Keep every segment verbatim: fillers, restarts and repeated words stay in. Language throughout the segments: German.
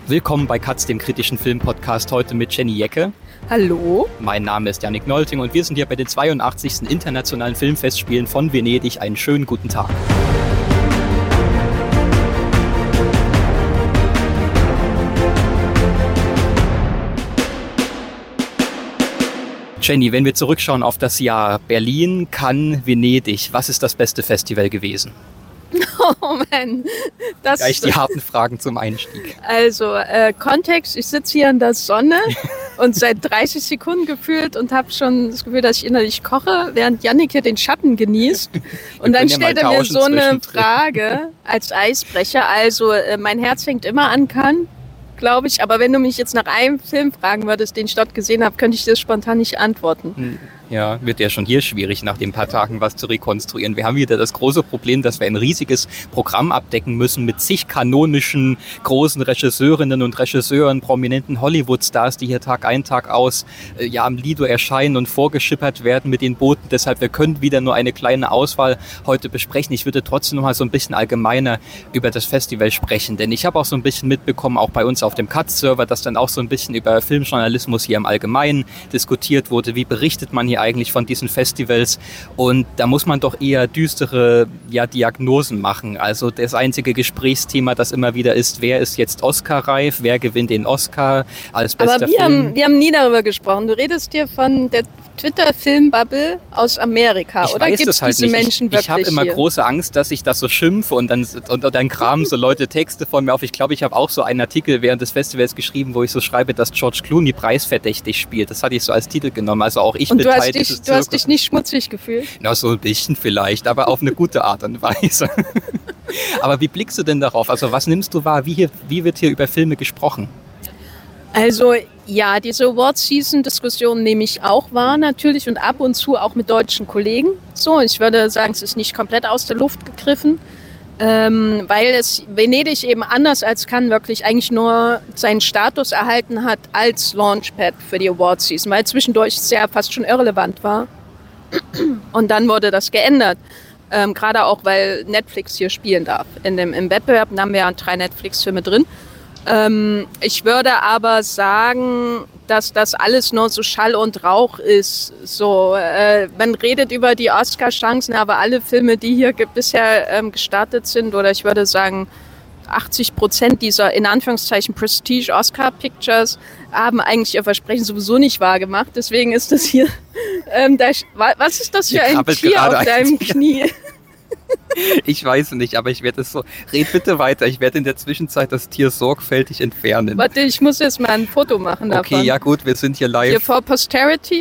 Willkommen bei Katz, dem kritischen Filmpodcast, heute mit Jenny Jecke. Hallo. Mein Name ist Yannick Nolting und wir sind hier bei den zweiundachtzigsten Internationalen Filmfestspielen von Venedig. Einen schönen guten Tag. Jenny, wenn wir zurückschauen auf das Jahr Berlin, Cannes, Venedig, was ist das beste Festival gewesen? Oh Mann, das Gleich die harten Fragen zum Einstieg. Also, äh, Kontext, ich sitze hier in der Sonne und seit dreißig Sekunden gefühlt und habe schon das Gefühl, dass ich innerlich koche, während Yannick hier den Schatten genießt. Und dann ja stellt er mir so eine Frage als Eisbrecher. Also, äh, mein Herz hängt immer an Cannes, glaube ich. Aber wenn du mich jetzt nach einem Film fragen würdest, den ich dort gesehen habe, könnte ich das spontan nicht antworten. Ja, wird ja schon hier schwierig, nach den paar Tagen was zu rekonstruieren. Wir haben wieder das große Problem, dass wir ein riesiges Programm abdecken müssen mit zig kanonischen großen Regisseurinnen und Regisseuren, prominenten Hollywood-Stars, die hier Tag ein, Tag aus äh, ja am Lido erscheinen und vorgeschippert werden mit den Booten. Deshalb, wir können wieder nur eine kleine Auswahl heute besprechen. Ich würde trotzdem noch mal so ein bisschen allgemeiner über das Festival sprechen, denn ich habe auch so ein bisschen mitbekommen, auch bei uns auf dem Katz-Server, dass dann auch so ein bisschen über Filmjournalismus hier im Allgemeinen diskutiert wurde. Wie berichtet man hier eigentlich von diesen Festivals? Und da muss man doch eher düstere ja, Diagnosen machen. Also das einzige Gesprächsthema, das immer wieder ist, wer ist jetzt Oscar-reif, wer gewinnt den Oscar als bester Aber wir Film? haben, wir haben nie darüber gesprochen. Du redest hier von der Twitter-Filmbubble aus Amerika, ich oder gibt es halt diese nicht. Menschen ich, wirklich Ich habe immer hier? große Angst, dass ich das so schimpfe und dann, und dann kramen so Leute Texte von mir auf. Ich glaube, ich habe auch so einen Artikel während des Festivals geschrieben, wo ich so schreibe, dass George Clooney preisverdächtig spielt. Das hatte ich so als Titel genommen. Also auch ich und bin du Teil hast, dich, dieses du hast Zirkus. dich nicht schmutzig gefühlt? Na, so ein bisschen vielleicht, aber auf eine gute Art und Weise. Aber wie blickst du denn darauf? Also was nimmst du wahr? Wie, hier, wie wird hier über Filme gesprochen? Also ja, diese Award-Season-Diskussion nehme ich auch wahr natürlich und ab und zu auch mit deutschen Kollegen. So, ich würde sagen, es ist nicht komplett aus der Luft gegriffen, ähm, weil es Venedig eben anders als Cannes wirklich eigentlich nur seinen Status erhalten hat als Launchpad für die Award-Season, weil zwischendurch es ja fast schon irrelevant war. Und dann wurde das geändert. Ähm, gerade auch, weil Netflix hier spielen darf. In dem, im Wettbewerb haben wir ja drei Netflix-Filme drin. Ähm, ich würde aber sagen, dass das alles nur so Schall und Rauch ist. So, äh, man redet über die Oscar-Chancen, aber alle Filme, die hier ge- bisher ähm, gestartet sind, oder ich würde sagen achtzig Prozent dieser in Anführungszeichen Prestige-Oscar-Pictures haben eigentlich ihr Versprechen sowieso nicht wahrgemacht. Deswegen ist das hier, ähm, da, was ist das für Hier ein Tier auf deinem Knie? Ich weiß nicht, aber ich werde es so... Red bitte weiter, ich werde in der Zwischenzeit das Tier sorgfältig entfernen. Warte, ich muss jetzt mal ein Foto machen davon. Okay, ja gut, wir sind hier live. Hier for Posterity,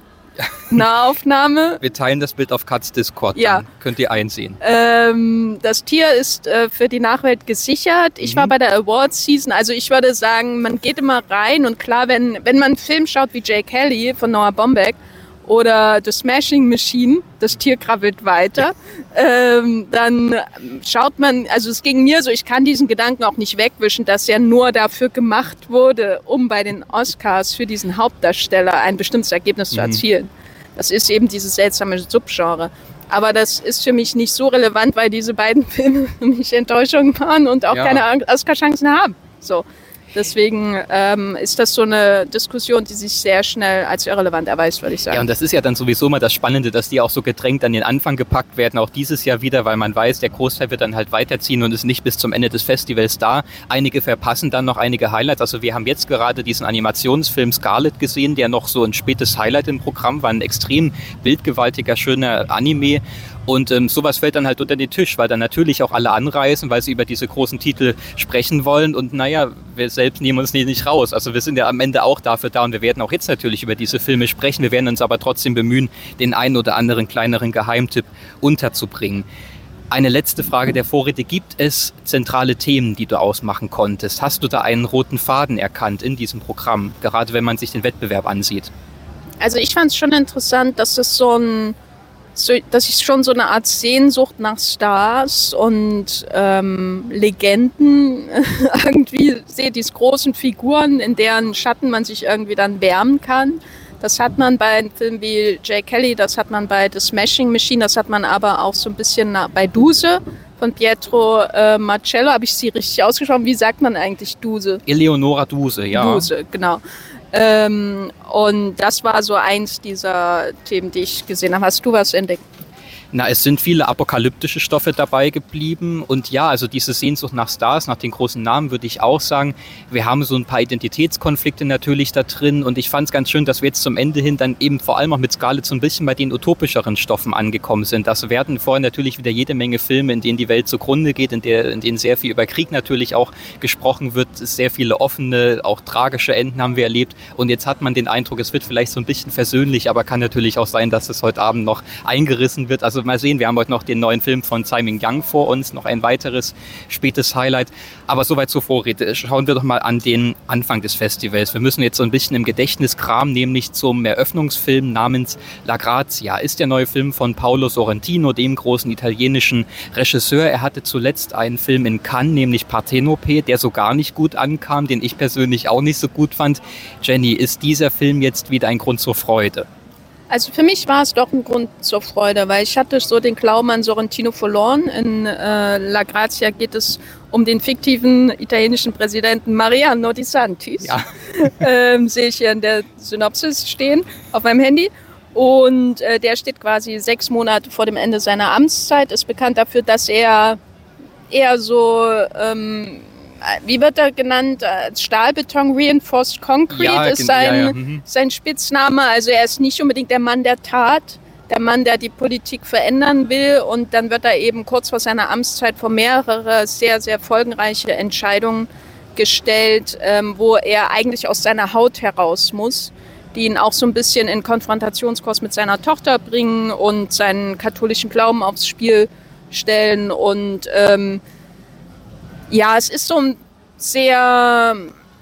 Nahaufnahme. Wir teilen das Bild auf Katz Discord, Ja. dann könnt ihr einsehen. Ähm, das Tier ist äh, für die Nachwelt gesichert. Ich Mhm. war bei der Awards-Season, also ich würde sagen, man geht immer rein und klar, wenn, wenn man einen Film schaut wie Jake Kelly von Noah Baumbach, oder The Smashing Machine, das Tier krabbelt weiter, ähm, dann schaut man, also es ging mir so, ich kann diesen Gedanken auch nicht wegwischen, dass er nur dafür gemacht wurde, um bei den Oscars für diesen Hauptdarsteller ein bestimmtes Ergebnis zu erzielen. Das ist eben dieses seltsame Subgenre. Aber das ist für mich nicht so relevant, weil diese beiden Filme für mich Enttäuschung waren und auch Ja. keine Oscar-Chancen haben. So. Deswegen ähm, ist das so eine Diskussion, die sich sehr schnell als irrelevant erweist, würde ich sagen. Ja, und das ist ja dann sowieso mal das Spannende, dass die auch so gedrängt an den Anfang gepackt werden, auch dieses Jahr wieder, weil man weiß, der Großteil wird dann halt weiterziehen und ist nicht bis zum Ende des Festivals da. Einige verpassen dann noch einige Highlights. Also wir haben jetzt gerade diesen Animationsfilm Scarlet gesehen, der noch so ein spätes Highlight im Programm war, ein extrem bildgewaltiger, schöner Anime. Und ähm, sowas fällt dann halt unter den Tisch, weil dann natürlich auch alle anreisen, weil sie über diese großen Titel sprechen wollen. Und naja, wir selbst nehmen uns nicht raus. Also wir sind ja am Ende auch dafür da und wir werden auch jetzt natürlich über diese Filme sprechen. Wir werden uns aber trotzdem bemühen, den einen oder anderen kleineren Geheimtipp unterzubringen. Eine letzte Frage der Vorrede. Gibt es zentrale Themen, die du ausmachen konntest? Hast du da einen roten Faden erkannt in diesem Programm, gerade wenn man sich den Wettbewerb ansieht? Also ich fand es schon interessant, dass das so ein So, dass ich schon so eine Art Sehnsucht nach Stars und ähm, Legenden irgendwie sehe, diese großen Figuren, in deren Schatten man sich irgendwie dann wärmen kann. Das hat man bei einem Film wie Jake Kelly, das hat man bei The Smashing Machine, das hat man aber auch so ein bisschen bei Duse, von Pietro äh, Marcello. Habe ich sie richtig ausgesprochen? Wie sagt man eigentlich Duse? Eleonora Duse, ja. Duse, genau. Ähm, und das war so eins dieser Themen, die ich gesehen habe. Hast du was entdeckt? Na, es sind viele apokalyptische Stoffe dabei geblieben und ja, also diese Sehnsucht nach Stars, nach den großen Namen würde ich auch sagen. Wir haben so ein paar Identitätskonflikte natürlich da drin und ich fand es ganz schön, dass wir jetzt zum Ende hin dann eben vor allem auch mit Scarlett so ein bisschen bei den utopischeren Stoffen angekommen sind. Also wir hatten vorher natürlich wieder jede Menge Filme, in denen die Welt zugrunde geht, in, der, in denen sehr viel über Krieg natürlich auch gesprochen wird, sehr viele offene, auch tragische Enden haben wir erlebt und jetzt hat man den Eindruck, es wird vielleicht so ein bisschen versöhnlich, aber kann natürlich auch sein, dass es heute Abend noch eingerissen wird. Also mal sehen, wir haben heute noch den neuen Film von Tsai Ming-liang vor uns, noch ein weiteres spätes Highlight. Aber soweit zur Vorrede. Schauen wir doch mal an den Anfang des Festivals. Wir müssen jetzt so ein bisschen im Gedächtnis kramen, nämlich zum Eröffnungsfilm namens La Grazia. Ist der neue Film von Paolo Sorrentino, dem großen italienischen Regisseur. Er hatte zuletzt einen Film in Cannes, nämlich Partenope, der so gar nicht gut ankam, den ich persönlich auch nicht so gut fand. Jenny, ist dieser Film jetzt wieder ein Grund zur Freude? Also für mich war es doch ein Grund zur Freude, weil ich hatte so den Glauben an Sorrentino verloren. In äh, La Grazia geht es um den fiktiven italienischen Präsidenten Mariano Di Santis. Ja. ähm, sehe ich hier in der Synopsis stehen auf meinem Handy. Und äh, der steht quasi sechs Monate vor dem Ende seiner Amtszeit, ist bekannt dafür, dass er eher so... Ähm, wie wird er genannt? Stahlbeton, Reinforced Concrete ja, ist sein, ja, ja. Mhm. sein Spitzname. Also er ist nicht unbedingt der Mann der Tat, der Mann, der die Politik verändern will. Und dann wird er eben kurz vor seiner Amtszeit vor mehrere sehr, sehr folgenreiche Entscheidungen gestellt, ähm, wo er eigentlich aus seiner Haut heraus muss, die ihn auch so ein bisschen in Konfrontationskurs mit seiner Tochter bringen und seinen katholischen Glauben aufs Spiel stellen. Und ähm, ja, es ist so ein sehr,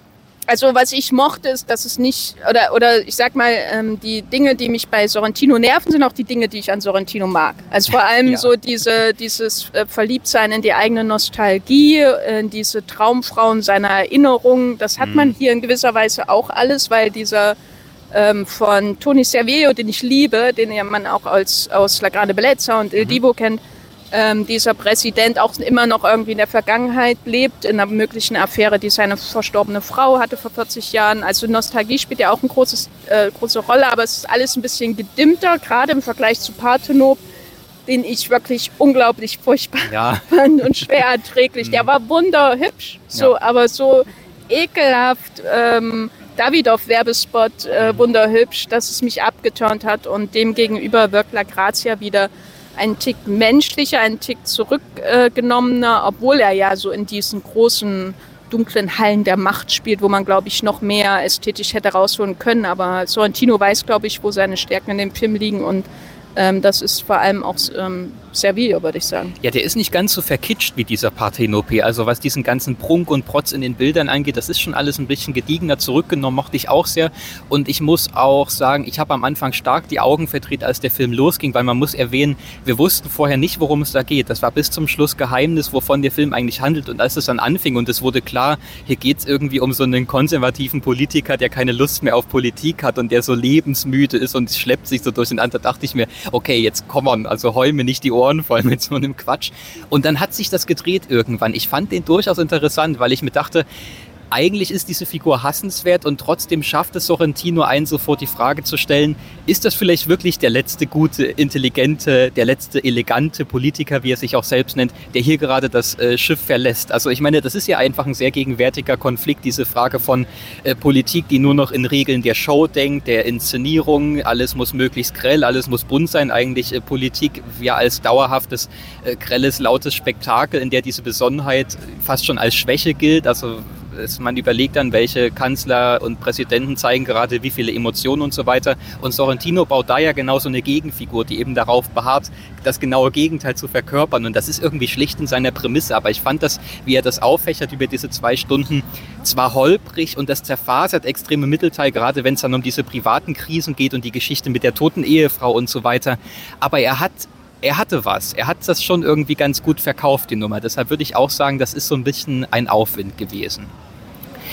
also was ich mochte, ist, dass es nicht, oder, oder ich sag mal, ähm, die Dinge, die mich bei Sorrentino nerven, sind auch die Dinge, die ich an Sorrentino mag. Also vor allem ja. so diese, dieses äh, Verliebtsein in die eigene Nostalgie, in diese Traumfrauen seiner Erinnerungen, das hat mhm. man hier in gewisser Weise auch alles, weil dieser ähm, von Tony Servillo, den ich liebe, den ja man auch als, aus La Grande Bellezza und Il Divo mhm. kennt, Ähm, dieser Präsident auch immer noch irgendwie in der Vergangenheit lebt, in einer möglichen Affäre, die seine verstorbene Frau hatte vor vierzig Jahren. Also Nostalgie spielt ja auch eine großes, äh, große Rolle, aber es ist alles ein bisschen gedimmter, gerade im Vergleich zu Partenope, den ich wirklich unglaublich furchtbar ja. fand und schwer erträglich. Der war wunderhübsch, so, ja. aber so ekelhaft ähm, Davidoff-Werbespot äh, wunderhübsch, dass es mich abgeturnt hat und demgegenüber wirkt La Grazia wieder ein Tick menschlicher, ein Tick zurückgenommener, obwohl er ja so in diesen großen, dunklen Hallen der Macht spielt, wo man, glaube ich, noch mehr ästhetisch hätte rausholen können. Aber Sorrentino weiß, glaube ich, wo seine Stärken in dem Film liegen und ähm, das ist vor allem auch ähm, Servillo, würde ich sagen. Ja, der ist nicht ganz so verkitscht wie dieser Partenope. Also was diesen ganzen Prunk und Protz in den Bildern angeht, das ist schon alles ein bisschen gediegener zurückgenommen, mochte ich auch sehr. Und ich muss auch sagen, ich habe am Anfang stark die Augen verdreht, als der Film losging, weil man muss erwähnen, wir wussten vorher nicht, worum es da geht. Das war bis zum Schluss Geheimnis, wovon der Film eigentlich handelt. Und als es dann anfing und es wurde klar, hier geht es irgendwie um so einen konservativen Politiker, der keine Lust mehr auf Politik hat und der so lebensmüde ist und schleppt sich so durch den anderen, dachte ich mir, okay, jetzt komm on, also heul mir nicht die Ohren voll mit so einem Quatsch. Und dann hat sich das gedreht irgendwann. Ich fand den durchaus interessant, weil ich mir dachte, eigentlich ist diese Figur hassenswert und trotzdem schafft es Sorrentino einen sofort die Frage zu stellen, ist das vielleicht wirklich der letzte gute, intelligente, der letzte elegante Politiker, wie er sich auch selbst nennt, der hier gerade das äh, Schiff verlässt? Also ich meine, das ist ja einfach ein sehr gegenwärtiger Konflikt, diese Frage von äh, Politik, die nur noch in Regeln der Show denkt, der Inszenierung, alles muss möglichst grell, alles muss bunt sein, eigentlich äh, Politik ja als dauerhaftes, äh, grelles, lautes Spektakel, in der diese Besonnenheit fast schon als Schwäche gilt, also man überlegt dann, welche Kanzler und Präsidenten zeigen gerade wie viele Emotionen und so weiter. Und Sorrentino baut da ja genau so eine Gegenfigur, die eben darauf beharrt, das genaue Gegenteil zu verkörpern. Und das ist irgendwie schlicht in seiner Prämisse. Aber ich fand das, wie er das auffächert über diese zwei Stunden, zwar holprig und das zerfasert extreme Mittelteil, gerade wenn es dann um diese privaten Krisen geht und die Geschichte mit der toten Ehefrau und so weiter. Aber er hat Er hatte was. Er hat das schon irgendwie ganz gut verkauft, die Nummer. Deshalb würde ich auch sagen, das ist so ein bisschen ein Aufwind gewesen.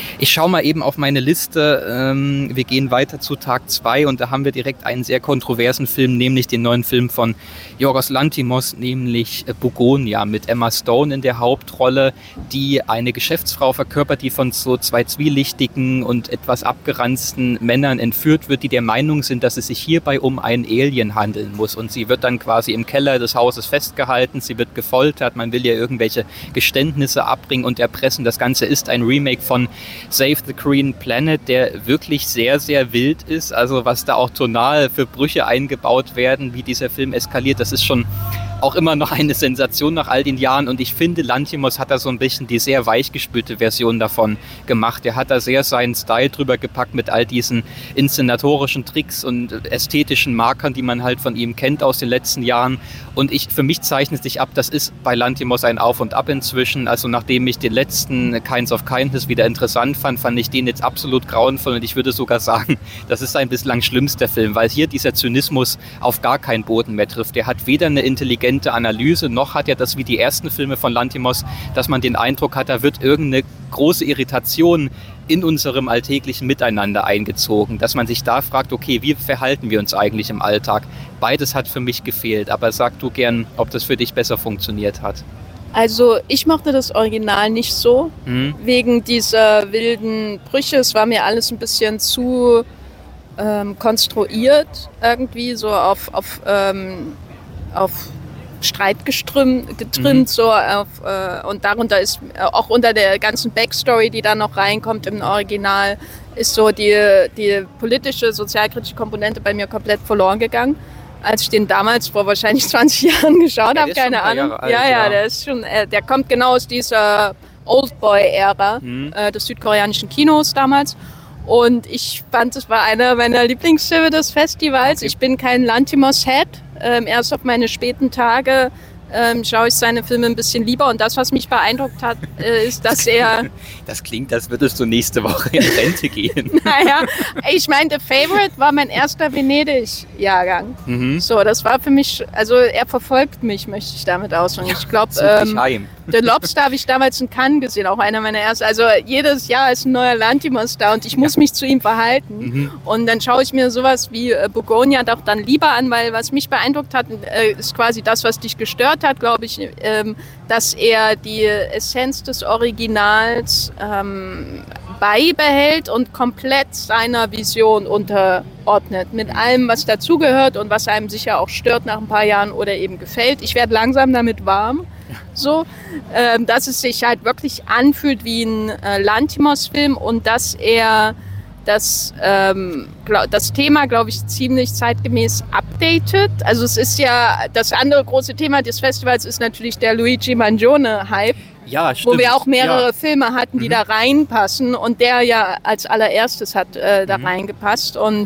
Ich schaue mal eben auf meine Liste. Ähm, wir gehen weiter zu Tag zwei und da haben wir direkt einen sehr kontroversen Film, nämlich den neuen Film von Yorgos Lanthimos, nämlich Bugonia mit Emma Stone in der Hauptrolle, die eine Geschäftsfrau verkörpert, die von so zwei zwielichtigen und etwas abgeranzten Männern entführt wird, die der Meinung sind, dass es sich hierbei um einen Alien handeln muss. Und sie wird dann quasi im Keller des Hauses festgehalten, sie wird gefoltert, man will ihr irgendwelche Geständnisse abbringen und erpressen. Das Ganze ist ein Remake von Save the Green Planet, der wirklich sehr, sehr wild ist. Also was da auch tonal für Brüche eingebaut werden, wie dieser Film eskaliert, das ist schon auch immer noch eine Sensation nach all den Jahren. Und ich finde, Lanthimos hat da so ein bisschen die sehr weichgespülte Version davon gemacht. Er hat da sehr seinen Style drüber gepackt mit all diesen inszenatorischen Tricks und ästhetischen Markern, die man halt von ihm kennt aus den letzten Jahren. Und ich, für mich zeichnet sich ab, das ist bei Lanthimos ein Auf und Ab inzwischen. Also nachdem ich den letzten Kinds of Kindness wieder interessant fand, fand ich den jetzt absolut grauenvoll. Und ich würde sogar sagen, das ist sein bislang schlimmster Film, weil hier dieser Zynismus auf gar keinen Boden mehr trifft. Der hat weder eine Intelligenz Analyse, noch hat er das wie die ersten Filme von Lanthimos, dass man den Eindruck hat, da wird irgendeine große Irritation in unserem alltäglichen Miteinander eingezogen, dass man sich da fragt, okay, wie verhalten wir uns eigentlich im Alltag? Beides hat für mich gefehlt, aber sag du gern, ob das für dich besser funktioniert hat. Also ich mochte das Original nicht so, hm. wegen dieser wilden Brüche. Es war mir alles ein bisschen zu ähm, konstruiert, irgendwie so auf, auf, ähm, auf Streit gestrümmt, getrimmt, mhm. so auf, äh, und darunter ist äh, auch unter der ganzen Backstory, die da noch reinkommt im Original, ist so die, die politische, sozialkritische Komponente bei mir komplett verloren gegangen. Als ich den damals vor wahrscheinlich zwanzig Jahren geschaut habe, keine Ahnung. Alt, ja, ja, ja, der ist schon, äh, der kommt genau aus dieser Oldboy-Ära mhm. äh, des südkoreanischen Kinos damals. Und ich fand, es war einer meiner Lieblingsfilme des Festivals. Okay. Ich bin kein Lanthimos-Head. Ähm, erst auf meine späten Tage ähm, schaue ich seine Filme ein bisschen lieber. Und das, was mich beeindruckt hat, äh, ist, dass er... Das klingt, als würdest du nächste Woche in Rente gehen. Naja, ich meine, The Favorite war mein erster Venedig-Jahrgang. Mhm. So, das war für mich... Also er verfolgt mich, möchte ich damit ausdrücken. Ich glaube, ähm, The Lobster habe ich damals in Cannes gesehen, auch einer meiner ersten. Also jedes Jahr ist ein neuer Lanthimos da und ich muss ja. mich zu ihm verhalten. Mhm. Und dann schaue ich mir sowas wie äh, Bugonia doch dann lieber an, weil was mich beeindruckt hat, äh, ist quasi das, was dich gestört hat, glaube ich, ähm, dass er die Essenz des Originals ähm, beibehält und komplett seiner Vision unterordnet. Mit allem, was dazugehört und was einem sicher auch stört nach ein paar Jahren oder eben gefällt. Ich werde langsam damit warm. So, ähm, dass es sich halt wirklich anfühlt wie ein äh, Lanthimos-Film und dass er das, ähm, glaub, das Thema, glaube ich, ziemlich zeitgemäß updatet. Also es ist ja, das andere große Thema des Festivals ist natürlich der Luigi Mangione-Hype. Ja, stimmt. Wo wir auch mehrere ja. Filme hatten, die mhm. da reinpassen und der ja als allererstes hat äh, da mhm. reingepasst. Und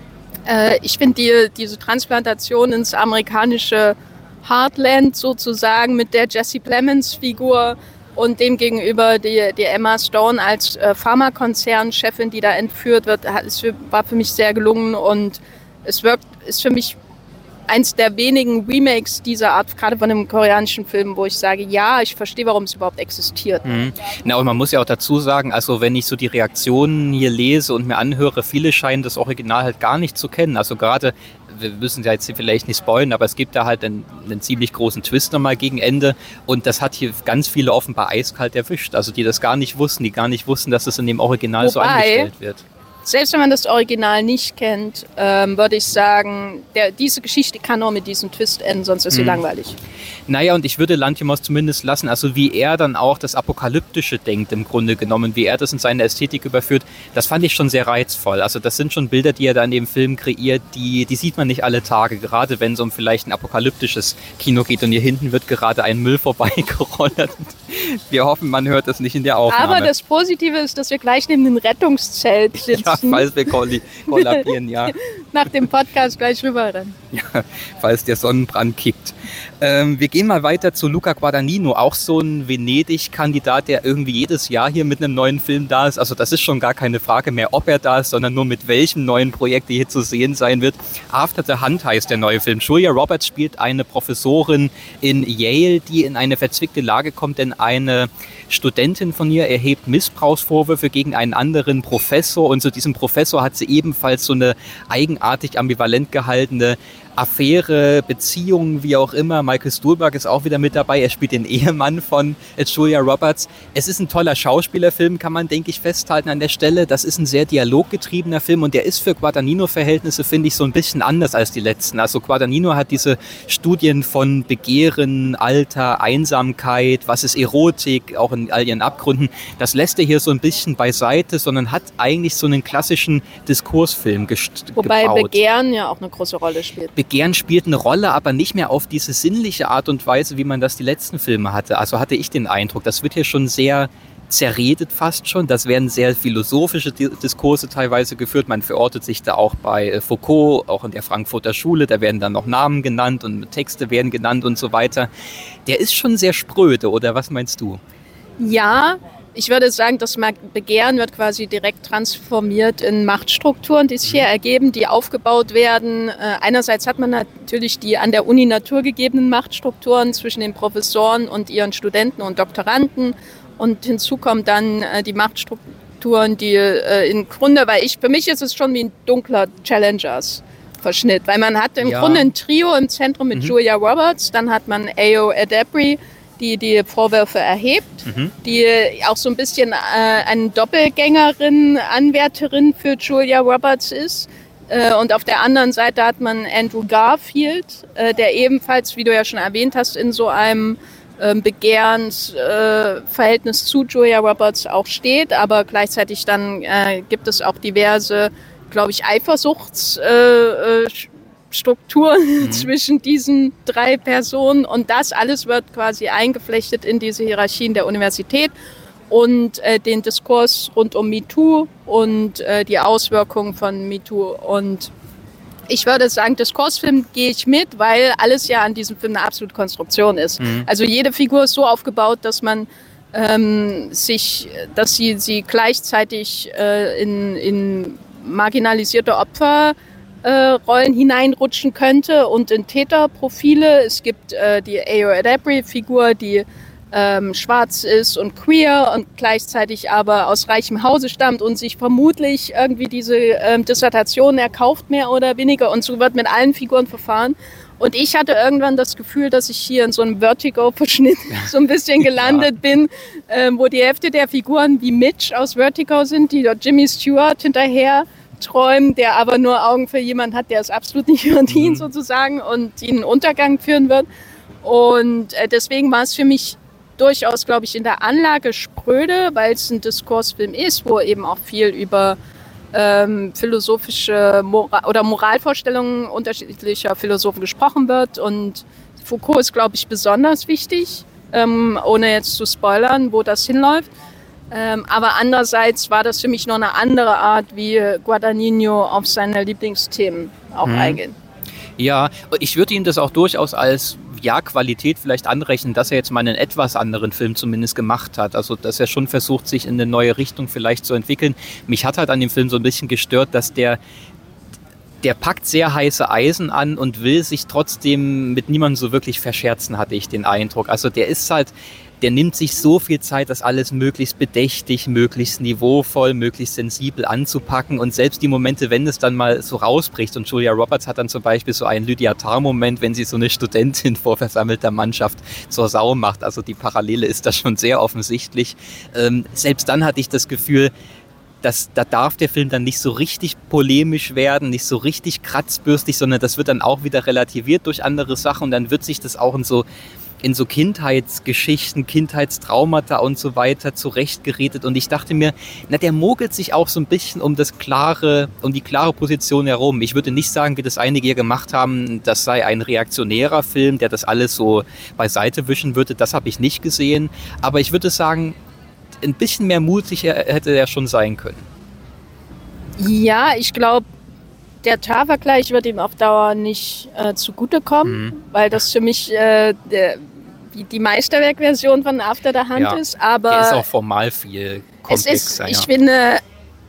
äh, ich finde die, diese Transplantation ins amerikanische Heartland sozusagen mit der Jesse Plemons-Figur und dem gegenüber die, die Emma Stone als äh, Pharmakonzernchefin, die da entführt wird, es war für mich sehr gelungen und es wirkt, ist für mich eins der wenigen Remakes dieser Art, gerade von einem koreanischen Film, wo ich sage, ja, ich verstehe, warum es überhaupt existiert. Mhm. Na, und man muss ja auch dazu sagen, also wenn ich so die Reaktionen hier lese und mir anhöre, viele scheinen das Original halt gar nicht zu kennen. Also gerade, wir müssen ja jetzt vielleicht nicht spoilern, aber es gibt da halt einen, einen ziemlich großen Twist nochmal gegen Ende und das hat hier ganz viele offenbar eiskalt erwischt, also die das gar nicht wussten, die gar nicht wussten, dass es in dem Original Wobei, so angestellt wird. Selbst wenn man das Original nicht kennt, ähm, würde ich sagen, der, diese Geschichte kann auch mit diesem Twist enden, sonst ist sie mhm. langweilig. Naja, und ich würde Lanthimos zumindest lassen, also wie er dann auch das Apokalyptische denkt im Grunde genommen, wie er das in seine Ästhetik überführt, das fand ich schon sehr reizvoll. Also das sind schon Bilder, die er da in dem Film kreiert, die, die sieht man nicht alle Tage, gerade wenn es um vielleicht ein apokalyptisches Kino geht und hier hinten wird gerade ein Müll vorbeigerollt. Wir hoffen, man hört das nicht in der Aufnahme. Aber das Positive ist, dass wir gleich neben dem Rettungszelt sitzen. Ja, falls wir kollabieren, ja. Nach dem Podcast gleich rüberrennen. Ja, falls der Sonnenbrand kickt. Ähm, wir gehen mal weiter zu Luca Guadagnino, auch so ein Venedig-Kandidat, der irgendwie jedes Jahr hier mit einem neuen Film da ist. Also das ist schon gar keine Frage mehr, ob er da ist, sondern nur mit welchem neuen Projekt hier zu sehen sein wird. After the Hunt heißt der neue Film. Julia Roberts spielt eine Professorin in Yale, die in eine verzwickte Lage kommt, denn eine Studentin von ihr erhebt Missbrauchsvorwürfe gegen einen anderen Professor und zu diesem Professor hat sie ebenfalls so eine eigenartig ambivalent gehaltene Affäre, Beziehungen, wie auch immer. Michael Stuhlbarg ist auch wieder mit dabei. Er spielt den Ehemann von Julia Roberts. Es ist ein toller Schauspielerfilm, kann man, denke ich, festhalten an der Stelle. Das ist ein sehr dialoggetriebener Film und der ist für Guadagnino-Verhältnisse, finde ich, so ein bisschen anders als die letzten. Also Guadagnino hat diese Studien von Begehren, Alter, Einsamkeit, was ist Erotik, auch in all ihren Abgründen. Das lässt er hier so ein bisschen beiseite, sondern hat eigentlich so einen klassischen Diskursfilm gest- Wobei gebaut. Begehren ja auch eine große Rolle spielt. Begehren spielt eine Rolle, aber nicht mehr auf diese sinnliche Art und Weise, wie man das die letzten Filme hatte. Also hatte ich den Eindruck, das wird hier schon sehr zerredet fast schon. Das werden sehr philosophische Diskurse teilweise geführt. Man verortet sich da auch bei Foucault, auch in der Frankfurter Schule. Da werden dann noch Namen genannt und Texte werden genannt und so weiter. Der ist schon sehr spröde, oder was meinst du? Ja, ich würde sagen, das Begehren wird quasi direkt transformiert in Machtstrukturen, die sich hier ergeben, die aufgebaut werden. Einerseits hat man natürlich die an der Uni naturgegebenen Machtstrukturen zwischen den Professoren und ihren Studenten und Doktoranden. Und hinzu kommen dann die Machtstrukturen, die im Grunde, weil ich, für mich ist es schon wie ein dunkler Challengers-Verschnitt, weil man hat im ja. Grunde ein Trio im Zentrum mit mhm. Julia Roberts, dann hat man Ayo Edebiri, die die Vorwürfe erhebt, mhm. die auch so ein bisschen äh, eine Doppelgängerin, Anwärterin für Julia Roberts ist. Äh, und auf der anderen Seite hat man Andrew Garfield, äh, der ebenfalls, wie du ja schon erwähnt hast, in so einem äh, Begehrensverhältnis äh, zu Julia Roberts auch steht, aber gleichzeitig dann äh, gibt es auch diverse, glaube ich, Eifersuchts- äh, äh, Strukturen mhm. zwischen diesen drei Personen und das alles wird quasi eingeflechtet in diese Hierarchien der Universität und äh, den Diskurs rund um MeToo und äh, die Auswirkungen von MeToo. Und ich würde sagen, Diskursfilm gehe ich mit, weil alles ja an diesem Film eine absolute Konstruktion ist. Mhm. Also jede Figur ist so aufgebaut, dass man ähm, sich, dass sie, sie gleichzeitig äh, in, in marginalisierte Opfer Äh, Rollen hineinrutschen könnte und in Täterprofile. Es gibt äh, die Ayo Edebiri-Figur, die ähm, schwarz ist und queer und gleichzeitig aber aus reichem Hause stammt und sich vermutlich irgendwie diese ähm, Dissertation erkauft, mehr oder weniger. Und so wird mit allen Figuren verfahren. Und ich hatte irgendwann das Gefühl, dass ich hier in so einem Vertigo-Verschnitt so ein bisschen gelandet ja. bin, äh, wo die Hälfte der Figuren wie Mitch aus Vertigo sind, die dort Jimmy Stewart hinterher träumen, der aber nur Augen für jemanden hat, der es absolut nicht verdient mhm. sozusagen und ihn in Untergang führen wird. Und äh, deswegen war es für mich durchaus, glaube ich, in der Anlage spröde, weil es ein Diskursfilm ist, wo eben auch viel über ähm, philosophische Mora- oder Moralvorstellungen unterschiedlicher Philosophen gesprochen wird. Und Foucault ist, glaube ich, besonders wichtig, ähm, ohne jetzt zu spoilern, wo das hinläuft. Ähm, aber andererseits war das für mich noch eine andere Art, wie Guadagnino auf seine Lieblingsthemen auch mhm. eingeht. Ja, ich würde ihm das auch durchaus als ja, Qualität vielleicht anrechnen, dass er jetzt mal einen etwas anderen Film zumindest gemacht hat. Also, dass er schon versucht, sich in eine neue Richtung vielleicht zu entwickeln. Mich hat halt an dem Film so ein bisschen gestört, dass der Der packt sehr heiße Eisen an und will sich trotzdem mit niemandem so wirklich verscherzen, hatte ich den Eindruck. Also der ist halt, der nimmt sich so viel Zeit, das alles möglichst bedächtig, möglichst niveauvoll, möglichst sensibel anzupacken und selbst die Momente, wenn es dann mal so rausbricht und Julia Roberts hat dann zum Beispiel so einen Lydia Tarr-Moment, wenn sie so eine Studentin vor versammelter Mannschaft zur Sau macht, also die Parallele ist da schon sehr offensichtlich. Ähm, selbst dann hatte ich das Gefühl, Das, da darf der Film dann nicht so richtig polemisch werden, nicht so richtig kratzbürstig, sondern das wird dann auch wieder relativiert durch andere Sachen und dann wird sich das auch in so, in so Kindheitsgeschichten, Kindheitstraumata und so weiter zurechtgeredet und ich dachte mir, na, der mogelt sich auch so ein bisschen um das klare, um die klare Position herum. Ich würde nicht sagen, wie das einige hier gemacht haben, das sei ein reaktionärer Film, der das alles so beiseite wischen würde, das habe ich nicht gesehen, aber ich würde sagen, ein bisschen mehr mutig hätte er schon sein können. Ja, ich glaube, der Tar-Vergleich wird ihm auf Dauer nicht äh, zugutekommen, mhm. weil das für mich äh, der, die, die Meisterwerk-Version von After the Hunt ja, ist. Aber der ist auch formal viel komplexer. Es ist, ja. Ich finde,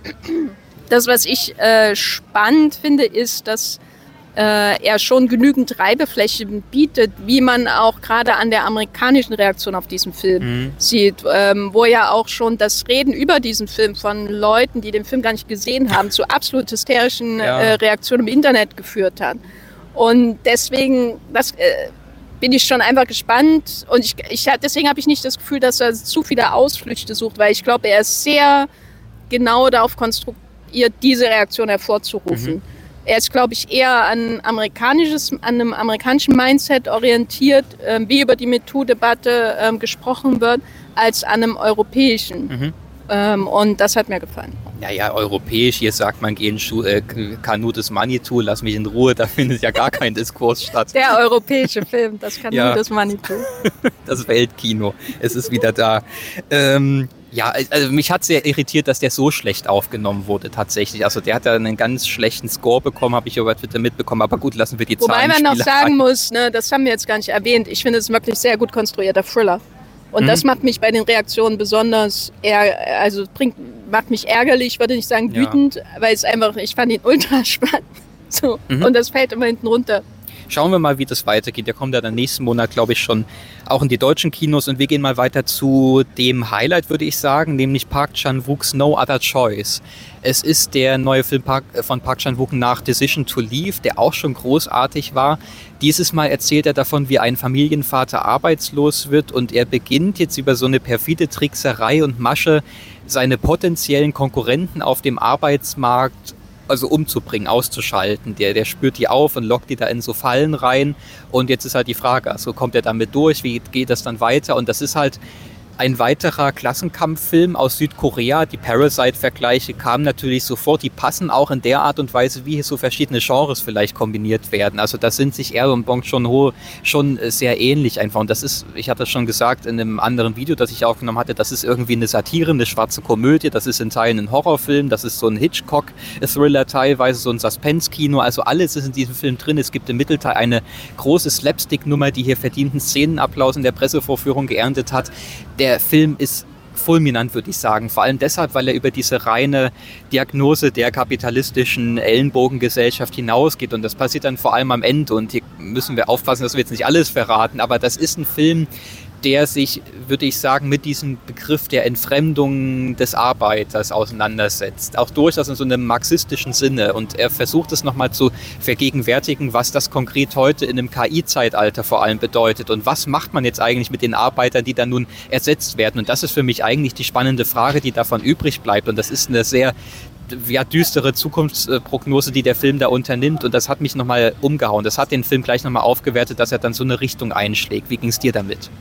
das, was ich äh, spannend finde, ist, dass äh, er schon genügend Reibefläche bietet, wie man auch gerade an der amerikanischen Reaktion auf diesen Film mhm. sieht, ähm, wo ja auch schon das Reden über diesen Film von Leuten, die den Film gar nicht gesehen haben, zu absolut hysterischen ja. äh, Reaktionen im Internet geführt hat. Und deswegen, das äh, bin ich schon einfach gespannt und ich, ich, deswegen habe ich nicht das Gefühl, dass er zu viele Ausflüchte sucht, weil ich glaube, er ist sehr genau darauf konstruiert, diese Reaktion hervorzurufen. Mhm. Er ist, glaube ich, eher an, amerikanisches, an einem amerikanischen Mindset orientiert, äh, wie über die MeToo-Debatte äh, gesprochen wird, als an einem europäischen. Mhm. Ähm, und das hat mir gefallen. Ja, ja, europäisch, hier sagt man, gehen Schu- äh, Kanu des Manitou, lass mich in Ruhe, da findet ja gar kein Diskurs statt. Der europäische Film, das Kanu ja. des Manitou. Das Weltkino, es ist wieder da. Ähm, ja, also mich hat sehr irritiert, dass der so schlecht aufgenommen wurde tatsächlich. Also der hat ja einen ganz schlechten Score bekommen, habe ich über Twitter mitbekommen. Aber gut, lassen wir die Zahlen. Wobei man noch sagen an. muss, ne, das haben wir jetzt gar nicht erwähnt, ich finde es wirklich sehr gut konstruierter Thriller. Und mhm. das macht mich bei den Reaktionen besonders, eher, also bringt, macht mich ärgerlich, ich würde nicht sagen wütend, ja. weil es einfach, ich fand ihn ultra spannend. So. Mhm. Und das fällt immer hinten runter. Schauen wir mal, wie das weitergeht. Der kommt ja dann nächsten Monat, glaube ich, schon auch in die deutschen Kinos. Und wir gehen mal weiter zu dem Highlight, würde ich sagen, nämlich Park Chan-wook's No Other Choice. Es ist der neue Film von Park Chan-wook nach Decision to Leave, der auch schon großartig war. Dieses Mal erzählt er davon, wie ein Familienvater arbeitslos wird und er beginnt jetzt über so eine perfide Trickserei und Masche seine potenziellen Konkurrenten auf dem Arbeitsmarkt also umzubringen, auszuschalten. Der, der spürt die auf und lockt die da in so Fallen rein. Und jetzt ist halt die Frage, also kommt er damit durch, wie geht das dann weiter? Und das ist halt ein weiterer Klassenkampffilm aus Südkorea. Die Parasite-Vergleiche kamen natürlich sofort. Die passen auch in der Art und Weise, wie hier so verschiedene Genres vielleicht kombiniert werden. Also das sind sich er und Bong Joon-ho schon sehr ähnlich einfach. Und das ist, ich hatte das schon gesagt in einem anderen Video, das ich aufgenommen hatte, das ist irgendwie eine Satire, eine schwarze Komödie. Das ist in Teilen ein Horrorfilm. Das ist so ein Hitchcock-Thriller teilweise, so ein Suspense-Kino. Also alles ist in diesem Film drin. Es gibt im Mittelteil eine große Slapstick-Nummer, die hier verdienten Szenenapplaus in der Pressevorführung geerntet hat. Der Der Film ist fulminant, würde ich sagen. Vor allem deshalb, weil er über diese reine Diagnose der kapitalistischen Ellenbogengesellschaft hinausgeht. Und das passiert dann vor allem am Ende. Und hier müssen wir aufpassen, dass wir jetzt nicht alles verraten. Aber das ist ein Film, der sich, würde ich sagen, mit diesem Begriff der Entfremdung des Arbeiters auseinandersetzt. Auch durchaus in so einem marxistischen Sinne. Und er versucht es nochmal zu vergegenwärtigen, was das konkret heute in einem K I-Zeitalter vor allem bedeutet. Und was macht man jetzt eigentlich mit den Arbeitern, die dann nun ersetzt werden? Und das ist für mich eigentlich die spannende Frage, die davon übrig bleibt. Und das ist eine sehr ja, düstere Zukunftsprognose, die der Film da unternimmt. Und das hat mich nochmal umgehauen. Das hat den Film gleich nochmal aufgewertet, dass er dann so eine Richtung einschlägt. Wie ging es dir damit?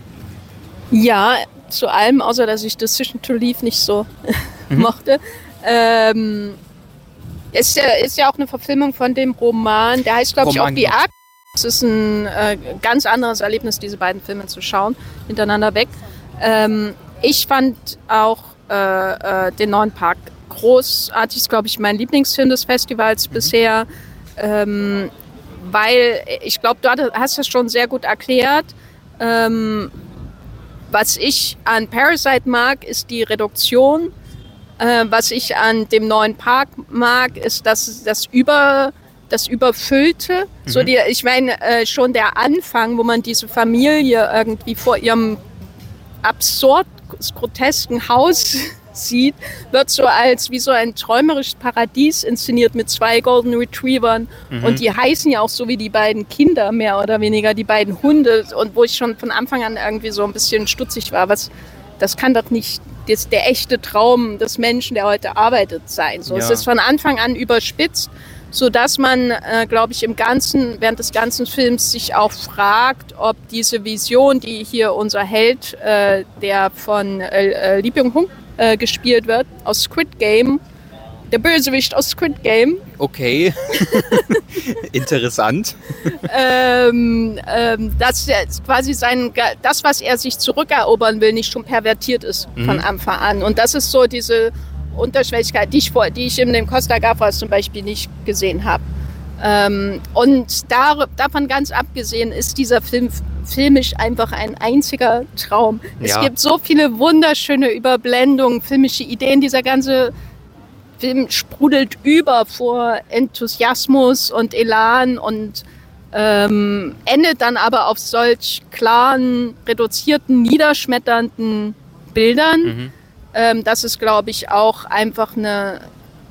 Ja, zu allem, außer dass ich Decision to Leave nicht so mhm. mochte. Ähm, ist, ja, ist ja auch eine Verfilmung von dem Roman, der heißt, glaube ich, auch Die Akt. Es ist ein äh, ganz anderes Erlebnis, diese beiden Filme zu schauen, hintereinander weg. Ähm, ich fand auch äh, äh, den neuen Park großartig, ist, glaube ich, mein Lieblingsfilm des Festivals mhm. bisher, ähm, weil ich glaube, du hast es schon sehr gut erklärt. Ähm, Was ich an Parasite mag, ist die Reduktion. Äh, was ich an dem neuen Park mag, ist das, das, Über, das Überfüllte. Mhm. So die, ich meine, äh, schon der Anfang, wo man diese Familie irgendwie vor ihrem absurd grotesken Haus sieht, wird so als wie so ein träumerisches Paradies inszeniert mit zwei Golden Retrievern. Mhm. Und die heißen ja auch so wie die beiden Kinder, mehr oder weniger, die beiden Hunde. Und wo ich schon von Anfang an irgendwie so ein bisschen stutzig war, was, das kann doch nicht das, der echte Traum des Menschen, der heute arbeitet, sein. So, ja. Es ist von Anfang an überspitzt, sodass man, äh, glaube ich, im Ganzen, während des ganzen Films sich auch fragt, ob diese Vision, die hier unser Held, äh, der von äh, Lee Byung-hun Äh, gespielt wird, aus Squid Game. Der Bösewicht aus Squid Game. Okay. Interessant. ähm, ähm, dass er quasi sein, das, was er sich zurückerobern will, nicht schon pervertiert ist mhm. von Anfang an. Und das ist so diese Unterschwelligkeit, die ich, vor, die ich in dem Costa Gavras zum Beispiel nicht gesehen habe. Ähm, und da, davon ganz abgesehen ist dieser Film filmisch einfach ein einziger Traum. Ja. Es gibt so viele wunderschöne Überblendungen, filmische Ideen. Dieser ganze Film sprudelt über vor Enthusiasmus und Elan und ähm, endet dann aber auf solch klaren, reduzierten, niederschmetternden Bildern. Mhm. Ähm, das ist, glaube ich, auch einfach eine...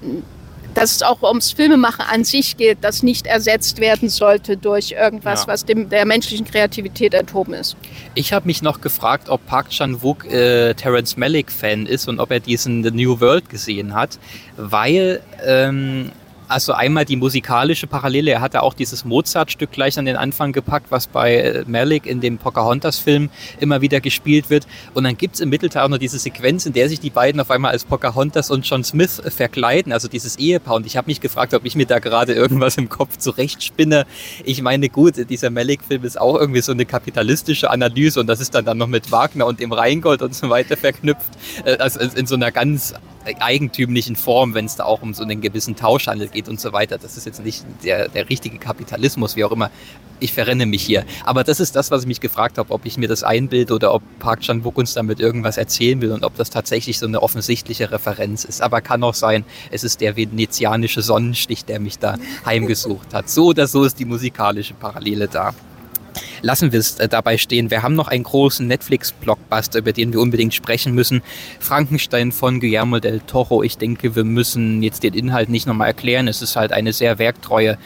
dass es auch ums Filmemachen an sich geht, das nicht ersetzt werden sollte durch irgendwas, ja. was dem, der menschlichen Kreativität enthoben ist. Ich habe mich noch gefragt, ob Park Chan-wook äh, Terrence Malick-Fan ist und ob er diesen The New World gesehen hat, weil... Ähm Also einmal die musikalische Parallele, er hat ja auch dieses Mozart-Stück gleich an den Anfang gepackt, was bei Malick in dem Pocahontas-Film immer wieder gespielt wird. Und dann gibt es im Mittelteil auch noch diese Sequenz, in der sich die beiden auf einmal als Pocahontas und John Smith verkleiden, also dieses Ehepaar. Und ich habe mich gefragt, ob ich mir da gerade irgendwas im Kopf zurechtspinne. Ich meine, gut, dieser Malick-Film ist auch irgendwie so eine kapitalistische Analyse und das ist dann, dann noch mit Wagner und dem Rheingold und so weiter verknüpft. Also in so einer ganz eigentümlichen Form, wenn es da auch um so einen gewissen Tauschhandel geht und so weiter. Das ist jetzt nicht der, der richtige Kapitalismus, wie auch immer. Ich verrenne mich hier. Aber das ist das, was ich mich gefragt habe, ob ich mir das einbilde oder ob Park Chan-wook uns damit irgendwas erzählen will und ob das tatsächlich so eine offensichtliche Referenz ist. Aber kann auch sein, es ist der venezianische Sonnenstich, der mich da heimgesucht hat. So oder so ist die musikalische Parallele da. Lassen wir es äh, dabei stehen. Wir haben noch einen großen Netflix-Blockbuster, über den wir unbedingt sprechen müssen. Frankenstein von Guillermo del Toro. Ich denke, wir müssen jetzt den Inhalt nicht nochmal erklären. Es ist halt eine sehr werktreue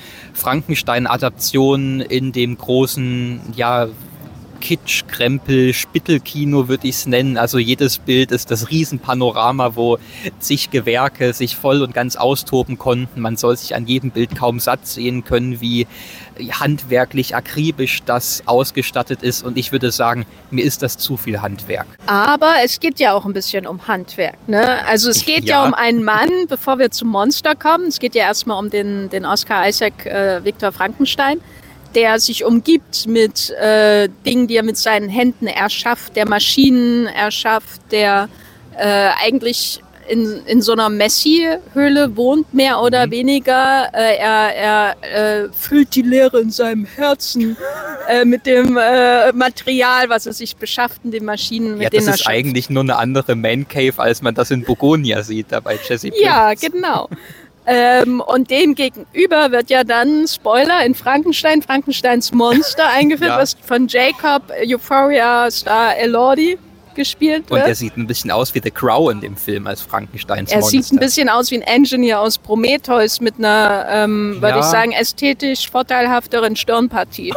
Frankenstein-Adaption in dem großen, ja, Kitsch, Krempel, Spittelkino würde ich es nennen. Also jedes Bild ist das Riesenpanorama, wo zig Gewerke sich voll und ganz austoben konnten. Man soll sich an jedem Bild kaum satt sehen können, wie handwerklich akribisch das ausgestattet ist. Und ich würde sagen, mir ist das zu viel Handwerk. Aber es geht ja auch ein bisschen um Handwerk, ne? Also es geht ja, ja um einen Mann, bevor wir zum Monster kommen. Es geht ja erstmal um den, den Oscar Isaac äh, Victor Frankenstein, der sich umgibt mit äh, Dingen, die er mit seinen Händen erschafft, der Maschinen erschafft, der äh, eigentlich in, in so einer Messi-Höhle wohnt, mehr oder mhm. weniger. Äh, er er äh, füllt die Leere in seinem Herzen äh, mit dem äh, Material, was er sich beschafft, in den Maschinen, mit ja, denen er das ist eigentlich nur eine andere Man Cave, als man das in Bogonia sieht, da bei Jesse Plemons. Ja, genau. Ähm, und dem gegenüber wird ja dann, Spoiler, in Frankenstein, Frankensteins Monster eingeführt, ja. was von Jacob Euphoria-Star Elordi gespielt wird. Und er sieht ein bisschen aus wie The Crow in dem Film als Frankensteins er Monster. Er sieht ein bisschen aus wie ein Engineer aus Prometheus mit einer, ähm, ja. würde ich sagen, ästhetisch vorteilhafteren Stirnpartie.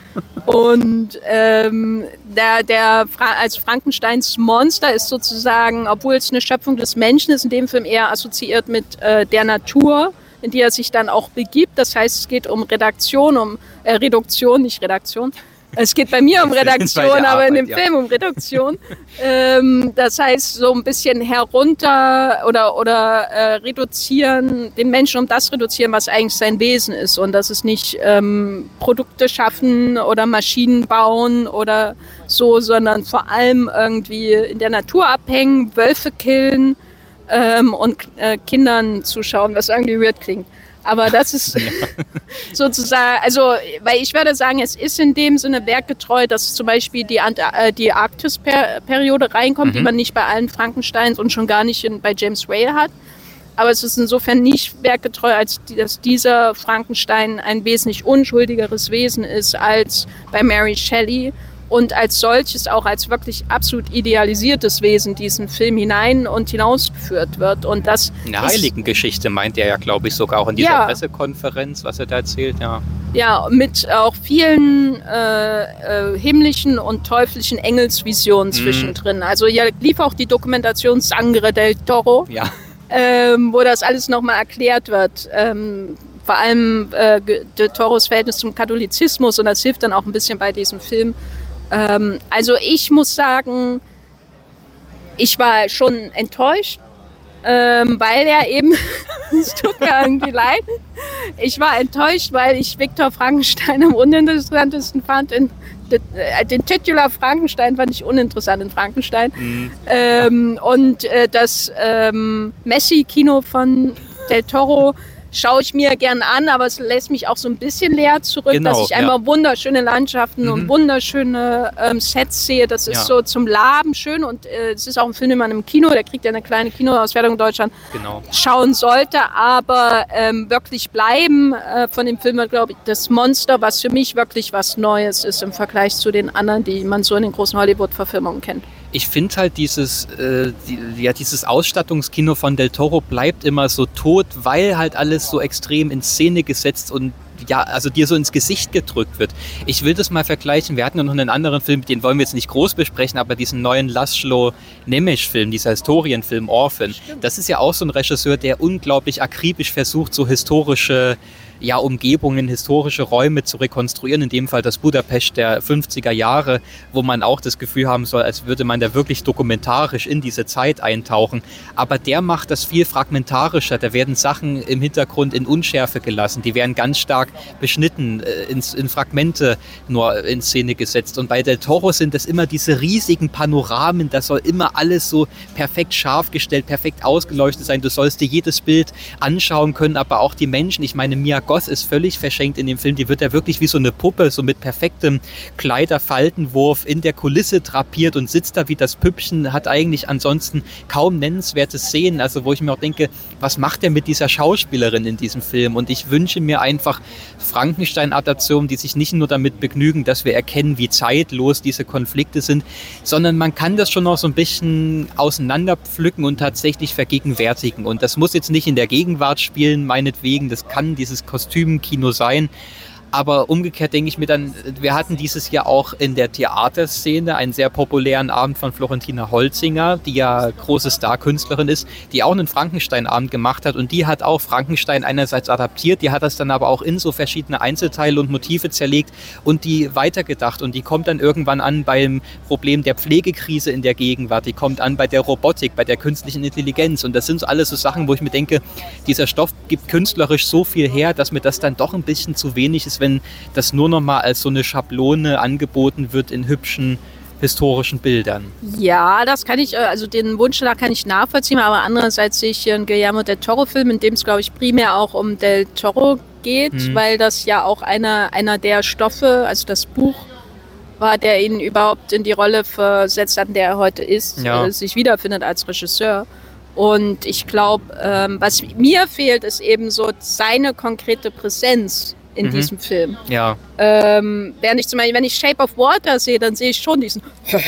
Und ähm, der, der Fra- also Frankensteins Monster ist sozusagen, obwohl es eine Schöpfung des Menschen ist, in dem Film eher assoziiert mit äh, der Natur, in die er sich dann auch begibt. Das heißt, es geht um Redaktion, um äh, Reduktion, nicht Redaktion. Es geht bei mir um Redaktion, aber Arbeit, in dem ja. Film um Reduktion. ähm, das heißt, so ein bisschen herunter oder, oder äh, reduzieren, den Menschen um das reduzieren, was eigentlich sein Wesen ist. Und das ist nicht ähm, Produkte schaffen oder Maschinen bauen oder so, sondern vor allem irgendwie in der Natur abhängen, Wölfe killen ähm, und äh, Kindern zuschauen, was irgendwie weird klingt. Aber das ist ja. sozusagen, also, weil ich würde sagen, es ist in dem Sinne werkgetreu, dass zum Beispiel die, Ant- äh, die Arktis-Periode reinkommt, mhm. die man nicht bei allen Frankensteins und schon gar nicht in, bei James Whale hat. Aber es ist insofern nicht werkgetreu, als die, dass dieser Frankenstein ein wesentlich unschuldigeres Wesen ist als bei Mary Shelley. Und als solches auch als wirklich absolut idealisiertes Wesen diesen Film hinein und hinausgeführt wird. Und das eine Heiligengeschichte meint er ja, glaube ich, sogar auch in dieser ja. Pressekonferenz, was er da erzählt. Ja, ja mit auch vielen äh, äh, himmlischen und teuflischen Engelsvisionen mm. zwischendrin. Also hier lief auch die Dokumentation Sangre del Toro, ja. ähm, wo das alles nochmal erklärt wird. Ähm, vor allem äh, del Toros Verhältnis zum Katholizismus, und das hilft dann auch ein bisschen bei diesem Film. Ähm, also ich muss sagen, ich war schon enttäuscht, ähm, weil er eben, es tut mir irgendwie leid, ich war enttäuscht, weil ich Victor Frankenstein am uninteressantesten fand. In, den, äh, den Titular Frankenstein fand ich uninteressant in Frankenstein. Mhm. Ähm, und äh, das ähm, Messi-Kino von Del Toro schaue ich mir gern an, aber es lässt mich auch so ein bisschen leer zurück, genau, dass ich einmal ja. wunderschöne Landschaften mhm. und wunderschöne ähm, Sets sehe. Das ist ja. so zum Laben schön und äh, es ist auch ein Film, den man im Kino, der kriegt ja eine kleine Kinoauswertung in Deutschland, genau. schauen sollte, aber ähm, wirklich bleiben äh, von dem Film, glaube ich, das Monster, was für mich wirklich was Neues ist im Vergleich zu den anderen, die man so in den großen Hollywood-Verfilmungen kennt. Ich finde halt dieses, äh, die, ja, dieses Ausstattungskino von Del Toro bleibt immer so tot, weil halt alles so extrem in Szene gesetzt und ja, also dir so ins Gesicht gedrückt wird. Ich will das mal vergleichen. Wir hatten ja noch einen anderen Film, den wollen wir jetzt nicht groß besprechen, aber diesen neuen Laszlo Nemes-Film, dieser Historienfilm Orphan. Stimmt. Das ist ja auch so ein Regisseur, der unglaublich akribisch versucht, so historische ja, Umgebungen, historische Räume zu rekonstruieren, in dem Fall das Budapest der fünfziger Jahre, wo man auch das Gefühl haben soll, als würde man da wirklich dokumentarisch in diese Zeit eintauchen. Aber der macht das viel fragmentarischer, da werden Sachen im Hintergrund in Unschärfe gelassen, die werden ganz stark beschnitten, in, in Fragmente nur in Szene gesetzt. Und bei Del Toro sind das immer diese riesigen Panoramen, das soll immer alles so perfekt scharf gestellt, perfekt ausgeleuchtet sein, du sollst dir jedes Bild anschauen können, aber auch die Menschen, ich meine, Mia Goth ist völlig verschenkt in dem Film, die wird ja wirklich wie so eine Puppe, so mit perfektem Kleiderfaltenwurf in der Kulisse drapiert und sitzt da wie das Püppchen, hat eigentlich ansonsten kaum nennenswerte Szenen, also wo ich mir auch denke, was macht er mit dieser Schauspielerin in diesem Film? Und ich wünsche mir einfach Frankenstein-Adaptionen, die sich nicht nur damit begnügen, dass wir erkennen, wie zeitlos diese Konflikte sind, sondern man kann das schon noch so ein bisschen auseinanderpflücken und tatsächlich vergegenwärtigen. Und das muss jetzt nicht in der Gegenwart spielen, meinetwegen, das kann dieses Kostümkino sein. Aber umgekehrt denke ich mir dann, wir hatten dieses Jahr auch in der Theaterszene einen sehr populären Abend von Florentina Holzinger, die ja große Star-Künstlerin ist, die auch einen Frankenstein-Abend gemacht hat und die hat auch Frankenstein einerseits adaptiert, die hat das dann aber auch in so verschiedene Einzelteile und Motive zerlegt und die weitergedacht und die kommt dann irgendwann an beim Problem der Pflegekrise in der Gegenwart, die kommt an bei der Robotik, bei der künstlichen Intelligenz und das sind so alles so Sachen, wo ich mir denke, dieser Stoff gibt künstlerisch so viel her, dass mir das dann doch ein bisschen zu wenig ist, wenn das nur noch mal als so eine Schablone angeboten wird in hübschen historischen Bildern. Ja, das kann ich, also den Wunsch da kann ich nachvollziehen, aber andererseits sehe ich hier einen Guillermo del Toro-Film, in dem es, glaube ich, primär auch um del Toro geht, mhm. weil das ja auch einer, einer der Stoffe, also das Buch war, der ihn überhaupt in die Rolle versetzt hat, in der er heute ist, ja. äh, sich wiederfindet als Regisseur. Und ich glaube, ähm, was mir fehlt, ist eben so seine konkrete Präsenz in mhm. diesem Film. Ja. Ähm, während ich zum Beispiel, wenn ich Shape of Water sehe, dann sehe ich schon diesen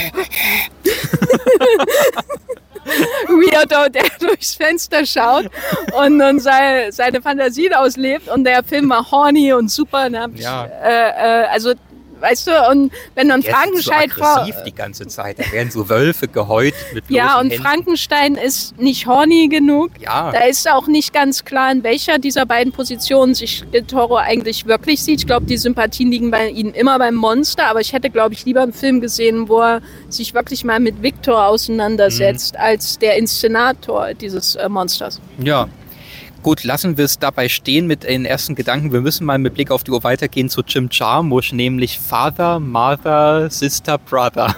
Weirdo, der durchs Fenster schaut und dann seine, seine Fantasien auslebt und der Film war horny und super. Ne? Ja. Äh, äh, also weißt du, und wenn dann der Frankenstein... ist so aggressiv die ganze Zeit, da werden so Wölfe gehäut mit bloßen Ja, und Händen. Frankenstein ist nicht horny genug. Ja. Da ist auch nicht ganz klar, in welcher dieser beiden Positionen sich Del Toro eigentlich wirklich sieht. Ich glaube, die Sympathien liegen bei ihm immer beim Monster, aber ich hätte, glaube ich, lieber einen Film gesehen, wo er sich wirklich mal mit Victor auseinandersetzt, mhm. als der Inszenator dieses äh, Monsters. Ja. Gut, lassen wir es dabei stehen mit den ersten Gedanken. Wir müssen mal mit Blick auf die Uhr weitergehen zu Jim Jarmusch, nämlich Father, Mother, Sister, Brother.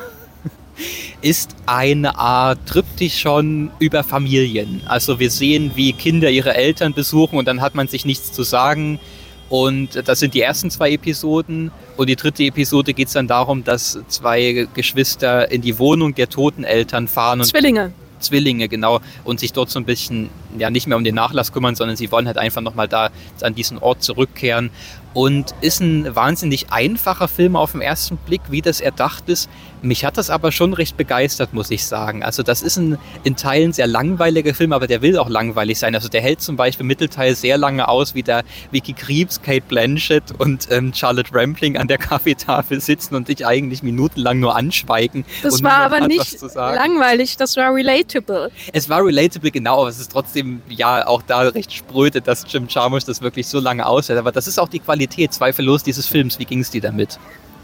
Ist eine Art Triptychon über Familien. Also wir sehen, wie Kinder ihre Eltern besuchen und dann hat man sich nichts zu sagen. Und das sind die ersten zwei Episoden. Und die dritte Episode geht es dann darum, dass zwei Geschwister in die Wohnung der toten Eltern fahren. Und Zwillinge. Zwillinge, genau, und sich dort so ein bisschen, ja, nicht mehr um den Nachlass kümmern, sondern sie wollen halt einfach nochmal da an diesen Ort zurückkehren. Und ist ein wahnsinnig einfacher Film auf den ersten Blick, wie das erdacht ist. Mich hat das aber schon recht begeistert, muss ich sagen. Also das ist ein in Teilen sehr langweiliger Film, aber der will auch langweilig sein. Also der hält zum Beispiel Mittelteil sehr lange aus, wie da Vicky Krieps, Cate Blanchett und ähm, Charlotte Rampling an der Kaffeetafel sitzen und dich eigentlich minutenlang nur anschweigen. Das und war aber nicht langweilig, das war relatable. Es war relatable, genau, aber es ist trotzdem ja auch da recht spröde, dass Jim Jarmusch das wirklich so lange aushält. Aber das ist auch die Qualität, zweifellos, dieses Films. Wie ging es dir damit?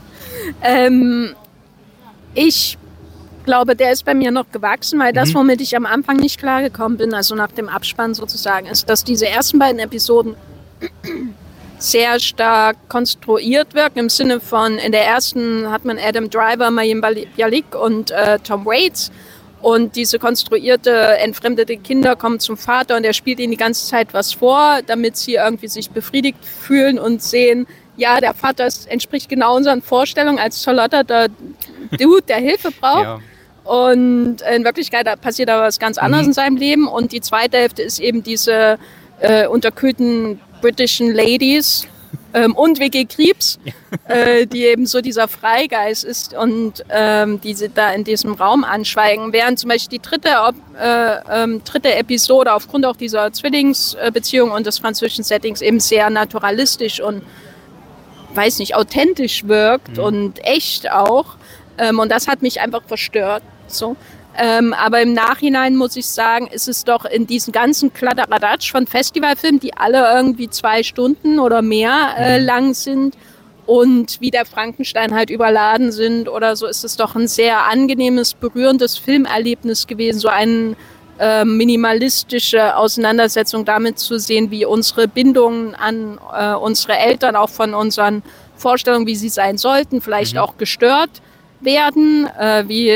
Ähm, ich glaube, der ist bei mir noch gewachsen, weil das, womit ich am Anfang nicht klargekommen bin, also nach dem Abspann sozusagen, ist, dass diese ersten beiden Episoden sehr stark konstruiert wirken, im Sinne von, in der ersten hat man Adam Driver, Mayim Bialik und äh, Tom Waits Und diese konstruierte, entfremdete Kinder kommen zum Vater und der spielt ihnen die ganze Zeit was vor, damit sie irgendwie sich befriedigt fühlen und sehen, ja, der Vater ist, entspricht genau unseren Vorstellungen als zerlotterter Dude, der Hilfe braucht. Ja. Und in Wirklichkeit passiert aber was ganz anderes mhm. in seinem Leben. Und die zweite Hälfte ist eben diese äh, unterkühlten britischen Ladies, Ähm, und W G Krebs, äh, die eben so dieser Freigeist ist und ähm, die sie da in diesem Raum anschweigen. Während zum Beispiel die dritte, äh, ähm, dritte Episode aufgrund auch dieser Zwillingsbeziehung und des französischen Settings eben sehr naturalistisch und, weiß nicht, authentisch wirkt mhm. und echt auch. Ähm, und das hat mich einfach verstört. So. Ähm, aber im Nachhinein muss ich sagen, ist es doch in diesen ganzen Kladderadatsch von Festivalfilmen, die alle irgendwie zwei Stunden oder mehr äh, lang sind und wie der Frankenstein halt überladen sind oder so, ist es doch ein sehr angenehmes, berührendes Filmerlebnis gewesen, so eine äh, minimalistische Auseinandersetzung damit zu sehen, wie unsere Bindungen an äh, unsere Eltern, auch von unseren Vorstellungen, wie sie sein sollten, vielleicht mhm. auch gestört werden, äh, wie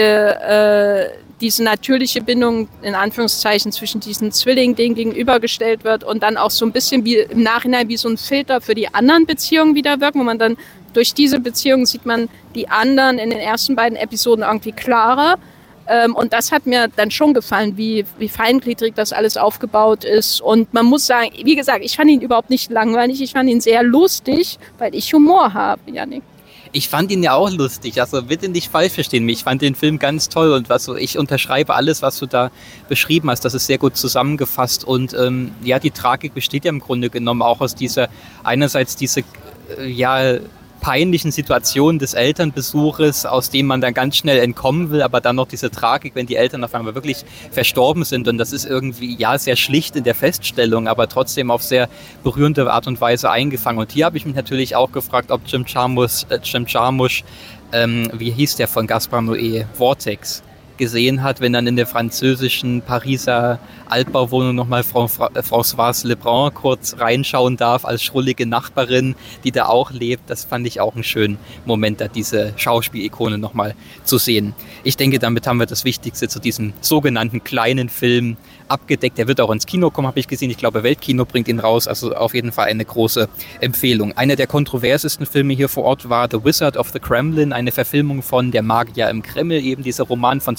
äh, diese natürliche Bindung in Anführungszeichen zwischen diesen Zwillingen denen gegenübergestellt wird und dann auch so ein bisschen wie im Nachhinein wie so ein Filter für die anderen Beziehungen wieder wirken, wo man dann durch diese Beziehungen sieht man die anderen in den ersten beiden Episoden irgendwie klarer. Ähm, und das hat mir dann schon gefallen, wie, wie feingliedrig das alles aufgebaut ist. Und man muss sagen, wie gesagt, ich fand ihn überhaupt nicht langweilig, ich fand ihn sehr lustig, weil ich Humor habe, Jannik. Ich fand ihn ja auch lustig, also bitte nicht falsch verstehen. Ich fand den Film ganz toll und was so, ich unterschreibe alles, was du da beschrieben hast. Das ist sehr gut zusammengefasst und ähm, ja, die Tragik besteht ja im Grunde genommen auch aus dieser, einerseits diese, äh, ja, peinlichen Situationen des Elternbesuches, aus dem man dann ganz schnell entkommen will, aber dann noch diese Tragik, wenn die Eltern auf einmal wirklich verstorben sind und das ist irgendwie, ja, sehr schlicht in der Feststellung, aber trotzdem auf sehr berührende Art und Weise eingefangen. Und hier habe ich mich natürlich auch gefragt, ob Jim Jarmusch, äh, Jim Jarmusch ähm, wie hieß der von Gaspar Noé, Vortex, gesehen hat, wenn dann in der französischen Pariser Altbauwohnung nochmal Frau Françoise Lebrun kurz reinschauen darf als schrullige Nachbarin, die da auch lebt. Das fand ich auch einen schönen Moment, da diese Schauspielikone nochmal zu sehen. Ich denke, damit haben wir das Wichtigste zu diesem sogenannten kleinen Film abgedeckt. Der wird auch ins Kino kommen, habe ich gesehen. Ich glaube, Weltkino bringt ihn raus. Also auf jeden Fall eine große Empfehlung. Einer der kontroversesten Filme hier vor Ort war The Wizard of the Kremlin, eine Verfilmung von Der Magier im Kreml, eben dieser Roman von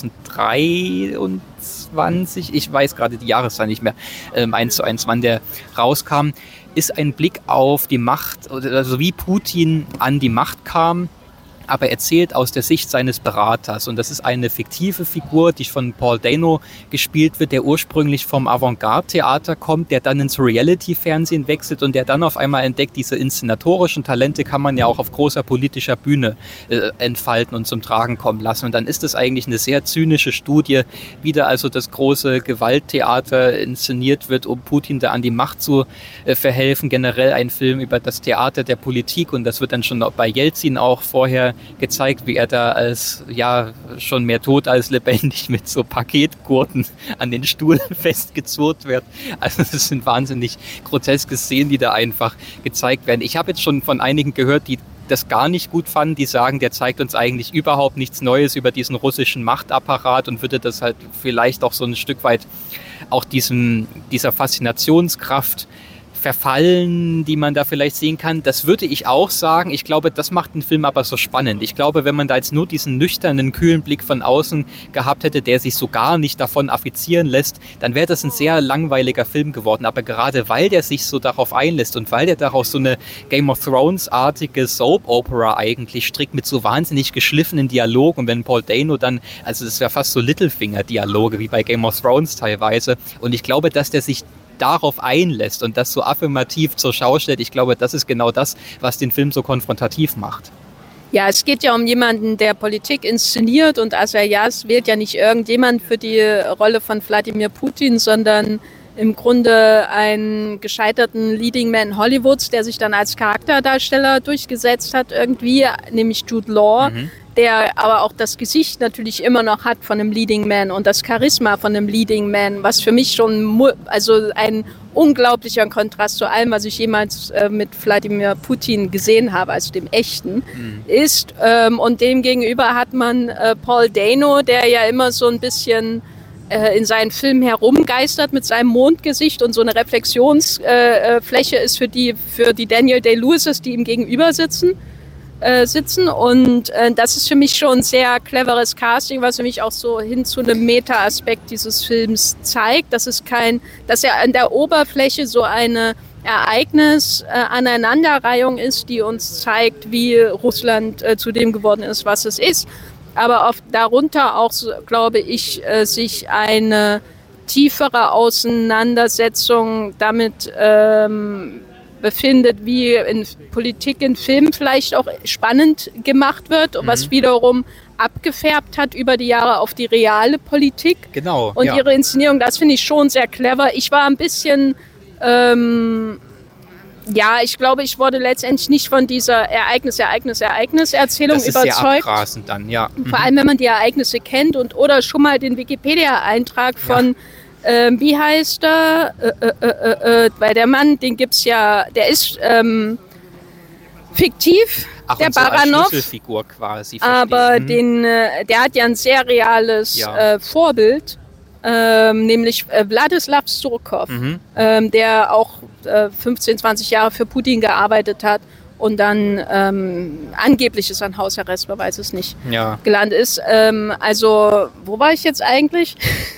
zweitausenddreiundzwanzig. Ich weiß gerade die Jahreszahl nicht mehr, ähm, eins zu eins, wann der rauskam. Ist ein Blick auf die Macht, also wie Putin an die Macht kam, aber erzählt aus der Sicht seines Beraters. Und das ist eine fiktive Figur, die von Paul Dano gespielt wird, der ursprünglich vom Avantgarde-Theater kommt, der dann ins Reality-Fernsehen wechselt und der dann auf einmal entdeckt, diese inszenatorischen Talente kann man ja auch auf großer politischer Bühne äh, entfalten und zum Tragen kommen lassen. Und dann ist es eigentlich eine sehr zynische Studie, wie da also das große Gewalttheater inszeniert wird, um Putin da an die Macht zu äh, verhelfen. Generell ein Film über das Theater der Politik und das wird dann schon bei Jelzin auch vorher gezeigt, wie er da als, ja, schon mehr tot als lebendig mit so Paketgurten an den Stuhl festgezurrt wird. Also das sind wahnsinnig groteske Szenen, die da einfach gezeigt werden. Ich habe jetzt schon von einigen gehört, die das gar nicht gut fanden, die sagen, der zeigt uns eigentlich überhaupt nichts Neues über diesen russischen Machtapparat und würde das halt vielleicht auch so ein Stück weit auch diesem, dieser Faszinationskraft verfallen, die man da vielleicht sehen kann. Das würde ich auch sagen. Ich glaube, das macht den Film aber so spannend. Ich glaube, wenn man da jetzt nur diesen nüchternen, kühlen Blick von außen gehabt hätte, der sich so gar nicht davon affizieren lässt, dann wäre das ein sehr langweiliger Film geworden. Aber gerade weil der sich so darauf einlässt und weil der daraus so eine Game of Thrones-artige Soap-Opera eigentlich strickt mit so wahnsinnig geschliffenen Dialogen und wenn Paul Dano dann, also das wäre fast so Littlefinger-Dialoge wie bei Game of Thrones teilweise und ich glaube, dass der sich darauf einlässt und das so affirmativ zur Schau stellt, ich glaube, das ist genau das, was den Film so konfrontativ macht. Ja, es geht ja um jemanden, der Politik inszeniert und Azarjas wählt ja nicht irgendjemand für die Rolle von Wladimir Putin, sondern im Grunde einen gescheiterten Leading Man Hollywoods, der sich dann als Charakterdarsteller durchgesetzt hat irgendwie, nämlich Jude Law, mhm. der aber auch das Gesicht natürlich immer noch hat von einem Leading Man und das Charisma von einem Leading Man, was für mich schon also ein unglaublicher Kontrast zu allem, was ich jemals äh, mit Wladimir Putin gesehen habe, also dem echten, mhm. ist. Ähm, und dem gegenüber hat man äh, Paul Dano, der ja immer so ein bisschen äh, in seinen Filmen herumgeistert mit seinem Mondgesicht und so eine Reflexionsfläche äh, ist für die, für die Daniel Day-Lewises, die ihm gegenüber sitzen. Äh, sitzen und äh, das ist für mich schon ein sehr cleveres Casting, was für mich auch so hin zu einem Meta-Aspekt dieses Films zeigt, dass es kein, dass er an der Oberfläche so eine Ereignis-Aneinanderreihung äh, ist, die uns zeigt, wie Russland äh, zu dem geworden ist, was es ist, aber auf, darunter auch, so, glaube ich, äh, sich eine tiefere Auseinandersetzung damit ähm, befindet, wie in Politik in Filmen vielleicht auch spannend gemacht wird, mhm. was wiederum abgefärbt hat über die Jahre auf die reale Politik. Genau. Und ja. ihre Inszenierung, das finde ich schon sehr clever. Ich war ein bisschen, ähm, ja, ich glaube, ich wurde letztendlich nicht von dieser Ereignis, Ereignis, Ereignis-Erzählung das ist überzeugt. Sehr abgrasend dann, ja. Mhm. Vor allem, wenn man die Ereignisse kennt und oder schon mal den Wikipedia-Eintrag von ja. Ähm, wie heißt er? Äh, äh, äh, äh, weil der Mann, den gibt's ja, der ist ähm, fiktiv, Ach, der und so Baranov. Als Schlüsselfigur quasi. Aber hm. den, äh, der hat ja ein sehr reales ja. äh, Vorbild, ähm, nämlich äh, Wladislaw Surkov, mhm. ähm, der auch äh, fünfzehn, zwanzig Jahre für Putin gearbeitet hat. Und dann ähm, angeblich ist ein Hausarrest, man weiß es nicht, ja. gelandet ist. Ähm, also, wo war ich jetzt eigentlich?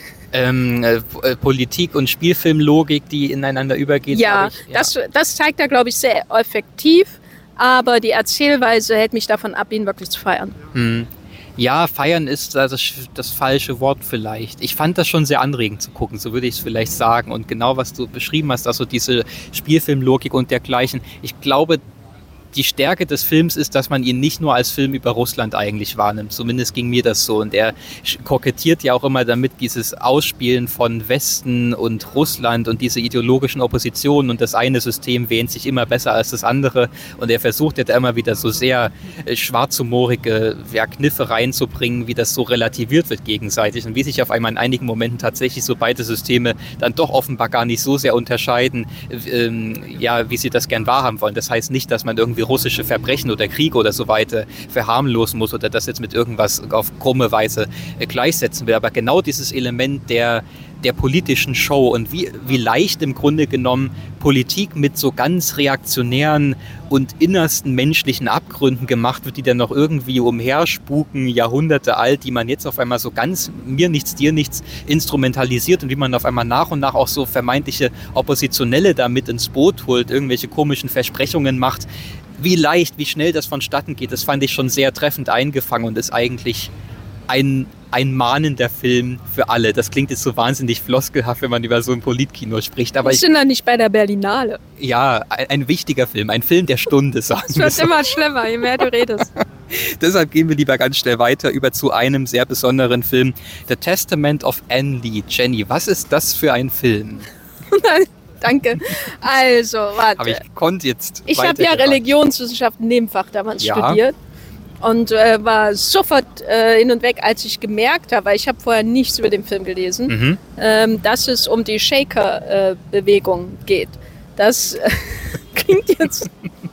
Ähm, äh, Politik und Spielfilmlogik, die ineinander übergeht. Ja, ich, ja. Das, das zeigt er, glaube ich, sehr effektiv, aber die Erzählweise hält mich davon ab, ihn wirklich zu feiern. Hm. Ja, feiern ist das, das falsche Wort vielleicht. Ich fand das schon sehr anregend zu gucken, so würde ich es vielleicht sagen. Und genau, was du beschrieben hast, also diese Spielfilmlogik und dergleichen, ich glaube, die Stärke des Films ist, dass man ihn nicht nur als Film über Russland eigentlich wahrnimmt. Zumindest ging mir das so. Und er kokettiert ja auch immer damit, dieses Ausspielen von Westen und Russland und diese ideologischen Oppositionen. Und das eine System wähnt sich immer besser als das andere. Und er versucht ja da immer wieder so sehr schwarzhumorige ja, Kniffe reinzubringen, wie das so relativiert wird gegenseitig. Und wie sich auf einmal in einigen Momenten tatsächlich so beide Systeme dann doch offenbar gar nicht so sehr unterscheiden, ähm, ja, wie sie das gern wahrhaben wollen. Das heißt nicht, dass man irgendwie russische Verbrechen oder Krieg oder so weiter verharmlosen muss oder das jetzt mit irgendwas auf krumme Weise äh, gleichsetzen will. Aber genau dieses Element der, der politischen Show und wie, wie leicht im Grunde genommen Politik mit so ganz reaktionären und innersten menschlichen Abgründen gemacht wird, die dann noch irgendwie umherspuken, Jahrhunderte alt, die man jetzt auf einmal so ganz mir nichts, dir nichts instrumentalisiert und wie man auf einmal nach und nach auch so vermeintliche Oppositionelle da mit ins Boot holt, irgendwelche komischen Versprechungen macht. Wie leicht, wie schnell das vonstatten geht, das fand ich schon sehr treffend eingefangen und ist eigentlich ein, ein mahnender Film für alle. Das klingt jetzt so wahnsinnig floskelhaft, wenn man über so ein Politkino spricht. Aber wir sind da nicht bei der Berlinale. Ja, ein, ein wichtiger Film, ein Film der Stunde, sagen wir. Es wird immer schlimmer, je mehr du redest. Deshalb gehen wir lieber ganz schnell weiter über zu einem sehr besonderen Film. The Testament of Anne Lee. Jenny, was ist das für ein Film? Danke. Also, warte. Aber ich konnte jetzt Ich habe ja Religionswissenschaften Nebenfach damals ja. studiert und äh, war sofort äh, hin und weg, als ich gemerkt habe, weil ich habe vorher nichts über den Film gelesen, mhm. ähm, dass es um die Shaker-Bewegung äh, geht. Das äh, klingt jetzt...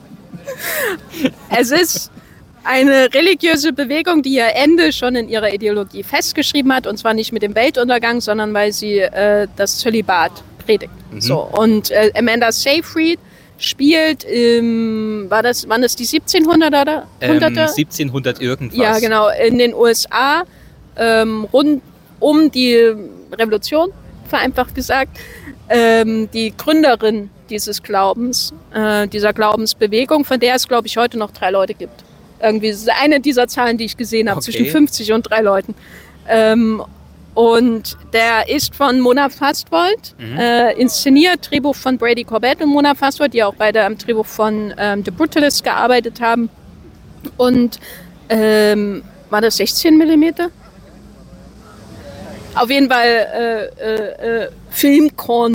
Es ist eine religiöse Bewegung, die ihr Ende schon in ihrer Ideologie festgeschrieben hat, und zwar nicht mit dem Weltuntergang, sondern weil sie äh, das Zölibat predigt. Mhm. So, und äh, Amanda Seyfried spielt im, war das, waren das die siebzehnhunderter oder? Ähm, siebzehnhundert irgendwas. Ja, genau, in den U S A, ähm, rund um die Revolution, vereinfacht gesagt, ähm, die Gründerin dieses Glaubens, äh, dieser Glaubensbewegung, von der es, glaube ich, heute noch drei Leute gibt. Irgendwie, das ist eine dieser Zahlen, die ich gesehen habe, okay. Zwischen fünfzig und drei Leuten. Ähm, und der ist von Mona Fastwold, mhm. äh, inszeniert, Drehbuch von Brady Corbett und Mona Fastwold, die auch beide am Drehbuch von ähm, The Brutalist gearbeitet haben. Und ähm, war das sechzehn Millimeter? Auf jeden Fall äh, äh, äh, Filmkorn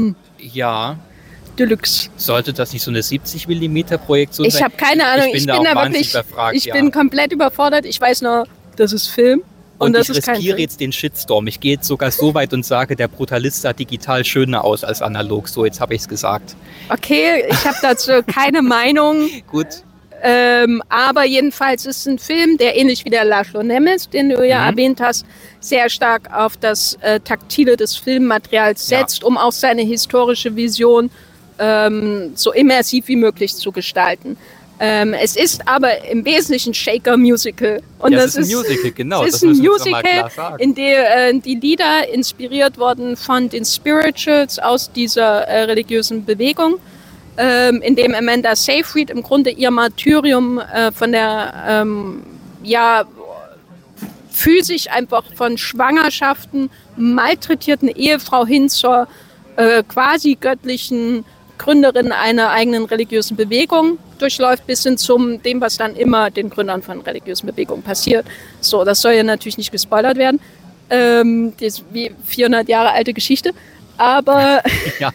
Ja. Deluxe. Sollte das nicht so eine siebzig Millimeter Projektion sein? Ich habe keine Ahnung. Ich bin, ich bin da, da wirklich, überfragt, ich ja. bin komplett überfordert. Ich weiß nur, das ist Film. Und, und das ich ist kein riskiere jetzt den Shitstorm. Ich gehe jetzt sogar so weit und sage, der Brutalist sah digital schöner aus als analog. So, jetzt habe ich es gesagt. Okay, ich habe dazu keine Meinung. Gut. Ähm, aber jedenfalls ist es ein Film, der ähnlich wie der Laszlo Nemes, den du ja mhm. erwähnt hast, sehr stark auf das äh, Taktile des Filmmaterials setzt, ja. um auch seine historische Vision ähm, so immersiv wie möglich zu gestalten. Ähm, es ist aber im Wesentlichen Shaker-Musical. Und ja, das es ist ein Musical, genau. Es ist ein Musical, in dem äh, die Lieder inspiriert wurden von den Spirituals aus dieser äh, religiösen Bewegung, ähm, in dem Amanda Seyfried im Grunde ihr Martyrium äh, von der, ähm, ja, physisch einfach von Schwangerschaften, malträtierten Ehefrau hin zur äh, quasi göttlichen Gründerin einer eigenen religiösen Bewegung durchläuft, bis hin zum dem, was dann immer den Gründern von religiösen Bewegungen passiert. So, das soll ja natürlich nicht gespoilert werden. Ähm, das ist wie vierhundert Jahre alte Geschichte. Aber, ja.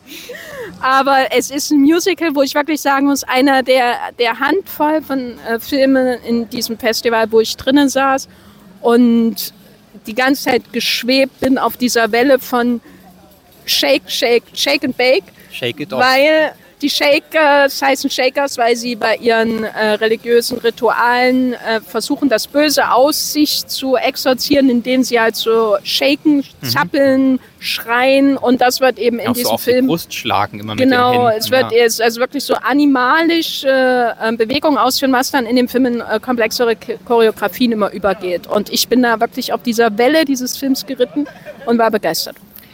aber es ist ein Musical, wo ich wirklich sagen muss, einer der, der Handvoll von äh, Filmen in diesem Festival, wo ich drinnen saß und die ganze Zeit geschwebt bin auf dieser Welle von Shake, Shake, Shake and Bake. Shake it off. Weil die Shakers heißen Shakers, weil sie bei ihren äh, religiösen Ritualen äh, versuchen, das Böse aus sich zu exorzieren, indem sie halt so shaken, mhm. zappeln, schreien, und das wird eben in auch diesem so auf Film... Die Brust schlagen immer genau, mit den Händen. Es wird ja. es, also wirklich so animalische äh, Bewegungen ausführen, was dann in dem Film in äh, komplexere Choreografien immer übergeht. Und ich bin da wirklich auf dieser Welle dieses Films geritten und war begeistert.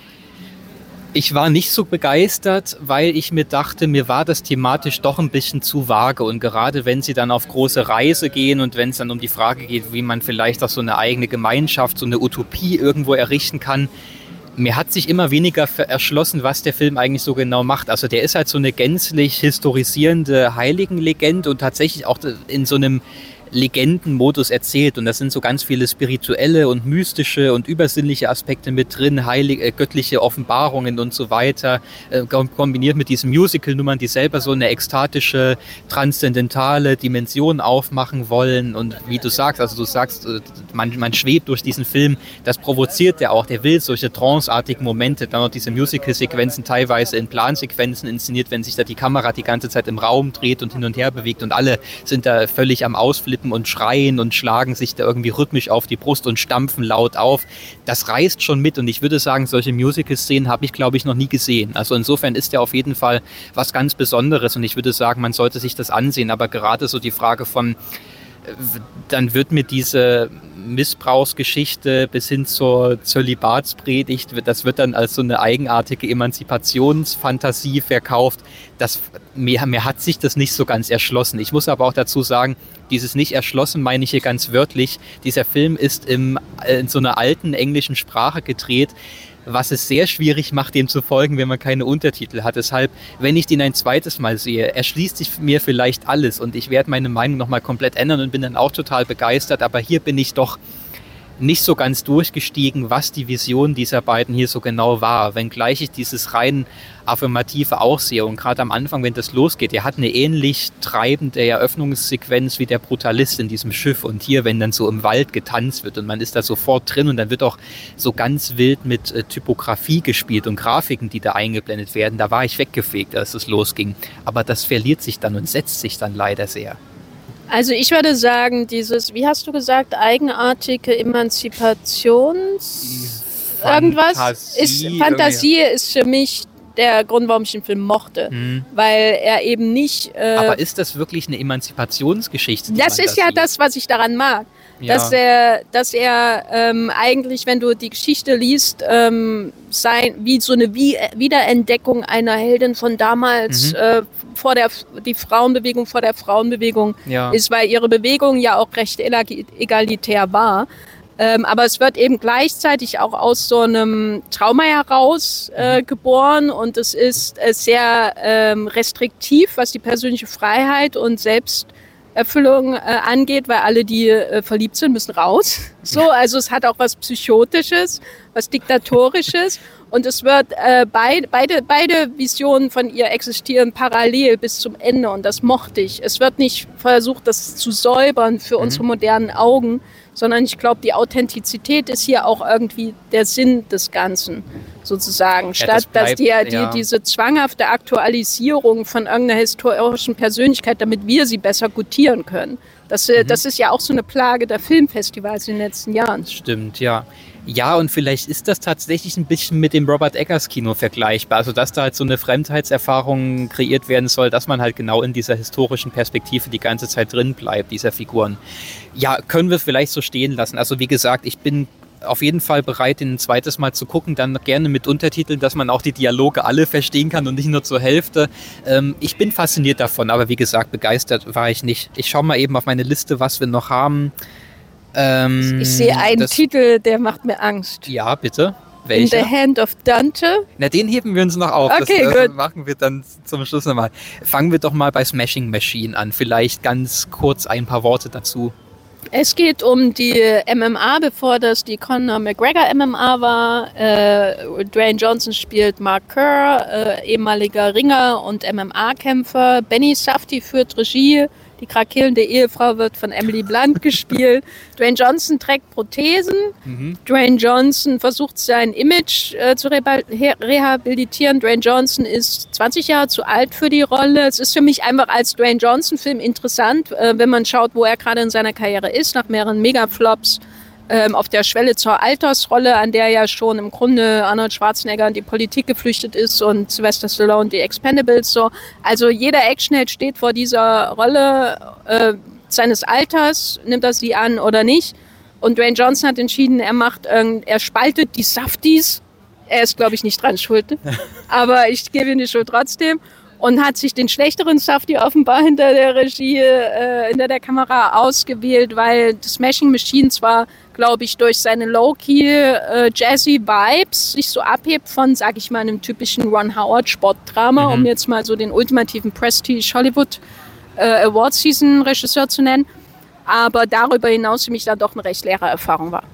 Ich war nicht so begeistert, weil ich mir dachte, mir war das thematisch doch ein bisschen zu vage. Und gerade wenn sie dann auf große Reise gehen und wenn es dann um die Frage geht, wie man vielleicht auch so eine eigene Gemeinschaft, so eine Utopie irgendwo errichten kann, mir hat sich immer weniger erschlossen, was der Film eigentlich so genau macht. Also der ist halt so eine gänzlich historisierende Heiligenlegende und tatsächlich auch in so einem Legendenmodus erzählt, und da sind so ganz viele spirituelle und mystische und übersinnliche Aspekte mit drin, heilige, äh, göttliche Offenbarungen und so weiter, äh, kombiniert mit diesen Musical-Nummern, die selber so eine ekstatische, transzendentale Dimension aufmachen wollen. Und wie du sagst, also du sagst, äh, man, man schwebt durch diesen Film, das provoziert der auch, der will solche tranceartigen Momente, dann noch diese Musical-Sequenzen teilweise in Plansequenzen inszeniert, wenn sich da die Kamera die ganze Zeit im Raum dreht und hin und her bewegt und alle sind da völlig am Ausflippen und schreien und schlagen sich da irgendwie rhythmisch auf die Brust und stampfen laut auf. Das reißt schon mit, und ich würde sagen, solche Musical-Szenen habe ich, glaube ich, noch nie gesehen. Also insofern ist der auf jeden Fall was ganz Besonderes, und ich würde sagen, man sollte sich das ansehen, aber gerade so die Frage von, dann wird mir diese Missbrauchsgeschichte bis hin zur Zölibatspredigt, das wird dann als so eine eigenartige Emanzipationsfantasie verkauft. Das, mir, mir hat sich das nicht so ganz erschlossen. Ich muss aber auch dazu sagen, dieses nicht erschlossen meine ich hier ganz wörtlich. Dieser Film ist im, in so einer alten englischen Sprache gedreht, was es sehr schwierig macht, dem zu folgen, wenn man keine Untertitel hat. Deshalb, wenn ich den ein zweites Mal sehe, erschließt sich mir vielleicht alles, und ich werde meine Meinung nochmal komplett ändern und bin dann auch total begeistert. Aber hier bin ich doch nicht so ganz durchgestiegen, was die Vision dieser beiden hier so genau war, wenngleich ich dieses rein Affirmative auch sehe. Und gerade am Anfang, wenn das losgeht, er hat eine ähnlich treibende Eröffnungssequenz wie der Brutalist in diesem Schiff, und hier, wenn dann so im Wald getanzt wird und man ist da sofort drin, und dann wird auch so ganz wild mit äh, Typografie gespielt und Grafiken, die da eingeblendet werden, da war ich weggefegt, als es losging. Aber das verliert sich dann und setzt sich dann leider sehr. Also ich würde sagen, dieses, wie hast du gesagt, eigenartige Emanzipations... Irgendwas ist, Fantasie ist für mich der Grund, warum ich den Film mochte. Hm. Weil er eben nicht... Äh, Aber ist das wirklich eine Emanzipationsgeschichte? Das ist ja das, was ich daran mag. Ja. Dass er, dass er ähm, eigentlich, wenn du die Geschichte liest, ähm, sein, wie so eine wie Wiederentdeckung einer Heldin von damals, mhm. äh, vor der die Frauenbewegung vor der Frauenbewegung ja. ist, weil ihre Bewegung ja auch recht egalitär war. Ähm, aber es wird eben gleichzeitig auch aus so einem Trauma heraus äh, mhm. geboren, und es ist äh, sehr ähm, restriktiv, was die persönliche Freiheit und Selbsterfüllung äh, angeht, weil alle, die äh, verliebt sind, müssen raus. So, also es hat auch was Psychotisches, was Diktatorisches. Und es wird äh, beid, beide, beide Visionen von ihr existieren parallel bis zum Ende. Und das mochte ich. Es wird nicht versucht, das zu säubern für mhm. unsere modernen Augen, sondern ich glaube, die Authentizität ist hier auch irgendwie der Sinn des Ganzen, sozusagen. Ja, Statt das bleibt, dass die, die, ja. diese zwanghafte Aktualisierung von irgendeiner historischen Persönlichkeit, damit wir sie besser gutieren können. Das, mhm. das ist ja auch so eine Plage der Filmfestivals in den letzten Jahren. Stimmt, ja. Ja, und vielleicht ist das tatsächlich ein bisschen mit dem Robert Eggers Kino vergleichbar. Also, dass da halt so eine Fremdheitserfahrung kreiert werden soll, dass man halt genau in dieser historischen Perspektive die ganze Zeit drin bleibt, dieser Figuren. Ja, können wir vielleicht so stehen lassen. Also, wie gesagt, ich bin auf jeden Fall bereit, den ein zweites Mal zu gucken, dann gerne mit Untertiteln, dass man auch die Dialoge alle verstehen kann und nicht nur zur Hälfte. Ähm, ich bin fasziniert davon, aber wie gesagt, begeistert war ich nicht. Ich schaue mal eben auf meine Liste, was wir noch haben. Ähm, ich sehe einen das, Titel, der macht mir Angst. Ja, bitte. Welcher? In the Hand of Dante. Na, den heben wir uns noch auf. Okay, das äh, gut. machen wir dann zum Schluss nochmal. Fangen wir doch mal bei Smashing Machine an. Vielleicht ganz kurz ein paar Worte dazu. Es geht um die M M A, bevor das die Conor McGregor M M A war. Äh, Dwayne Johnson spielt Mark Kerr, äh, ehemaliger Ringer und M M A-Kämpfer. Benny Safdie führt Regie. Die krakelende Ehefrau wird von Emily Blunt gespielt. Dwayne Johnson trägt Prothesen. Mhm. Dwayne Johnson versucht sein Image äh, zu reha- rehabilitieren. Dwayne Johnson ist zwanzig Jahre zu alt für die Rolle. Es ist für mich einfach als Dwayne Johnson-Film interessant, äh, wenn man schaut, wo er gerade in seiner Karriere ist, nach mehreren Megaflops. Ähm, auf der Schwelle zur Altersrolle, an der ja schon im Grunde Arnold Schwarzenegger in die Politik geflüchtet ist und Sylvester Stallone die Expendables. So. Also jeder Actionheld steht vor dieser Rolle äh, seines Alters, nimmt er sie an oder nicht. Und Dwayne Johnson hat entschieden, er macht, äh, er spaltet die Safdies. Er ist, glaube ich, nicht dran schuld, aber ich gebe ihm die Schuld trotzdem. Und hat sich den schlechteren Safdie offenbar hinter der Regie, äh, hinter der Kamera ausgewählt, weil Smashing Machine zwar, glaube ich, durch seine low-key, äh, jazzy Vibes sich so abhebt von, sag ich mal, einem typischen Ron Howard Sportdrama, mhm. um jetzt mal so den ultimativen Prestige Hollywood äh, Award Season Regisseur zu nennen, aber darüber hinaus für mich dann doch eine recht leere Erfahrung war.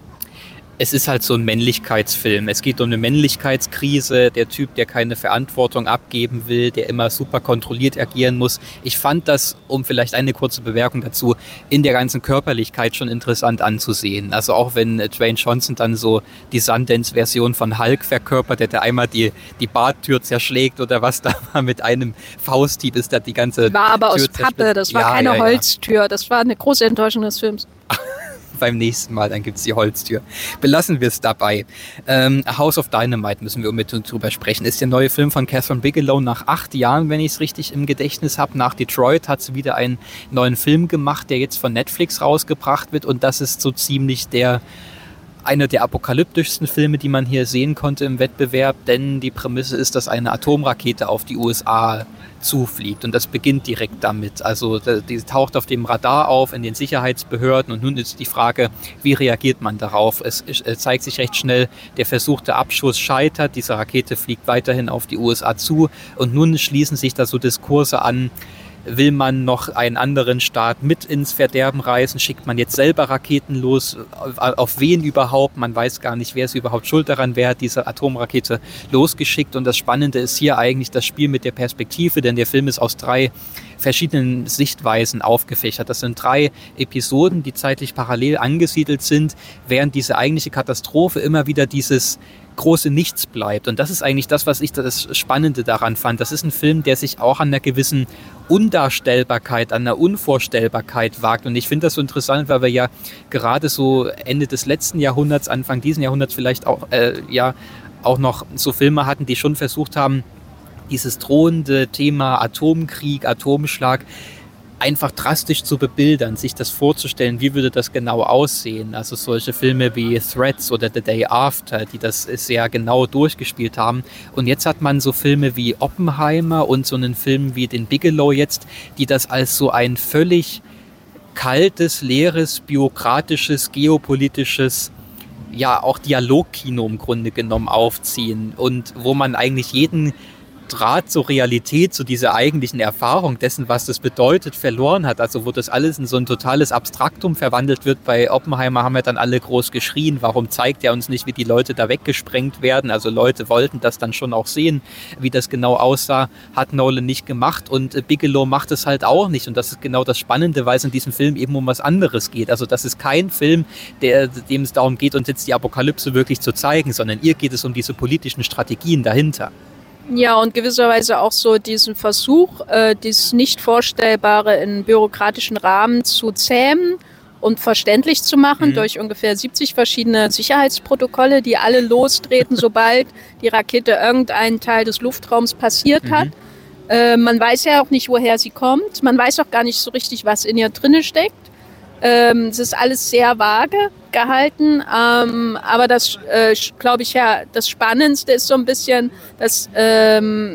Es ist halt so ein Männlichkeitsfilm. Es geht um eine Männlichkeitskrise, der Typ, der keine Verantwortung abgeben will, der immer super kontrolliert agieren muss. Ich fand das, um vielleicht eine kurze Bemerkung dazu, in der ganzen Körperlichkeit schon interessant anzusehen. Also auch wenn Dwayne Johnson dann so die Sundance-Version von Hulk verkörpert, der da einmal die, die Badtür zerschlägt oder was da war mit einem Fausthieb, ist da die ganze War aber Tür aus Pappe, das war ja, keine ja, ja. Holztür. Das war eine große Enttäuschung des Films. Beim nächsten Mal, dann gibt es die Holztür. Belassen wir es dabei. Ähm, House of Dynamite müssen wir unbedingt drüber sprechen. Ist der neue Film von Catherine Bigelow nach acht Jahren, wenn ich es richtig im Gedächtnis habe. Nach Detroit hat sie wieder einen neuen Film gemacht, der jetzt von Netflix rausgebracht wird. Und das ist so ziemlich der einer der apokalyptischsten Filme, die man hier sehen konnte im Wettbewerb, denn die Prämisse ist, dass eine Atomrakete auf die U S A zufliegt und das beginnt direkt damit. Also die taucht auf dem Radar auf in den Sicherheitsbehörden und nun ist die Frage, wie reagiert man darauf? Es, es zeigt sich recht schnell, der versuchte Abschuss scheitert, diese Rakete fliegt weiterhin auf die U S A zu und nun schließen sich da so Diskurse an. Will man noch einen anderen Staat mit ins Verderben reißen? Schickt man jetzt selber Raketen los? Auf wen überhaupt? Man weiß gar nicht, wer ist überhaupt schuld daran, wer hat diese Atomrakete losgeschickt. Und das Spannende ist hier eigentlich das Spiel mit der Perspektive, denn der Film ist aus drei verschiedenen Sichtweisen aufgefächert. Das sind drei Episoden, die zeitlich parallel angesiedelt sind, während diese eigentliche Katastrophe immer wieder dieses große Nichts bleibt. Und das ist eigentlich das, was ich das Spannende daran fand. Das ist ein Film, der sich auch an einer gewissen Undarstellbarkeit, an einer Unvorstellbarkeit wagt. Und ich finde das so interessant, weil wir ja gerade so Ende des letzten Jahrhunderts, Anfang diesen Jahrhunderts vielleicht auch, äh, ja, auch noch so Filme hatten, die schon versucht haben, dieses drohende Thema Atomkrieg, Atomschlag einfach drastisch zu bebildern, sich das vorzustellen, wie würde das genau aussehen. Also solche Filme wie Threats oder The Day After, die das sehr genau durchgespielt haben. Und jetzt hat man so Filme wie Oppenheimer und so einen Film wie den Bigelow jetzt, die das als so ein völlig kaltes, leeres, bürokratisches, geopolitisches, ja auch Dialogkino im Grunde genommen aufziehen und wo man eigentlich jeden Draht zur Realität, zu dieser eigentlichen Erfahrung dessen, was das bedeutet, verloren hat. Also wo das alles in so ein totales Abstraktum verwandelt wird. Bei Oppenheimer haben wir dann alle groß geschrien, warum zeigt er uns nicht, wie die Leute da weggesprengt werden. Also Leute wollten das dann schon auch sehen, wie das genau aussah, hat Nolan nicht gemacht und Bigelow macht es halt auch nicht. Und das ist genau das Spannende, weil es in diesem Film eben um was anderes geht. Also das ist kein Film, der, dem es darum geht, uns jetzt die Apokalypse wirklich zu zeigen, sondern ihr geht es um diese politischen Strategien dahinter. Ja, und gewisserweise auch so diesen Versuch, äh, dieses Nicht-Vorstellbare in bürokratischen Rahmen zu zähmen und verständlich zu machen mhm. durch ungefähr siebzig verschiedene Sicherheitsprotokolle, die alle lostreten, sobald die Rakete irgendeinen Teil des Luftraums passiert mhm. hat. Äh, man weiß ja auch nicht, woher sie kommt. Man weiß auch gar nicht so richtig, was in ihr drinne steckt. Ähm, es ist alles sehr vage gehalten, ähm, aber das, äh, glaube ich, ja, das Spannendste ist so ein bisschen, dass ähm,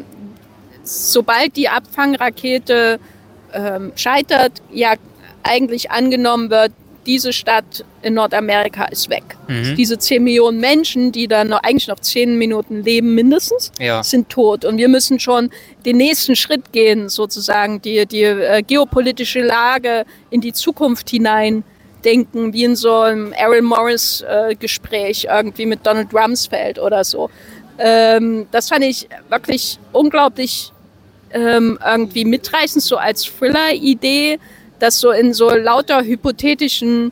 sobald die Abfangrakete ähm, scheitert, ja eigentlich angenommen wird, diese Stadt in Nordamerika ist weg. Mhm. Diese zehn Millionen Menschen, die dann noch, eigentlich noch zehn Minuten leben mindestens, ja. sind tot. Und wir müssen schon den nächsten Schritt gehen, sozusagen, die, die äh, geopolitische Lage in die Zukunft hinein denken, wie in so einem Errol Morris-Gespräch äh, irgendwie mit Donald Rumsfeld oder so. Ähm, das fand ich wirklich unglaublich ähm, irgendwie mitreißend, so als Thriller-Idee, dass so in so lauter hypothetischen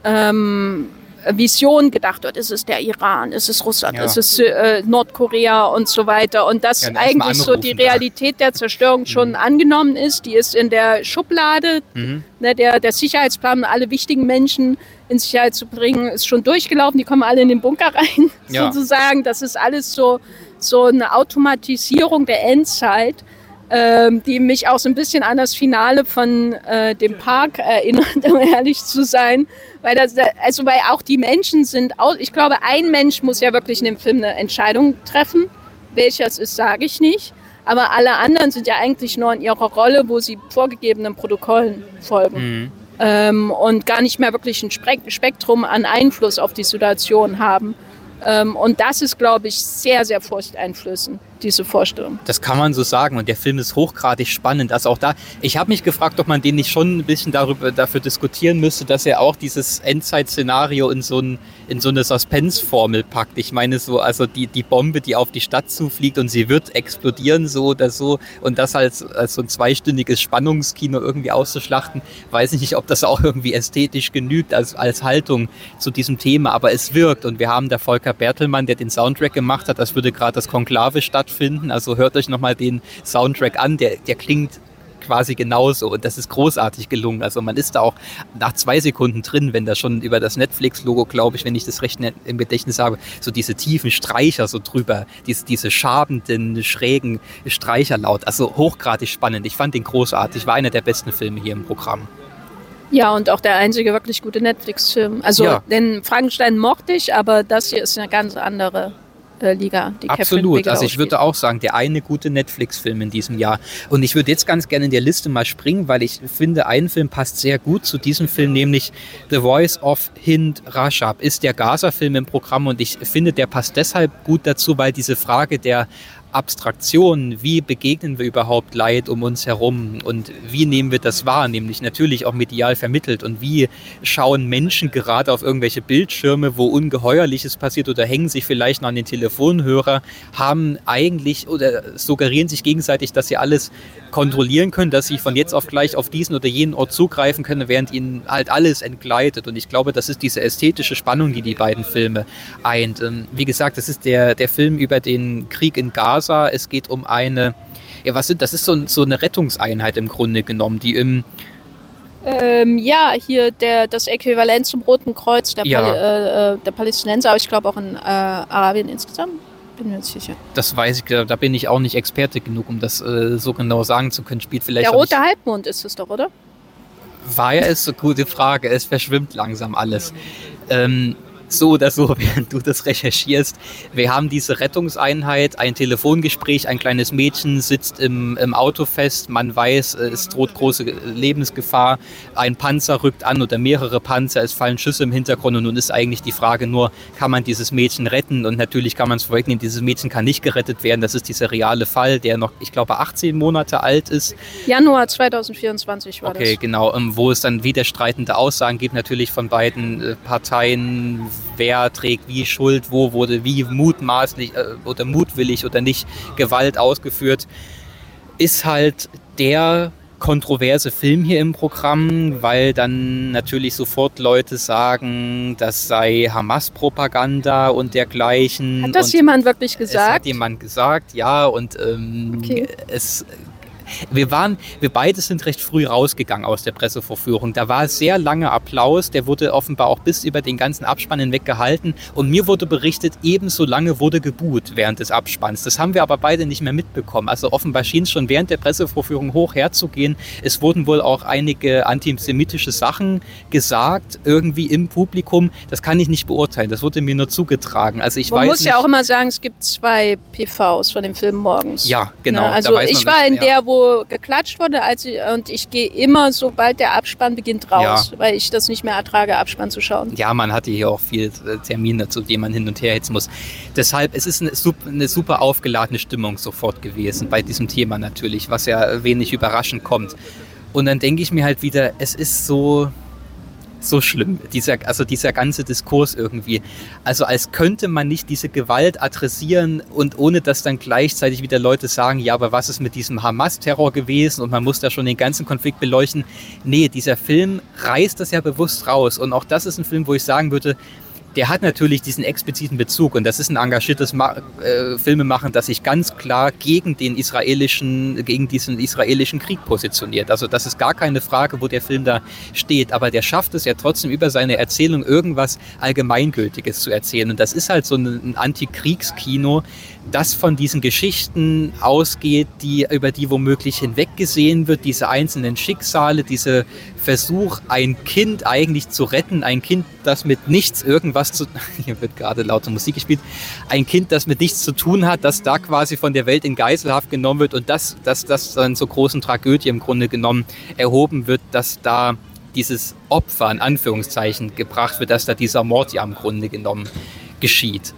ähm, Visionen gedacht wird. Ist es der Iran, ist es Russland, ja. ist es äh, Nordkorea und so weiter. Und dass ja, eigentlich so die Realität da. der Zerstörung schon mhm. angenommen ist. Die ist in der Schublade. Mhm. Ne, der, der Sicherheitsplan, alle wichtigen Menschen in Sicherheit zu bringen, ist schon durchgelaufen. Die kommen alle in den Bunker rein, ja. sozusagen. Das ist alles so, so eine Automatisierung der Endzeit, Ähm, die mich auch so ein bisschen an das Finale von äh, dem Park erinnert, um ehrlich zu sein. Weil, das, also, weil auch die Menschen sind, auch, ich glaube, ein Mensch muss ja wirklich in dem Film eine Entscheidung treffen. Welcher es ist, sage ich nicht. Aber alle anderen sind ja eigentlich nur in ihrer Rolle, wo sie vorgegebenen Protokollen folgen. Mhm. Ähm, und gar nicht mehr wirklich ein Spektrum an Einfluss auf die Situation haben. Ähm, und das ist, glaube ich, sehr, sehr furchteinflößend, diese Vorstellung. Das kann man so sagen und der Film ist hochgradig spannend. Also auch da, ich habe mich gefragt, ob man den nicht schon ein bisschen darüber, dafür diskutieren müsste, dass er auch dieses Endzeit-Szenario in so, ein, in so eine Suspense-Formel packt. Ich meine so, also die, die Bombe, die auf die Stadt zufliegt und sie wird explodieren so oder so und das als, als so ein zweistündiges Spannungskino irgendwie auszuschlachten, weiß ich nicht, ob das auch irgendwie ästhetisch genügt als, als Haltung zu diesem Thema, aber es wirkt und wir haben da Volker Bertelmann, der den Soundtrack gemacht hat, das würde gerade das Konklave stattfinden, also hört euch nochmal den Soundtrack an, der, der klingt quasi genauso und das ist großartig gelungen, also man ist da auch nach zwei Sekunden drin, wenn da schon über das Netflix-Logo, glaube ich, wenn ich das recht im Gedächtnis habe, so diese tiefen Streicher so drüber, diese, diese schabenden, schrägen Streicherlaut, also hochgradig spannend, ich fand den großartig, war einer der besten Filme hier im Programm. Ja, und auch der einzige wirklich gute Netflix-Film. Also ja. Den Frankenstein mochte ich, aber das hier ist eine ganz andere äh, Liga. Die Absolut, also ich würde auch sagen, der eine gute Netflix-Film in diesem Jahr. Und ich würde jetzt ganz gerne in der Liste mal springen, weil ich finde, ein Film passt sehr gut zu diesem Film, nämlich The Voice of Hind Rajab ist der Gaza-Film im Programm und ich finde, der passt deshalb gut dazu, weil diese Frage der Abstraktion, wie begegnen wir überhaupt Leid um uns herum und wie nehmen wir das wahr, nämlich natürlich auch medial vermittelt und wie schauen Menschen gerade auf irgendwelche Bildschirme, wo Ungeheuerliches passiert oder hängen sich vielleicht noch an den Telefonhörer, haben eigentlich oder suggerieren sich gegenseitig, dass sie alles kontrollieren können, dass sie von jetzt auf gleich auf diesen oder jenen Ort zugreifen können, während ihnen halt alles entgleitet und ich glaube, das ist diese ästhetische Spannung, die die beiden Filme eint. Wie gesagt, das ist der, der Film über den Krieg in Gaza. Es geht um eine, ja, was sind, das ist so, so eine Rettungseinheit im Grunde genommen, die im ähm, ja, hier der, das Äquivalent zum Roten Kreuz der, ja. Pal- äh, der Palästinenser, aber ich glaube auch in äh, Arabien insgesamt, bin mir nicht sicher. Das weiß ich, da bin ich auch nicht Experte genug, um das äh, so genau sagen zu können. Spielt vielleicht der Rote Halbmond ist es doch, oder? War ja es, eine gute Frage, es verschwimmt langsam alles. Ähm, so oder so, während du das recherchierst. Wir haben diese Rettungseinheit, ein Telefongespräch, ein kleines Mädchen sitzt im, im Auto fest, man weiß, es droht große Lebensgefahr, ein Panzer rückt an oder mehrere Panzer, es fallen Schüsse im Hintergrund und nun ist eigentlich die Frage nur, kann man dieses Mädchen retten? Und natürlich kann man es vorwegnehmen, dieses Mädchen kann nicht gerettet werden, das ist dieser reale Fall, der noch, ich glaube, achtzehn Monate alt ist. Januar zweitausendvierundzwanzig war okay, das. Okay, genau, wo es dann widerstreitende Aussagen gibt, natürlich von beiden Parteien, wer trägt wie Schuld, wo wurde wie mutmaßlich äh, oder mutwillig oder nicht Gewalt ausgeführt, ist halt der kontroverse Film hier im Programm, weil dann natürlich sofort Leute sagen, das sei Hamas-Propaganda und dergleichen. Hat das und jemand wirklich gesagt? Es hat jemand gesagt, ja, und ähm, okay. es... Wir waren, wir beide sind recht früh rausgegangen aus der Pressevorführung. Da war sehr langer Applaus, der wurde offenbar auch bis über den ganzen Abspann hinweg gehalten und mir wurde berichtet, ebenso lange wurde geboot während des Abspanns. Das haben wir aber beide nicht mehr mitbekommen. Also offenbar schien es schon während der Pressevorführung hoch herzugehen. Es wurden wohl auch einige antisemitische Sachen gesagt, irgendwie im Publikum. Das kann ich nicht beurteilen, das wurde mir nur zugetragen. Also ich Man weiß muss nicht, ja auch immer sagen, es gibt zwei P Vs von dem Film morgens. Ja, genau. Ja, also ich war nicht, in ja. der, wo geklatscht wurde, als ich, und ich gehe immer, sobald der Abspann beginnt, raus, ja. weil ich das nicht mehr ertrage, Abspann zu schauen. Ja, man hatte hier auch viele Termine, zu denen man hin und her hetzen muss. Deshalb, es ist eine super, eine super aufgeladene Stimmung sofort gewesen bei diesem Thema natürlich, was ja wenig überraschend kommt. Und dann denke ich mir halt wieder, es ist so... so schlimm, dieser, also dieser ganze Diskurs irgendwie. Also als könnte man nicht diese Gewalt adressieren und ohne dass dann gleichzeitig wieder Leute sagen, ja, aber was ist mit diesem Hamas-Terror gewesen und man muss da schon den ganzen Konflikt beleuchten. Nee, dieser Film reißt das ja bewusst raus und auch das ist ein Film, wo ich sagen würde, der hat natürlich diesen expliziten Bezug und das ist ein engagiertes Ma- äh, Filmemachen, das sich ganz klar gegen den israelischen, gegen diesen israelischen Krieg positioniert. Also das ist gar keine Frage, wo der Film da steht, aber der schafft es ja trotzdem über seine Erzählung irgendwas Allgemeingültiges zu erzählen und das ist halt so ein, ein Antikriegskino, das von diesen Geschichten ausgeht, die, über die womöglich hinweggesehen wird, diese einzelnen Schicksale, diese Versuch, ein Kind eigentlich zu retten, ein Kind, das mit nichts irgendwas zu... Hier wird gerade laute Musik gespielt. Ein Kind, das mit nichts zu tun hat, das da quasi von der Welt in Geiselhaft genommen wird und das, das, das dann zur großen Tragödie im Grunde genommen erhoben wird, dass da dieses Opfer, in Anführungszeichen, gebracht wird, dass da dieser Mord ja im Grunde genommen geschieht.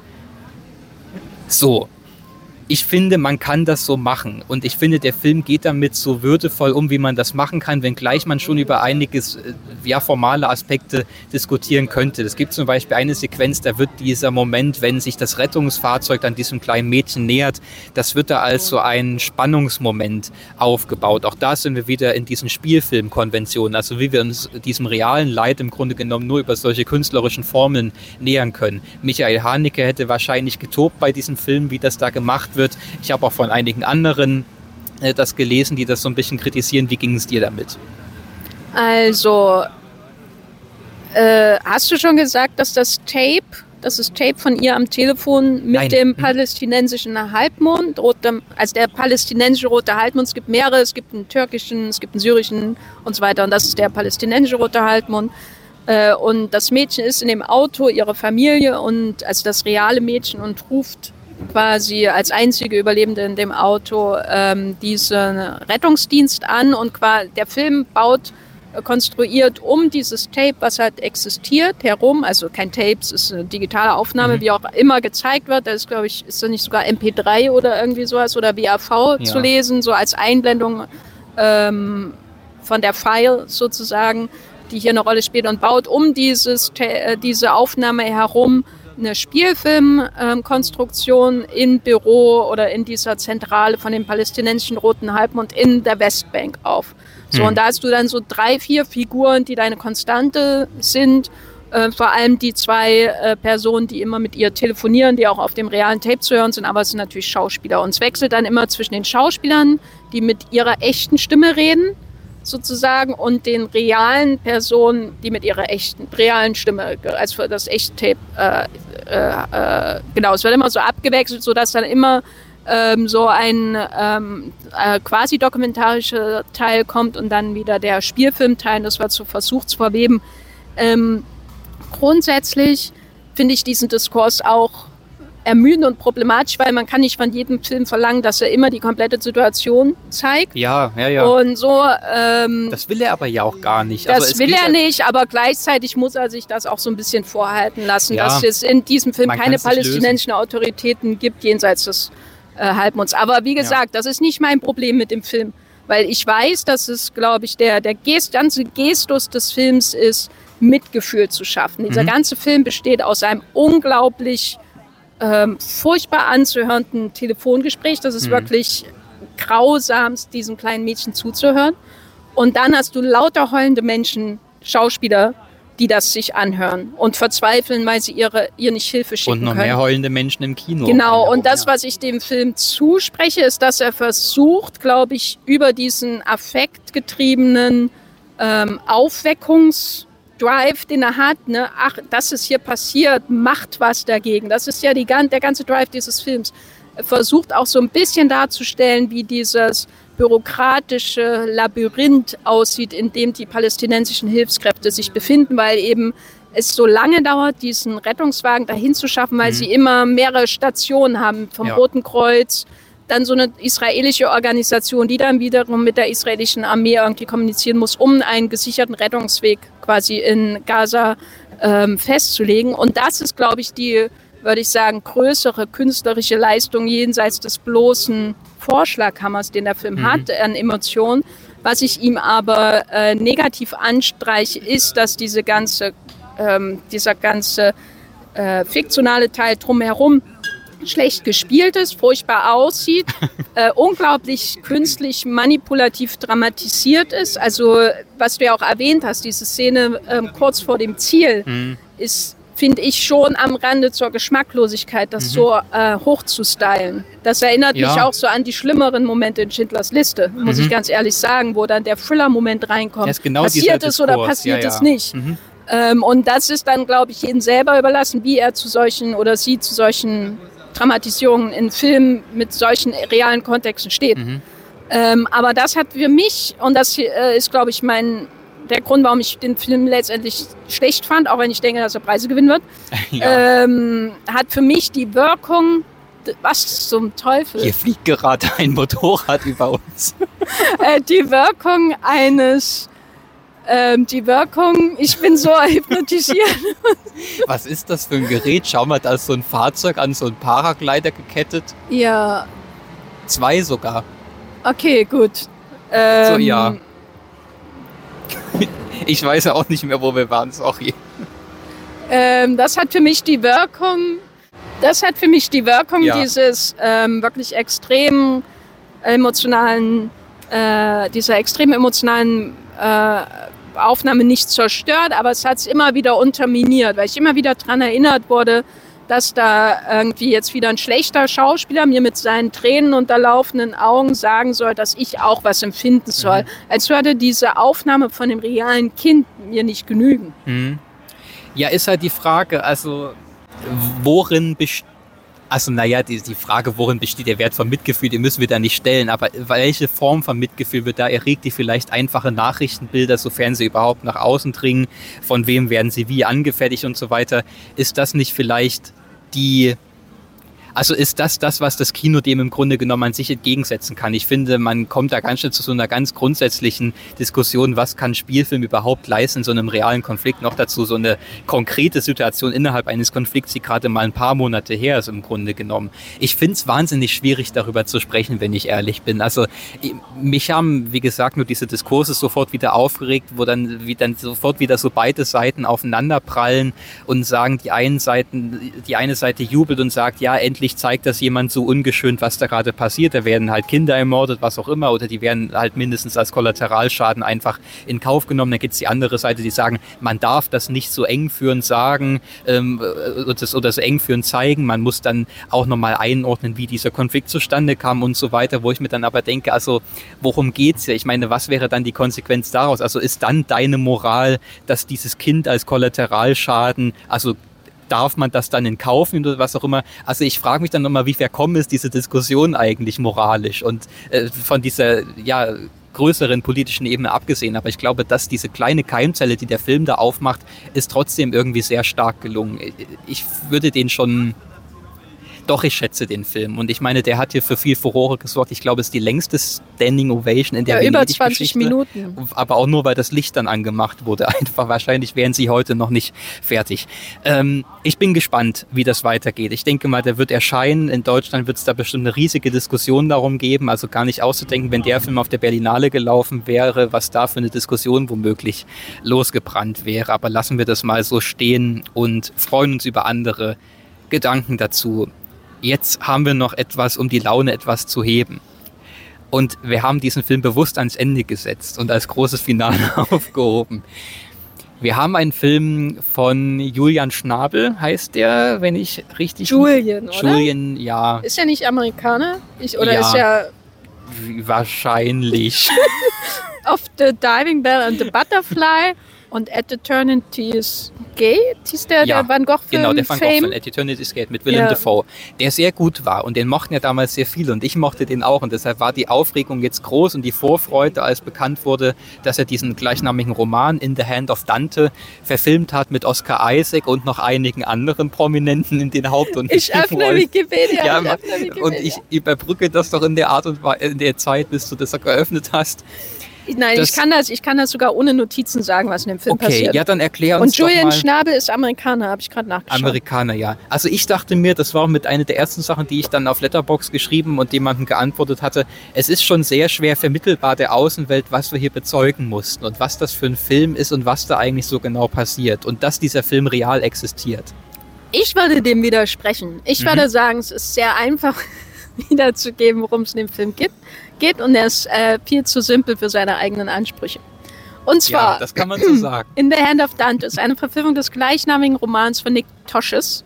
So. Ich finde, man kann das so machen und ich finde, der Film geht damit so würdevoll um, wie man das machen kann, wenngleich man schon über einiges, ja, formale Aspekte diskutieren könnte. Es gibt zum Beispiel eine Sequenz, da wird dieser Moment, wenn sich das Rettungsfahrzeug dann diesem kleinen Mädchen nähert, das wird da als so ein Spannungsmoment aufgebaut. Auch da sind wir wieder in diesen Spielfilmkonventionen, also wie wir uns diesem realen Leid im Grunde genommen nur über solche künstlerischen Formeln nähern können. Michael Haneke hätte wahrscheinlich getobt bei diesem Film, wie das da gemacht wird. Wird. Ich habe auch von einigen anderen äh, das gelesen, die das so ein bisschen kritisieren. Wie ging es dir damit? Also, äh, hast du schon gesagt, dass das Tape, dass das Tape von ihr am Telefon mit Nein. dem palästinensischen Halbmond, rotem, also der palästinensische rote Halbmond, es gibt mehrere, es gibt einen türkischen, es gibt einen syrischen und so weiter und das ist der palästinensische rote Halbmond. Äh, und das Mädchen ist in dem Auto ihrer Familie und also das reale Mädchen und ruft quasi als einzige Überlebende in dem Auto ähm, diesen Rettungsdienst an und quasi der Film baut, äh, konstruiert um dieses Tape, was halt existiert, herum, also kein Tape, es ist eine digitale Aufnahme, mhm. wie auch immer gezeigt wird, da ist, glaube ich, ist da nicht sogar M P drei oder irgendwie sowas oder W A V ja. zu lesen, so als Einblendung ähm, von der File sozusagen, die hier eine Rolle spielt und baut um dieses, äh, diese Aufnahme herum eine Spielfilmkonstruktion ähm, im Büro oder in dieser Zentrale von dem palästinensischen Roten Halbmond in der Westbank auf. So, hm. Und da hast du dann so drei, vier Figuren, die deine Konstante sind. Äh, vor allem die zwei äh, Personen, die immer mit ihr telefonieren, die auch auf dem realen Tape zu hören sind, aber es sind natürlich Schauspieler. Und es wechselt dann immer zwischen den Schauspielern, die mit ihrer echten Stimme reden, sozusagen, und den realen Personen, die mit ihrer echten, realen Stimme, als für das echte Tape, äh, äh, äh, genau, es wird immer so abgewechselt, sodass dann immer ähm, so ein ähm, äh, quasi dokumentarischer Teil kommt und dann wieder der Spielfilmteil, das wird so versucht zu verweben. Ähm, grundsätzlich finde ich diesen Diskurs auch ermüdend und problematisch, weil man kann nicht von jedem Film verlangen, dass er immer die komplette Situation zeigt. Ja, ja, ja. Und so. Ähm, das will er aber ja auch gar nicht. Das also will er nicht, aber gleichzeitig muss er sich das auch so ein bisschen vorhalten lassen, ja, dass es in diesem Film keine palästinensischen lösen. Autoritäten gibt, jenseits des äh, Halbmonds. Aber wie gesagt, ja. das ist nicht mein Problem mit dem Film, weil ich weiß, dass es, glaube ich, der, der Gest, ganze Gestus des Films ist, Mitgefühl zu schaffen. Dieser mhm. ganze Film besteht aus einem unglaublich Ähm, furchtbar anzuhörenden Telefongespräch. Das ist mhm. wirklich grausamst, diesem kleinen Mädchen zuzuhören. Und dann hast du lauter heulende Menschen, Schauspieler, die das sich anhören und verzweifeln, weil sie ihre, ihr nicht Hilfe schicken können. Und noch können. mehr heulende Menschen im Kino. Genau, und das, was ich dem Film zuspreche, ist, dass er versucht, glaube ich, über diesen affektgetriebenen ähm, Aufweckungs- Drive, den er hat, ne? Ach, das ist hier passiert, macht was dagegen. Das ist ja die, der ganze Drive dieses Films. Er versucht auch so ein bisschen darzustellen, wie dieses bürokratische Labyrinth aussieht, in dem die palästinensischen Hilfskräfte sich befinden, weil eben es so lange dauert, diesen Rettungswagen dahin zu schaffen, weil mhm. sie immer mehrere Stationen haben, vom ja. Roten Kreuz, dann so eine israelische Organisation, die dann wiederum mit der israelischen Armee irgendwie kommunizieren muss, um einen gesicherten Rettungsweg quasi in Gaza ähm, festzulegen. Und das ist, glaube ich, die, würde ich sagen, größere künstlerische Leistung jenseits des bloßen Vorschlaghammers, den der Film mhm. hat, an Emotionen. Was ich ihm aber äh, negativ anstreiche, ist, dass diese ganze, ähm, dieser ganze äh, fiktionale Teil drumherum schlecht gespielt ist, furchtbar aussieht, äh, unglaublich künstlich manipulativ dramatisiert ist. Also was du ja auch erwähnt hast, diese Szene ähm, kurz vor dem Ziel mhm. ist, finde ich, schon am Rande zur Geschmacklosigkeit, das mhm. so äh, hoch zu stylen. Das erinnert ja. mich auch so an die schlimmeren Momente in Schindlers Liste, muss mhm. ich ganz ehrlich sagen, wo dann der Thriller-Moment reinkommt. Genau passiert es oder passiert ja, ja. es nicht? Mhm. Ähm, und das ist dann, glaube ich, jedem selber überlassen, wie er zu solchen oder sie zu solchen Dramatisierungen in Filmen mit solchen realen Kontexten steht. Mhm. Ähm, aber das hat für mich, und das äh, ist, glaube ich, mein, der Grund, warum ich den Film letztendlich schlecht fand, auch wenn ich denke, dass er Preise gewinnen wird, ja. ähm, hat für mich die Wirkung, was zum Teufel? Hier fliegt gerade ein Motorrad über uns. äh, die Wirkung eines Ähm, die Wirkung, ich bin so hypnotisiert. Was ist das für ein Gerät? Schau mal, da ist so ein Fahrzeug an so einen Paraglider gekettet. Ja. Zwei sogar. Okay, gut. Ähm, so, ja. Ich weiß ja auch nicht mehr, wo wir waren, sorry. Ähm, das hat für mich die Wirkung, das hat für mich die Wirkung ja. dieses ähm, wirklich extrem emotionalen, äh, dieser extrem emotionalen äh, Aufnahme nicht zerstört, aber es hat es immer wieder unterminiert, weil ich immer wieder daran erinnert wurde, dass da irgendwie jetzt wieder ein schlechter Schauspieler mir mit seinen Tränen unterlaufenden Augen sagen soll, dass ich auch was empfinden soll. Mhm. Als würde diese Aufnahme von dem realen Kind mir nicht genügen. Mhm. Ja, ist halt die Frage, also worin besteht Also naja, die, die Frage, worin besteht der Wert von Mitgefühl, die müssen wir da nicht stellen, aber welche Form von Mitgefühl wird da erregt, die vielleicht einfache Nachrichtenbilder, sofern sie überhaupt nach außen dringen, von wem werden sie wie angefertigt und so weiter, ist das nicht vielleicht die... Also ist das das, was das Kino dem im Grunde genommen an sich entgegensetzen kann? Ich finde, man kommt da ganz schnell zu so einer ganz grundsätzlichen Diskussion, was kann Spielfilm überhaupt leisten in so einem realen Konflikt? Noch dazu so eine konkrete Situation innerhalb eines Konflikts, die gerade mal ein paar Monate her ist im Grunde genommen. Ich finde es wahnsinnig schwierig, darüber zu sprechen, wenn ich ehrlich bin. Also mich haben, wie gesagt, nur diese Diskurse sofort wieder aufgeregt, wo dann, wie dann sofort wieder so beide Seiten aufeinander prallen und sagen, die einen Seiten, die eine Seite jubelt und sagt, ja, endlich zeigt das jemand so ungeschönt, was da gerade passiert. Da werden halt Kinder ermordet, was auch immer, oder die werden halt mindestens als Kollateralschaden einfach in Kauf genommen. Dann gibt es die andere Seite, die sagen, man darf das nicht so engführend sagen ähm, oder, oder so engführend zeigen. Man muss dann auch nochmal einordnen, wie dieser Konflikt zustande kam und so weiter, wo ich mir dann aber denke, also worum geht's ja? Ich meine, was wäre dann die Konsequenz daraus? Also ist dann deine Moral, dass dieses Kind als Kollateralschaden, also darf man das dann in Kauf nehmen oder was auch immer? Also ich frage mich dann nochmal, wie verkommen ist diese Diskussion eigentlich moralisch und äh, von dieser, ja, größeren politischen Ebene abgesehen. Aber ich glaube, dass diese kleine Keimzelle, die der Film da aufmacht, ist trotzdem irgendwie sehr stark gelungen. Ich würde den schon... Doch, ich schätze den Film. Und ich meine, der hat hier für viel Furore gesorgt. Ich glaube, es ist die längste Standing Ovation in der ja, über zwanzig Minuten. Aber auch nur, weil das Licht dann angemacht wurde. Einfach wahrscheinlich wären sie heute noch nicht fertig. Ähm, ich bin gespannt, wie das weitergeht. Ich denke mal, der wird erscheinen. In Deutschland wird es da bestimmt eine riesige Diskussion darum geben. Also gar nicht auszudenken, wenn der Film auf der Berlinale gelaufen wäre, was da für eine Diskussion womöglich losgebrannt wäre. Aber lassen wir das mal so stehen und freuen uns über andere Gedanken dazu. Jetzt haben wir noch etwas, um die Laune etwas zu heben. Und wir haben diesen Film bewusst ans Ende gesetzt und als großes Finale aufgehoben. Wir haben einen Film von Julian Schnabel, heißt der, wenn ich richtig... Julian, oder? Julian, ja. Ist er nicht Amerikaner? Ich, oder ja, ist er... Wahrscheinlich. Of the Diving Bell and the Butterfly und At Eternity's Gate, hieß der, ja, der Van Gogh-Film. Genau, der Van Gogh-Film, At Eternity's Gate mit Willem ja. Dafoe, der sehr gut war und den mochten ja damals sehr viele und ich mochte den auch und deshalb war die Aufregung jetzt groß und die Vorfreude, als bekannt wurde, dass er diesen gleichnamigen Roman In the Hand of Dante verfilmt hat mit Oscar Isaac und noch einigen anderen Prominenten in den Haupt- und Ich öffne Wikipedia. ja, ich öffne Wikipedia. Und ich überbrücke das doch in der Art und Weise, in der Zeit, bis du das geöffnet hast. Nein, das, ich, kann das, ich kann das sogar ohne Notizen sagen, was in dem Film okay, passiert. Okay, ja, dann erklär uns Und Julian doch mal. Schnabel ist Amerikaner, habe ich gerade nachgeschaut. Amerikaner, ja. Also ich dachte mir, das war mit einer der ersten Sachen, die ich dann auf Letterboxd geschrieben und jemandem geantwortet hatte, es ist schon sehr schwer vermittelbar der Außenwelt, was wir hier bezeugen mussten und was das für ein Film ist und was da eigentlich so genau passiert und dass dieser Film real existiert. Ich würde dem widersprechen. Ich mhm. würde sagen, es ist sehr einfach wiederzugeben, worum es in dem Film geht. geht und er ist äh, viel zu simpel für seine eigenen Ansprüche. Und zwar, ja, das kann man so sagen. In the Hand of Dante ist eine Verfilmung des gleichnamigen Romans von Nick Tosches.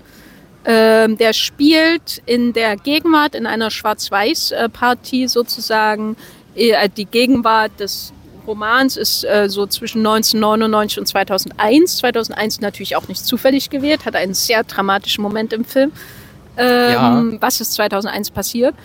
Ähm, der spielt in der Gegenwart, in einer Schwarz-Weiß-Partie sozusagen. Äh, die Gegenwart des Romans ist äh, so zwischen neunzehnhundertneunundneunzig und zweitausendeins. zweitausendeins natürlich auch nicht zufällig gewählt, hat einen sehr dramatischen Moment im Film. Ähm, ja. Was ist zweitausendeins passiert?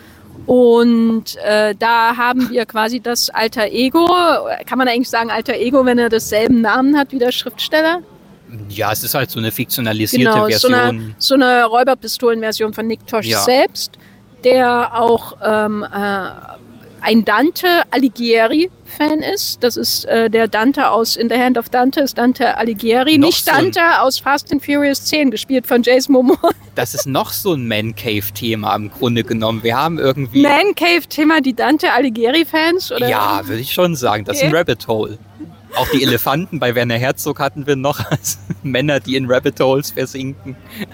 Und äh, da haben wir quasi das Alter Ego. Kann man eigentlich sagen Alter Ego, wenn er denselben Namen hat wie der Schriftsteller? Ja, es ist halt so eine fiktionalisierte genau, Version. So eine, so eine Räuberpistolen-Version von Nick Tosh ja. selbst, der auch ähm, äh, ein Dante Alighieri-Fan ist. Das ist äh, der Dante aus In the Hand of Dante, ist Dante Alighieri. Noch Nicht so Dante aus Fast and Furious zehn, gespielt von Jason Momoa. Das ist noch so ein Man-Cave-Thema im Grunde genommen. Wir haben irgendwie... Man-Cave-Thema, die Dante Alighieri-Fans? Oder? Ja, würde ich schon sagen. Das okay. ist ein Rabbit Hole. Auch die Elefanten bei Werner Herzog hatten wir noch als Männer, die in Rabbit Holes versinken.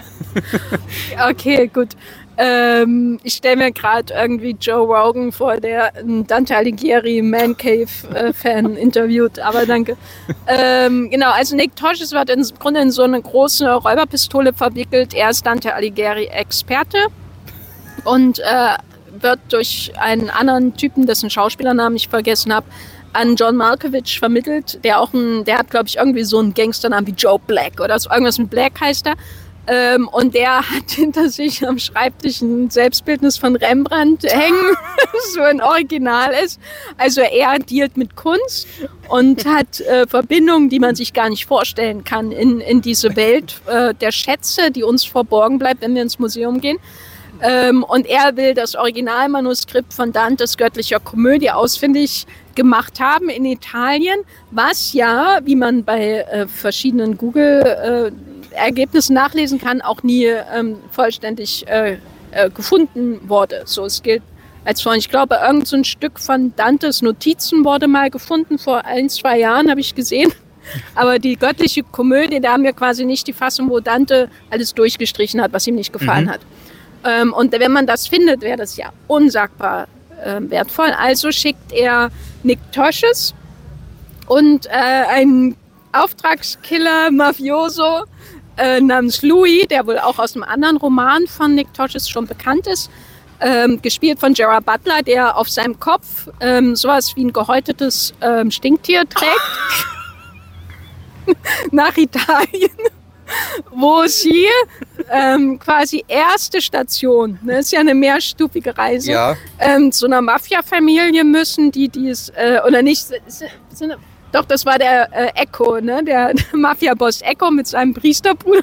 Okay, gut. Ähm, ich stelle mir gerade irgendwie Joe Rogan vor, der einen Dante Alighieri Man Cave äh, Fan interviewt, aber danke. Ähm, genau, also Nick Tosches wird im Grunde in so eine große Räuberpistole verwickelt. Er ist Dante Alighieri Experte und äh, wird durch einen anderen Typen, dessen Schauspielernamen ich vergessen habe, an John Malkovich vermittelt, der auch ein, der hat glaube ich irgendwie so einen Gangsternamen wie Joe Black oder so, irgendwas mit Black heißt er. Ähm, und der hat hinter sich am Schreibtisch ein Selbstbildnis von Rembrandt hängen, das so ein Original ist. Also er dealt mit Kunst und hat äh, Verbindungen, die man sich gar nicht vorstellen kann in, in diese Welt äh, der Schätze, die uns verborgen bleibt, wenn wir ins Museum gehen. Ähm, und er will das Originalmanuskript von Dantes Göttlicher Komödie ausfindig gemacht haben in Italien, was ja, wie man bei äh, verschiedenen Google äh, Ergebnissen nachlesen kann, auch nie ähm, vollständig äh, äh, gefunden wurde. So, es gilt als von, ich glaube, irgend so ein Stück von Dantes Notizen wurde mal gefunden, vor ein, zwei Jahren habe ich gesehen. Aber die Göttliche Komödie, da haben wir quasi nicht die Fassung, wo Dante alles durchgestrichen hat, was ihm nicht gefallen mhm. hat. Ähm, und wenn man das findet, wäre das ja unsagbar äh, wertvoll. Also schickt er Nick Tosches und äh, einen Auftragskiller, Mafioso, Äh, namens Louis, der wohl auch aus einem anderen Roman von Nick Tosches schon bekannt ist, ähm, gespielt von Gerard Butler, der auf seinem Kopf ähm, sowas wie ein gehäutetes ähm, Stinktier trägt, nach Italien, wo sie ähm, quasi erste Station, ne, ist ja eine mehrstufige Reise, Ja. ähm, zu einer Mafia-Familie müssen, die dies, äh, oder nicht, sind, sind, doch, das war der äh, Echo, ne, der, der Mafia-Boss Echo mit seinem Priesterbruder.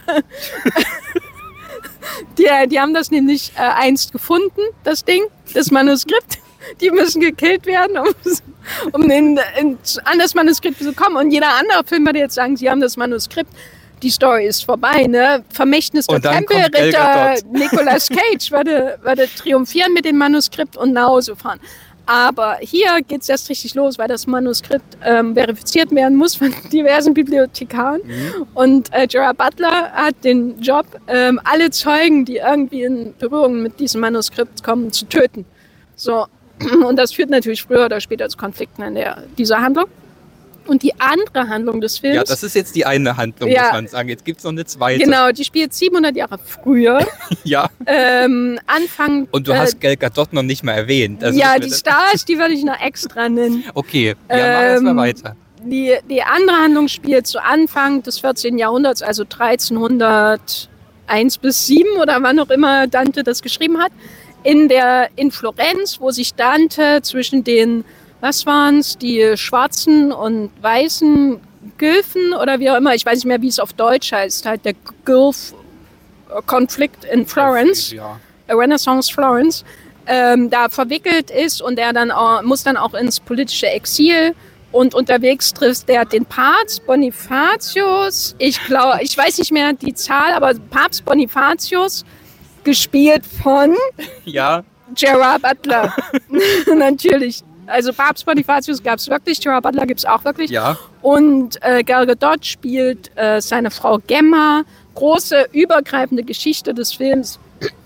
die, die haben das nämlich äh, einst gefunden, das Ding, das Manuskript. Die müssen gekillt werden, um, um den, in, an das Manuskript zu kommen. Und jeder andere Film würde jetzt sagen, sie haben das Manuskript, die Story ist vorbei. Ne? Vermächtnis der Tempelritter, Nicolas Cage würde, würde triumphieren mit dem Manuskript und nach Hause fahren. Aber hier geht es erst richtig los, weil das Manuskript ähm, verifiziert werden muss von diversen Bibliothekaren. Mhm. Und äh, Gerard Butler hat den Job, ähm, alle Zeugen, die irgendwie in Berührung mit diesem Manuskript kommen, zu töten. So. Und das führt natürlich früher oder später zu Konflikten in der, dieser Handlung. Und die andere Handlung des Films... Ja, das ist jetzt die eine Handlung, ja, muss man sagen. Jetzt gibt es noch eine zweite. Genau, die spielt siebenhundert Jahre früher. Ja. Ähm, Anfang... Und du äh, hast Gal Gadot noch nicht mal erwähnt. Also ja, die Stars, die würde ich noch extra nennen. Okay, ja, ähm, machen wir erstmal weiter. Die, die andere Handlung spielt zu Anfang des vierzehnten Jahrhunderts, also dreizehnhunderteins bis sieben oder wann auch immer Dante das geschrieben hat. In, der, in Florenz, wo sich Dante zwischen den, was waren es, die schwarzen und weißen Gülfen oder wie auch immer, ich weiß nicht mehr, wie es auf Deutsch heißt, halt der Gulf-Konflikt in Florence, ja. Renaissance Florence, ähm, da verwickelt ist und er dann auch, muss dann auch ins politische Exil und unterwegs trifft er den Papst Bonifatius, ich glaube, ich weiß nicht mehr die Zahl, aber Papst Bonifatius, gespielt von ja. Gerard Butler. Natürlich. Also Papst Bonifatius gab es wirklich, Gerard Butler gibt es auch wirklich. Ja. Und äh, Gal Gadot spielt äh, seine Frau Gemma. Große, übergreifende Geschichte des Films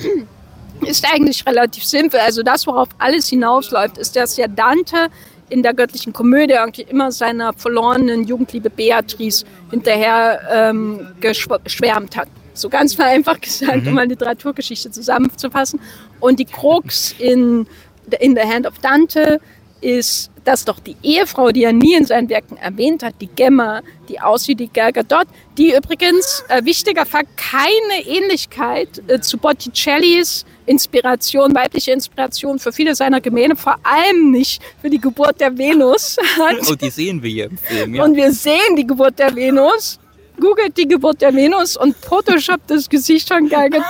ist eigentlich relativ simpel. Also das, worauf alles hinausläuft, ist, dass ja Dante in der göttlichen Komödie irgendwie immer seiner verlorenen Jugendliebe Beatrice hinterher ähm, geschwärmt hat. So ganz vereinfacht gesagt, mhm. um mal Literaturgeschichte zusammenzufassen. Und die Krux in, in The Hand of Dante ist, dass doch die Ehefrau, die er nie in seinen Werken erwähnt hat, die Gemma, die aussieht wie Gal Gadot, die übrigens, äh, wichtiger Fakt, keine Ähnlichkeit äh, zu Botticellis Inspiration, weibliche Inspiration für viele seiner Gemälde, vor allem nicht für die Geburt der Venus hat. Und die sehen wir hier im Film, ja. Und wir sehen die Geburt der Venus. Googelt die Geburt der Venus und Photoshoppt das Gesicht von Gal Gadot.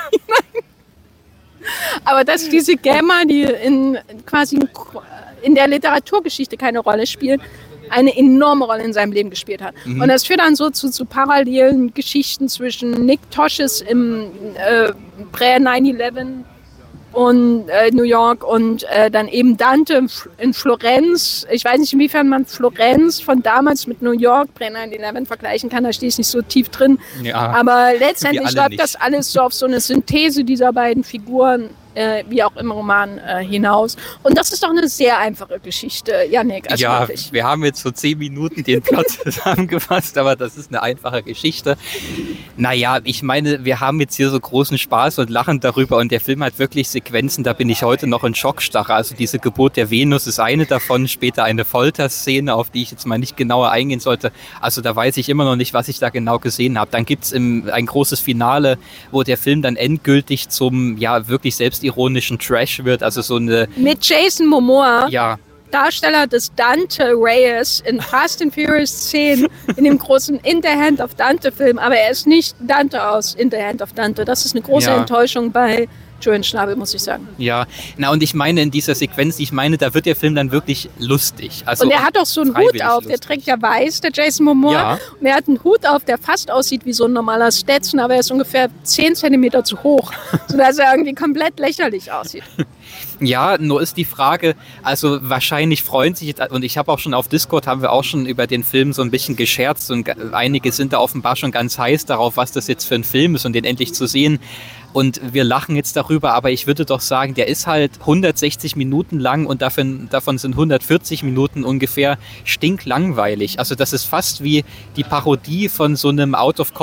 Aber dass diese Gemma, die in quasi in der Literaturgeschichte keine Rolle spielt, eine enorme Rolle in seinem Leben gespielt hat. Mhm. Und das führt dann so zu, zu parallelen Geschichten zwischen Nick Tosches im äh, Prä-nine eleven und äh, New York und äh, dann eben Dante in Florenz. Ich weiß nicht, inwiefern man Florenz von damals mit New York Prä-nine eleven vergleichen kann, da stehe ich nicht so tief drin. Ja, aber letztendlich läuft das alles so auf so eine Synthese dieser beiden Figuren, äh, wie auch im Roman, äh, hinaus. Und das ist doch eine sehr einfache Geschichte, Yannick. Also ja, wirklich. Wir haben jetzt so zehn Minuten den Plot zusammengefasst, aber das ist eine einfache Geschichte. Naja, ich meine, wir haben jetzt hier so großen Spaß und lachen darüber und der Film hat wirklich Sequenzen, da bin ich heute noch in Schockstarre. Also diese Geburt der Venus ist eine davon, später eine Folterszene, auf die ich jetzt mal nicht genauer eingehen sollte. Also da weiß ich immer noch nicht, was ich da genau gesehen habe. Dann gibt es ein großes Finale, wo der Film dann endgültig zum, ja, wirklich selbstironischen Trash wird. Also so eine... Mit Jason Momoa. Ja. Darsteller des Dante Reyes in Fast and Furious zehn, in dem großen In the Hand of Dante Film, aber er ist nicht Dante aus In the Hand of Dante. Das ist eine große ja. Enttäuschung bei Julian Schnabel, muss ich sagen. Ja, na und ich meine in dieser Sequenz, ich meine, da wird der Film dann wirklich lustig. Also und er hat auch so einen Hut auf, lustig. Der trägt ja weiß, der Jason Momoa. Ja. Und er hat einen Hut auf, der fast aussieht wie so ein normaler Stetson, aber er ist ungefähr zehn Zentimeter zu hoch, sodass er irgendwie komplett lächerlich aussieht. Ja, nur ist die Frage, also wahrscheinlich freuen sich jetzt, und ich habe auch schon auf Discord, haben wir auch schon über den Film so ein bisschen gescherzt und einige sind da offenbar schon ganz heiß darauf, was das jetzt für ein Film ist und den endlich zu sehen. Und wir lachen jetzt darüber, aber ich würde doch sagen, der ist halt hundertsechzig Minuten lang und davon, davon sind hundertvierzig Minuten ungefähr stinklangweilig. Also das ist fast wie die Parodie von so einem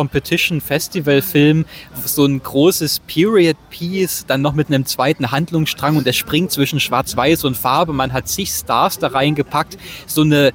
Out-of-Competition-Festival-Film, so ein großes Period-Piece, dann noch mit einem zweiten Handlungsstrang und der springt zwischen Schwarz-Weiß und Farbe. Man hat zig Stars da reingepackt, so eine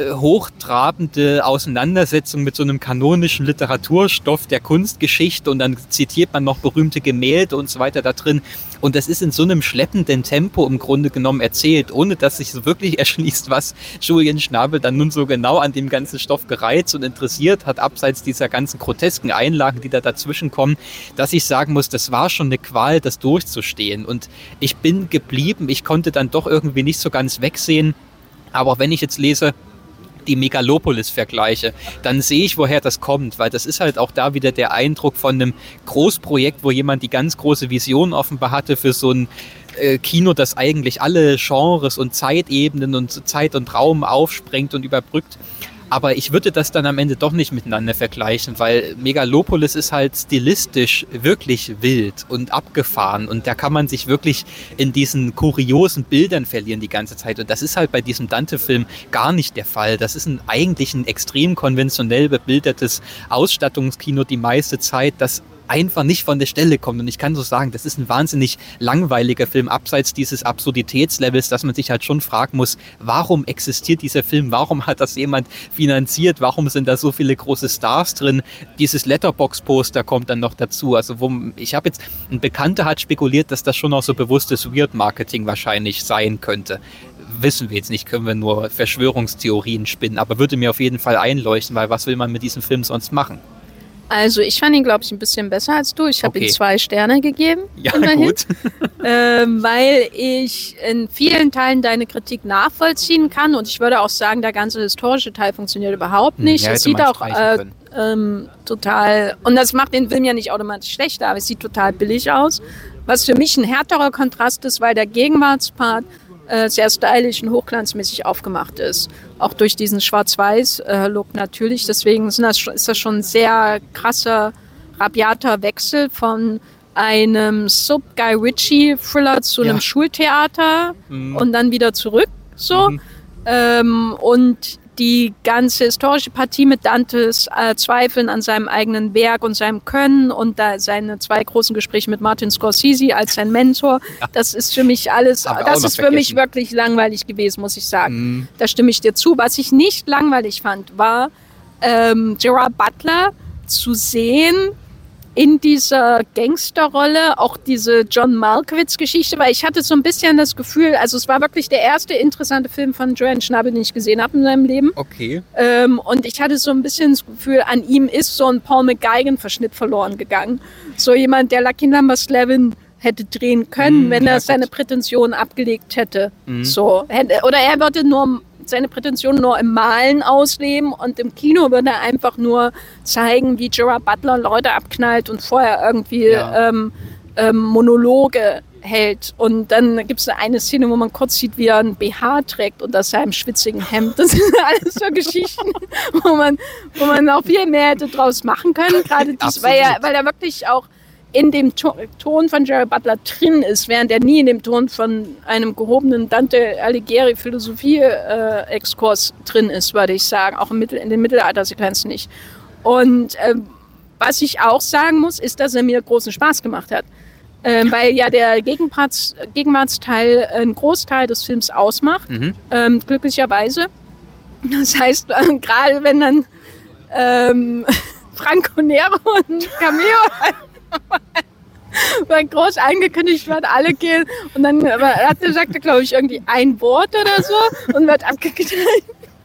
hochtrabende Auseinandersetzung mit so einem kanonischen Literaturstoff der Kunstgeschichte und dann zitiert man noch berühmte Gemälde und so weiter da drin. Und das ist in so einem schleppenden Tempo im Grunde genommen erzählt, ohne dass sich so wirklich erschließt, was Julian Schnabel dann nun so genau an dem ganzen Stoff gereizt und interessiert hat, abseits dieser ganzen grotesken Einlagen, die da dazwischen kommen, dass ich sagen muss, das war schon eine Qual, das durchzustehen. Und ich bin geblieben, ich konnte dann doch irgendwie nicht so ganz wegsehen. Aber auch wenn ich jetzt lese, die Megalopolis-Vergleiche, dann sehe ich, woher das kommt, weil das ist halt auch da wieder der Eindruck von einem Großprojekt, wo jemand die ganz große Vision offenbar hatte für so ein äh, Kino, das eigentlich alle Genres und Zeitebenen und Zeit und Raum aufsprengt und überbrückt. Aber ich würde das dann am Ende doch nicht miteinander vergleichen, weil Megalopolis ist halt stilistisch wirklich wild und abgefahren und da kann man sich wirklich in diesen kuriosen Bildern verlieren die ganze Zeit und das ist halt bei diesem Dante-Film gar nicht der Fall. Das ist ein, eigentlich ein extrem konventionell bebildertes Ausstattungskino die meiste Zeit, das einfach nicht von der Stelle kommt. Und ich kann so sagen, das ist ein wahnsinnig langweiliger Film, abseits dieses Absurditätslevels, dass man sich halt schon fragen muss, warum existiert dieser Film? Warum hat das jemand finanziert? Warum sind da so viele große Stars drin? Dieses Letterboxd-Poster kommt dann noch dazu. Also wo, ich habe jetzt, ein Bekannter hat spekuliert, dass das schon auch so bewusstes Weird-Marketing wahrscheinlich sein könnte. Wissen wir jetzt nicht, können wir nur Verschwörungstheorien spinnen, aber würde mir auf jeden Fall einleuchten, weil was will man mit diesem Film sonst machen? Also ich fand ihn, glaube ich, ein bisschen besser als du. Ich habe Okay. ihm zwei Sterne gegeben. Ja, immerhin. gut. ähm, weil ich in vielen Teilen deine Kritik nachvollziehen kann und ich würde auch sagen, der ganze historische Teil funktioniert überhaupt nicht. Hm, ja, es hätte sieht man auch streichen äh, können. ähm, total, und das macht den Film ja nicht automatisch schlechter, aber es sieht total billig aus. Was für mich ein härterer Kontrast ist, weil der Gegenwartspart äh, sehr stylisch und hochglanzmäßig aufgemacht ist. Auch durch diesen Schwarz-Weiß-Look natürlich. Deswegen sind das, ist das schon ein sehr krasser, rabiater Wechsel von einem Sub-Guy Ritchie-Thriller zu einem Ja. Schultheater Mhm. und dann wieder zurück. So. Mhm. Ähm, und die ganze historische Partie mit Dantes äh, Zweifeln an seinem eigenen Werk und seinem Können und da seine zwei großen Gespräche mit Martin Scorsese als sein Mentor, das ist für mich alles, Haben wir auch das noch ist für mich vergessen. wirklich langweilig gewesen, muss ich sagen. Mhm. Da stimme ich dir zu. Was ich nicht langweilig fand, war ähm, Gerard Butler zu sehen in dieser Gangsterrolle, auch diese John Malkovich-Geschichte, weil ich hatte so ein bisschen das Gefühl, also es war wirklich der erste interessante Film von Julian Schnabel, den ich gesehen habe in seinem Leben. Okay. Ähm, und ich hatte so ein bisschen das Gefühl, an ihm ist so ein Paul McGuigan-Verschnitt verloren gegangen. So jemand, der Lucky Number eleven hätte drehen können, Mm, wenn ja, er gut. seine Prätensionen abgelegt hätte. Mhm. So, hätte, oder er würde nur seine Prätensionen nur im Malen ausleben und im Kino würde er einfach nur zeigen, wie Gerard Butler Leute abknallt und vorher irgendwie Ja. ähm, ähm, Monologe hält. Und dann gibt es eine Szene, wo man kurz sieht, wie er einen B H trägt unter seinem schwitzigen Hemd. Das sind alles so Geschichten, wo man, wo man auch viel mehr hätte draus machen können. Gerade dies, weil, er, weil er wirklich auch in dem To- Ton von Gerard Butler drin ist, während er nie in dem Ton von einem gehobenen Dante Alighieri Philosophie-Exkurs drin ist, würde ich sagen. Auch im Mittel, in den Mittelaltersequenzen nicht. Und ähm, was ich auch sagen muss, ist, dass er mir großen Spaß gemacht hat. Ähm, weil ja der Gegenparts, Gegenwartsteil einen Großteil des Films ausmacht, Mhm. ähm, glücklicherweise. Das heißt, äh, gerade wenn dann ähm, Franco Nero und Cameo weil groß angekündigt wird, alle gehen und dann aber hat er sagte, glaube ich, irgendwie ein Wort oder so und wird abgeknallt.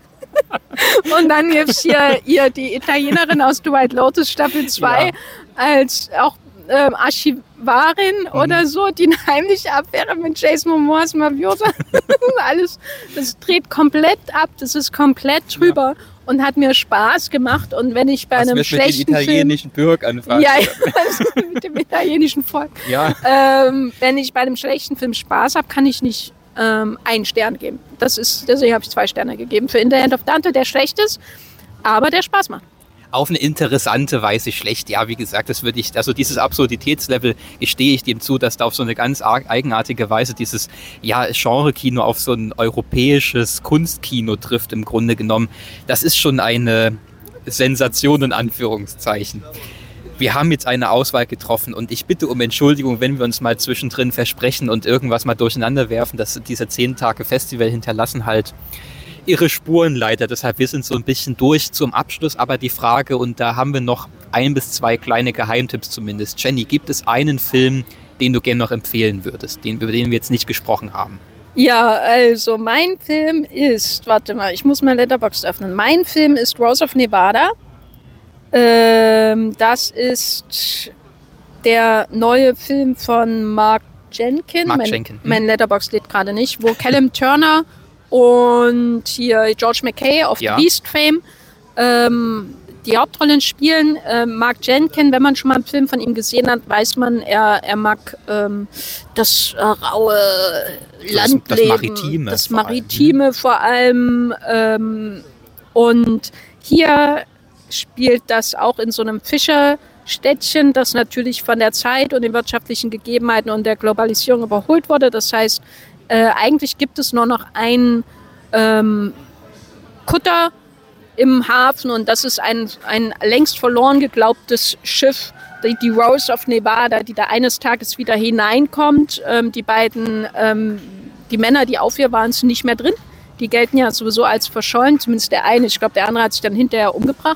Und dann gibt es hier, hier die Italienerin aus The White Lotus Staffel zwei Ja. als auch ähm, Archivarin oder so, die eine heimliche Affäre mit Jason Momoas Mafiosa. Alles, das dreht komplett ab, das ist komplett drüber und hat mir Spaß gemacht. Und wenn ich bei Was einem wird mit den schlechten Film... italienischen Bürgern fragen? Ja, ja, mit dem italienischen Volk. Ja. Ähm, wenn ich bei einem schlechten Film Spaß habe, kann ich nicht ähm, einen Stern geben. Das ist, deswegen habe ich zwei Sterne gegeben. Für In the Hand of Dante, der schlecht ist, aber der Spaß macht. Auf eine interessante Weise schlecht. Ja, wie gesagt, das würde ich, also dieses Absurditätslevel gestehe ich dem zu, dass da auf so eine ganz eigenartige Weise dieses, ja, Genre-Kino auf so ein europäisches Kunstkino trifft im Grunde genommen. Das ist schon eine Sensation in Anführungszeichen. Wir haben jetzt eine Auswahl getroffen und ich bitte um Entschuldigung, wenn wir uns mal zwischendrin versprechen und irgendwas mal durcheinander werfen, dass diese zehn Tage Festival hinterlassen halt ihre Spuren leider. Deshalb, wir sind so ein bisschen durch zum Abschluss, aber die Frage, und da haben wir noch ein bis zwei kleine Geheimtipps zumindest. Jenny, gibt es einen Film, den du gerne noch empfehlen würdest, den, über den wir jetzt nicht gesprochen haben? Ja, also mein Film ist, warte mal, ich muss mein Letterboxd öffnen. Mein Film ist Rose of Nevada. Ähm, das ist der neue Film von Mark Jenkin. Mark mein, Jenkin. Hm. Mein Letterboxd lädt gerade nicht, wo Callum Turner und hier George McKay auf ja. Beast Fame ähm, die Hauptrollen spielen. Ähm, Mark Jenkin, wenn man schon mal einen Film von ihm gesehen hat, weiß man, er, er mag ähm, das äh, raue Landleben, das, das Maritime, das vor Maritime allem. vor allem. Ähm, und hier spielt das auch in so einem Fischerstädtchen, das natürlich von der Zeit und den wirtschaftlichen Gegebenheiten und der Globalisierung überholt wurde. Das heißt, Äh, eigentlich gibt es nur noch einen ähm, Kutter im Hafen und das ist ein, ein längst verloren geglaubtes Schiff, die, die Rose of Nevada, die da eines Tages wieder hineinkommt. Ähm, die beiden, ähm, die Männer, die auf ihr waren, sind nicht mehr drin. Die gelten ja sowieso als verschollen, zumindest der eine. Ich glaube, der andere hat sich dann hinterher umgebracht.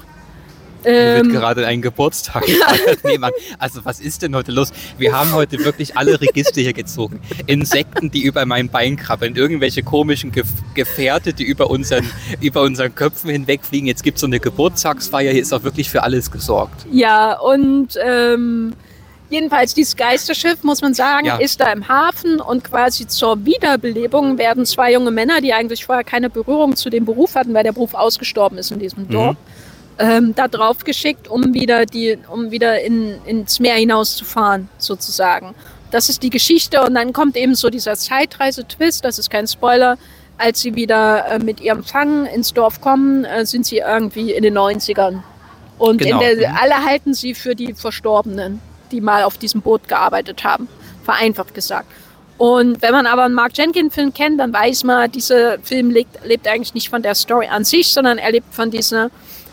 Mir wird gerade ein Geburtstag nehmen. Also was ist denn heute los? Wir haben heute wirklich alle Register hier gezogen. Insekten, die über mein Bein krabbeln, irgendwelche komischen Ge- Gefährte, die über unseren, über unseren Köpfen hinwegfliegen. Jetzt gibt es so eine Geburtstagsfeier, hier ist auch wirklich für alles gesorgt. Ja, und ähm, jedenfalls dieses Geisterschiff, muss man sagen, ja. ist da im Hafen und quasi zur Wiederbelebung werden zwei junge Männer, die eigentlich vorher keine Berührung zu dem Beruf hatten, weil der Beruf ausgestorben ist in diesem Dorf, mhm. Ähm, da drauf geschickt, um wieder, die, um wieder in, ins Meer hinauszufahren, sozusagen. Das ist die Geschichte und dann kommt eben so dieser Zeitreise-Twist, das ist kein Spoiler. Als sie wieder äh, mit ihrem Fang ins Dorf kommen, äh, sind sie irgendwie in den neunzigern. Und genau. in der, alle halten sie für die Verstorbenen, die mal auf diesem Boot gearbeitet haben, vereinfacht gesagt. Und wenn man aber einen Mark Jenkin-Film kennt, dann weiß man, dieser Film lebt, lebt eigentlich nicht von der Story an sich, sondern er lebt von dieser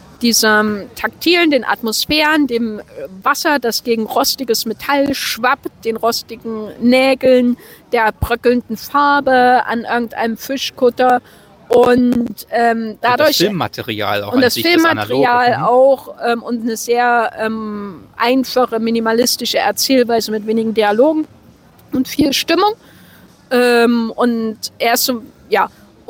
diesem Taktilen, den Atmosphären, dem Wasser, das gegen rostiges Metall schwappt, den rostigen Nägeln, der bröckelnden Farbe an irgendeinem Fischkutter und ähm, dadurch... Und das Filmmaterial auch Und das sich, Filmmaterial das auch ähm, und eine sehr ähm, einfache, minimalistische Erzählweise mit wenigen Dialogen und viel Stimmung. Ähm, und er ist so, ja,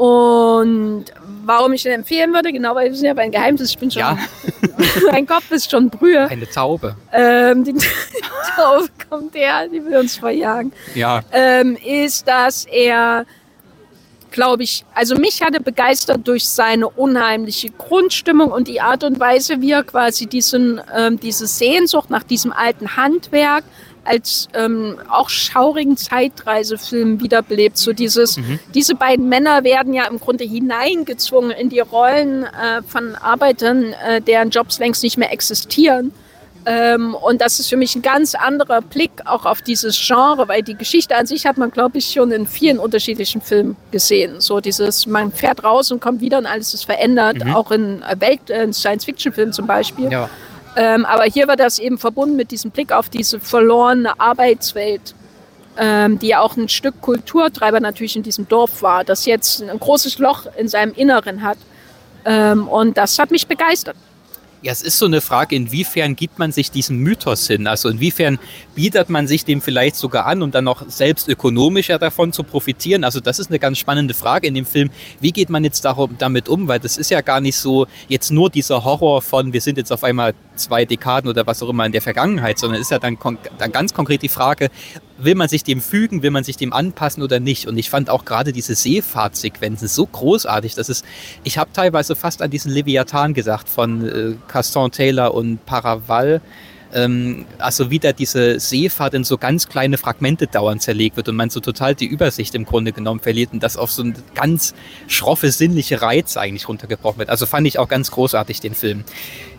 und warum ich den empfehlen würde, genau, weil wir sind ja bei einem Geheimnis, ich bin schon, ja. mein Kopf ist schon Brühe. Eine Taube. Ähm, die Taube kommt her, die will uns verjagen. Ja. Ähm, ist, dass er, glaube ich, also mich hatte begeistert durch seine unheimliche Grundstimmung und die Art und Weise, wie er quasi diesen, ähm, diese Sehnsucht nach diesem alten Handwerk als ähm, auch schaurigen Zeitreisefilm wiederbelebt. So dieses, mhm. diese beiden Männer werden ja im Grunde hineingezwungen in die Rollen äh, von Arbeitern, äh, deren Jobs längst nicht mehr existieren. Ähm, und das ist für mich ein ganz anderer Blick auch auf dieses Genre, weil die Geschichte an sich hat man, glaube ich, schon in vielen unterschiedlichen Filmen gesehen. So dieses, man fährt raus und kommt wieder und alles ist verändert, mhm. auch in Welt, in Science-Fiction-Filmen zum Beispiel. Ja. Ähm, aber hier wird das eben verbunden mit diesem Blick auf diese verlorene Arbeitswelt, ähm, die ja auch ein Stück Kulturtreiber natürlich in diesem Dorf war, das jetzt ein großes Loch in seinem Inneren hat. Ähm, und das hat mich begeistert. Ja, es ist so eine Frage, inwiefern gibt man sich diesem Mythos hin? Also inwiefern bietet man sich dem vielleicht sogar an, um dann noch selbst ökonomischer davon zu profitieren? Also das ist eine ganz spannende Frage in dem Film. Wie geht man jetzt darum, damit um? Weil das ist ja gar nicht so jetzt nur dieser Horror von, wir sind jetzt auf einmal zwei Dekaden oder was auch immer in der Vergangenheit, sondern es ist ja dann, kon- dann ganz konkret die Frage, will man sich dem fügen, will man sich dem anpassen oder nicht? Und ich fand auch gerade diese Seefahrtsequenzen so großartig, dass es, ich habe teilweise fast an diesen Leviathan gesagt von äh, Caston Taylor und Paraval, ähm, also wieder diese Seefahrt in so ganz kleine Fragmente dauernd zerlegt wird und man so total die Übersicht im Grunde genommen verliert und das auf so eine ganz schroffe, sinnliche Reiz eigentlich runtergebrochen wird. Also fand ich auch ganz großartig den Film.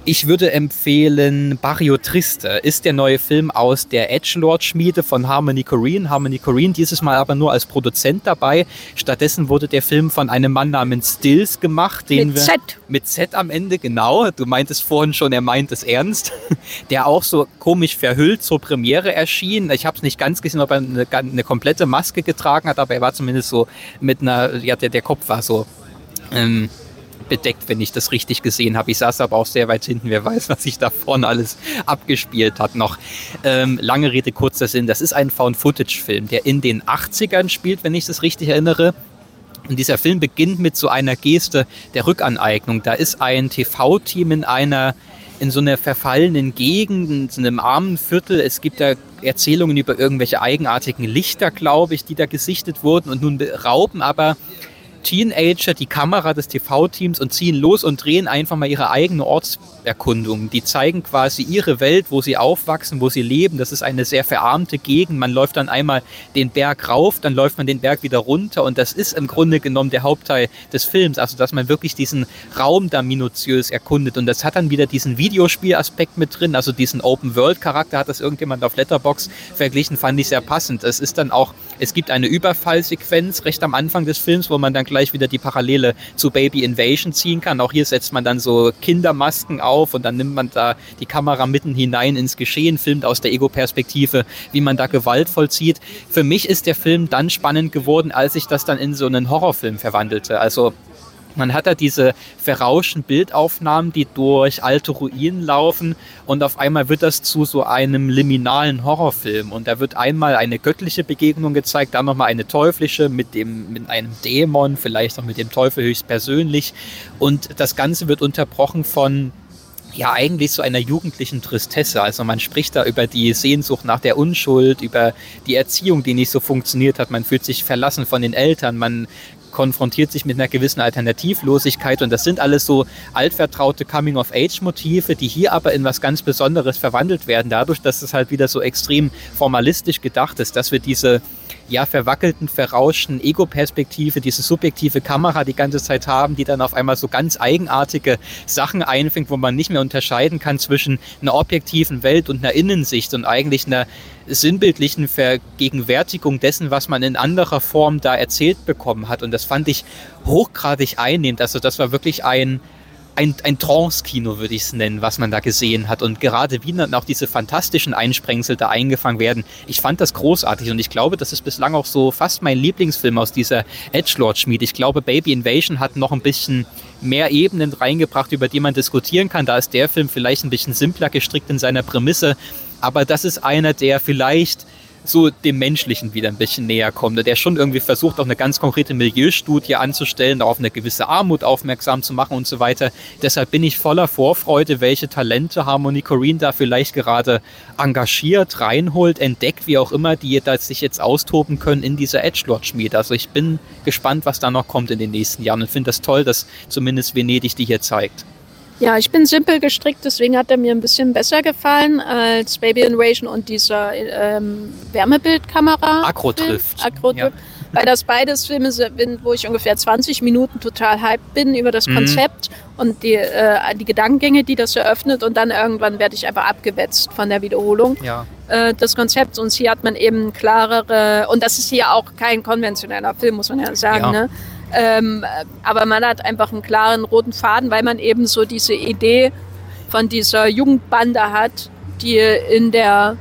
Ich würde empfehlen Barrio Triste, ist der neue Film aus der Edgelord-Schmiede von Harmony Korine. Harmony Korine dieses Mal aber nur als Produzent dabei. Stattdessen wurde der Film von einem Mann namens Stills gemacht. Den mit wir, Z. Mit Z am Ende, genau. Du meintest vorhin schon, er meint es ernst. Der auch so komisch verhüllt zur Premiere erschien. Ich habe es nicht ganz gesehen, ob er eine, eine komplette Maske getragen hat, aber er war zumindest so mit einer, ja, der, der Kopf war so... Ähm, bedeckt, wenn ich das richtig gesehen habe. Ich saß aber auch sehr weit hinten. Wer weiß, was sich da vorne alles abgespielt hat noch. Ähm, lange Rede, kurzer Sinn. Das ist ein Found-Footage-Film, der in den achtzigern spielt, wenn ich das richtig erinnere. Und dieser Film beginnt mit so einer Geste der Rückaneignung. Da ist ein T V-Team in einer in so einer verfallenen Gegend, in so einem armen Viertel. Es gibt da Erzählungen über irgendwelche eigenartigen Lichter, glaube ich, die da gesichtet wurden. Und nun rauben aber Teenager die Kamera des T V-Teams und ziehen los und drehen einfach mal ihre eigene Ortserkundung. Die zeigen quasi ihre Welt, wo sie aufwachsen, wo sie leben. Das ist eine sehr verarmte Gegend. Man läuft dann einmal den Berg rauf, dann läuft man den Berg wieder runter und das ist im Grunde genommen der Hauptteil des Films. Also, dass man wirklich diesen Raum da minutiös erkundet und das hat dann wieder diesen Videospielaspekt mit drin, also diesen Open-World-Charakter hat das irgendjemand auf Letterboxd verglichen, fand ich sehr passend. Es ist dann auch, es gibt eine Überfallsequenz recht am Anfang des Films, wo man dann gleich wieder die Parallele zu Baby Invasion ziehen kann. Auch hier setzt man dann so Kindermasken auf und dann nimmt man da die Kamera mitten hinein ins Geschehen, filmt aus der Ego-Perspektive, wie man da Gewalt vollzieht. Für mich ist der Film dann spannend geworden, als sich das dann in so einen Horrorfilm verwandelte. Also man hat da diese verrauschten Bildaufnahmen, die durch alte Ruinen laufen und auf einmal wird das zu so einem liminalen Horrorfilm und da wird einmal eine göttliche Begegnung gezeigt, dann nochmal eine teuflische mit dem mit einem Dämon, vielleicht auch mit dem Teufel höchstpersönlich und das Ganze wird unterbrochen von ja eigentlich so einer jugendlichen Tristesse. Also man spricht da über die Sehnsucht nach der Unschuld, über die Erziehung, die nicht so funktioniert hat. Man fühlt sich verlassen von den Eltern, man konfrontiert sich mit einer gewissen Alternativlosigkeit und das sind alles so altvertraute Coming-of-Age-Motive, die hier aber in was ganz Besonderes verwandelt werden, dadurch, dass es halt wieder so extrem formalistisch gedacht ist, dass wir diese ja verwackelten, verrauschten Ego-Perspektive, diese subjektive Kamera die ganze Zeit haben, die dann auf einmal so ganz eigenartige Sachen einfängt, wo man nicht mehr unterscheiden kann zwischen einer objektiven Welt und einer Innensicht und eigentlich einer sinnbildlichen Vergegenwärtigung dessen, was man in anderer Form da erzählt bekommen hat. Und das fand ich hochgradig einnehmend. Also das war wirklich ein Ein, ein Trance-Kino, würde ich es nennen, was man da gesehen hat. Und gerade wie dann auch diese fantastischen Einsprengsel da eingefangen werden, ich fand das großartig. Und ich glaube, das ist bislang auch so fast mein Lieblingsfilm aus dieser Edgelord-Schmiede. Ich glaube, Baby Invasion hat noch ein bisschen mehr Ebenen reingebracht, über die man diskutieren kann. Da ist der Film vielleicht ein bisschen simpler gestrickt in seiner Prämisse. Aber das ist einer, der vielleicht so dem Menschlichen wieder ein bisschen näher kommt, der schon irgendwie versucht, auch eine ganz konkrete Milieustudie anzustellen, auf eine gewisse Armut aufmerksam zu machen und so weiter. Deshalb bin ich voller Vorfreude, welche Talente Harmony Korine da vielleicht gerade engagiert, reinholt, entdeckt, wie auch immer, die da sich jetzt austoben können in dieser Edgelord-Schmiede. Also ich bin gespannt, was da noch kommt in den nächsten Jahren und finde das toll, dass zumindest Venedig die hier zeigt. Ja, ich bin simpel gestrickt, deswegen hat er mir ein bisschen besser gefallen als Baby Invasion und dieser ähm, Wärmebildkamera. Agro-Trifft. Agro-Trifft. Ja. Weil das beides Filme sind, wo ich ungefähr zwanzig Minuten total hyped bin über das mhm. Konzept und die, äh, die Gedankengänge, die das eröffnet und dann irgendwann werde ich einfach abgewetzt von der Wiederholung ja. äh, des Konzepts. Und hier hat man eben klarere, und das ist hier auch kein konventioneller Film, muss man ja sagen, ja. ne? Ähm, aber man hat einfach einen klaren roten Faden, weil man eben so diese Idee von dieser Jugendbande hat, die in der...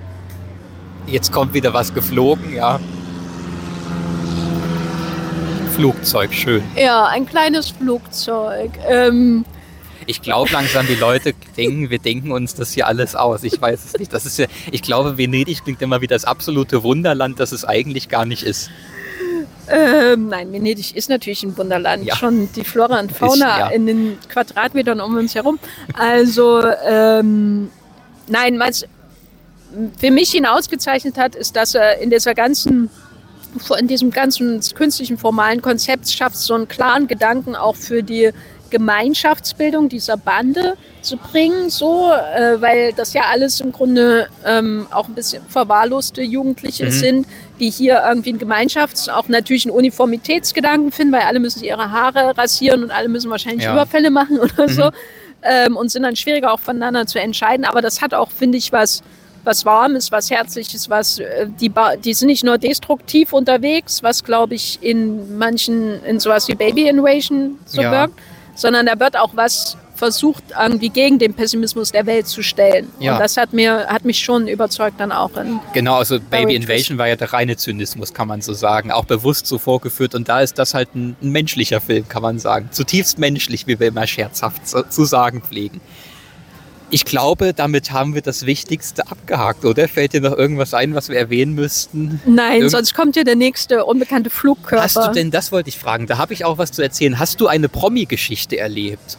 Jetzt kommt wieder was geflogen, ja. Flugzeug, schön. Ja, ein kleines Flugzeug. Ähm, ich glaube langsam, die Leute denken, wir denken uns das hier alles aus. Ich weiß es nicht. Das ist ja, ich glaube, Venedig klingt immer wie das absolute Wunderland, das es eigentlich gar nicht ist. Ähm, nein, Venedig ist natürlich ein Wunderland. Ja. Schon die Flora und Fauna ist, ja. in den Quadratmetern um uns herum. Also, ähm, nein, was für mich ihn ausgezeichnet hat, ist, dass er in dieser ganzen, in diesem ganzen künstlichen formalen Konzept schafft, so einen klaren Gedanken auch für die Gemeinschaftsbildung dieser Bande zu bringen, so, äh, weil das ja alles im Grunde ähm, auch ein bisschen verwahrloste Jugendliche mhm. sind, die hier irgendwie einen Gemeinschafts-, auch natürlich einen Uniformitätsgedanken finden, weil alle müssen ihre Haare rasieren und alle müssen wahrscheinlich ja. Überfälle machen oder mhm. so. ähm, und sind dann schwieriger auch voneinander zu entscheiden. Aber das hat auch, finde ich, was, was Warmes, was Herzliches, was äh, die, ba- die sind nicht nur destruktiv unterwegs, was, glaube ich, in manchen, in sowas wie Baby Invasion so Ja. wirkt, sondern da wird auch was versucht, irgendwie gegen den Pessimismus der Welt zu stellen. Ja. Und das hat mir, hat mich schon überzeugt dann auch. In Genau, also Baby Twist. Invasion war ja der reine Zynismus, kann man so sagen. Auch bewusst so vorgeführt. Und da ist das halt ein, ein menschlicher Film, kann man sagen. Zutiefst menschlich, wie wir immer scherzhaft so, zu sagen pflegen. Ich glaube, damit haben wir das Wichtigste abgehakt, oder? Fällt dir noch irgendwas ein, was wir erwähnen müssten? Nein, Irgend- sonst kommt ja der nächste unbekannte Flugkörper. Hast du denn, das wollte ich fragen, da habe ich auch was zu erzählen. Hast du eine Promi-Geschichte erlebt?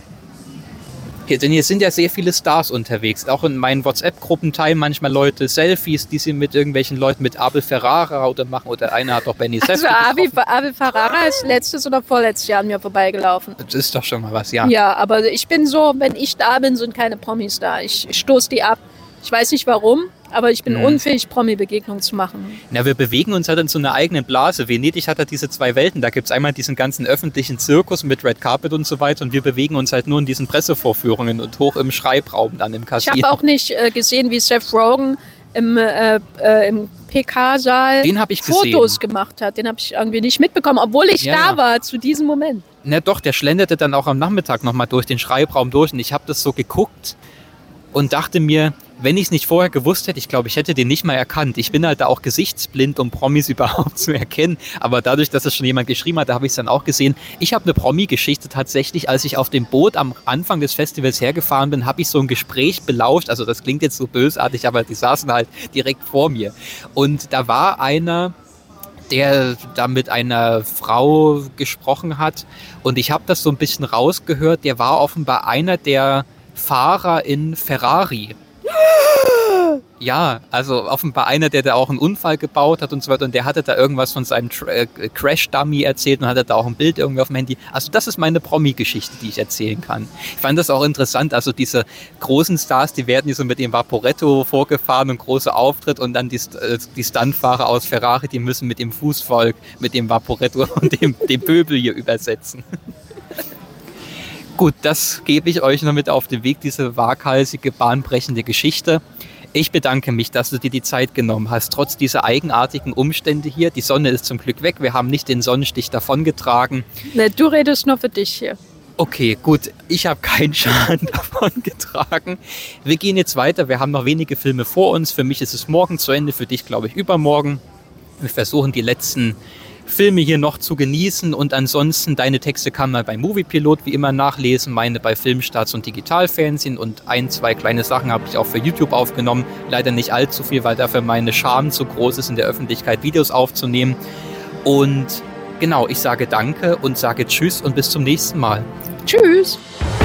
Hier, denn hier sind ja sehr viele Stars unterwegs. Auch in meinen WhatsApp-Gruppen teilen manchmal Leute Selfies, die sie mit irgendwelchen Leuten, mit Abel Ferrara oder machen. Oder einer hat doch Benny Also Safdie Abel, getroffen. Abel Ferrara ist letztes oder vorletztes Jahr an mir vorbeigelaufen. Das ist doch schon mal was, ja. Ja, aber ich bin so, wenn ich da bin, sind keine Promis da. Ich stoße die ab. Ich weiß nicht warum, aber ich bin Mhm. unfähig, Promi-Begegnungen zu machen. Na, wir bewegen uns halt in so einer eigenen Blase. Venedig hat halt diese zwei Welten. Da gibt es einmal diesen ganzen öffentlichen Zirkus mit Red Carpet und so weiter. Und wir bewegen uns halt nur in diesen Pressevorführungen und hoch im Schreibraum dann im Ich Casino. habe auch nicht äh, gesehen, wie Seth Rogen im, äh, äh, im P K-Saal Den habe ich Fotos gesehen. gemacht hat. Den habe ich irgendwie nicht mitbekommen, obwohl ich Ja, da ja. war zu diesem Moment. Na doch, der schlenderte dann auch am Nachmittag nochmal durch den Schreibraum durch. Und ich habe das so geguckt und dachte mir, wenn ich es nicht vorher gewusst hätte, ich glaube, ich hätte den nicht mal erkannt. Ich bin halt da auch gesichtsblind, um Promis überhaupt zu erkennen. Aber dadurch, dass es schon jemand geschrieben hat, da habe ich es dann auch gesehen. Ich habe eine Promi-Geschichte tatsächlich, als ich auf dem Boot am Anfang des Festivals hergefahren bin, habe ich so ein Gespräch belauscht. Also das klingt jetzt so bösartig, aber die saßen halt direkt vor mir. Und da war einer, der da mit einer Frau gesprochen hat. Und ich habe das so ein bisschen rausgehört. Der war offenbar einer der Fahrer in Ferrari. Ja, also offenbar einer, der da auch einen Unfall gebaut hat und so weiter. Und der hatte da irgendwas von seinem Tr- äh, Crash-Dummy erzählt und hatte da auch ein Bild irgendwie auf dem Handy. Also das ist meine Promi-Geschichte, die ich erzählen kann. Ich fand das auch interessant. Also diese großen Stars, die werden hier so mit dem Vaporetto vorgefahren und große Auftritt. Und dann die, äh, die Stuntfahrer aus Ferrari, die müssen mit dem Fußvolk, mit dem Vaporetto und dem, dem Pöbel hier übersetzen. Gut, das gebe ich euch noch mit auf den Weg, diese waghalsige, bahnbrechende Geschichte. Ich bedanke mich, dass du dir die Zeit genommen hast, trotz dieser eigenartigen Umstände hier. Die Sonne ist zum Glück weg, wir haben nicht den Sonnenstich davongetragen. Ne, du redest nur für dich hier. Okay, gut, ich habe keinen Schaden davon getragen. Wir gehen jetzt weiter, wir haben noch wenige Filme vor uns. Für mich ist es morgen zu Ende, für dich glaube ich übermorgen. Wir versuchen die letzten Filme hier noch zu genießen und ansonsten deine Texte kann man bei Moviepilot wie immer nachlesen, meine bei Filmstarts und Digitalfernsehen und ein, zwei kleine Sachen habe ich auch für YouTube aufgenommen. Leider nicht allzu viel, weil dafür meine Scham zu groß ist, in der Öffentlichkeit Videos aufzunehmen. Und genau, ich sage danke und sage tschüss und bis zum nächsten Mal. Tschüss!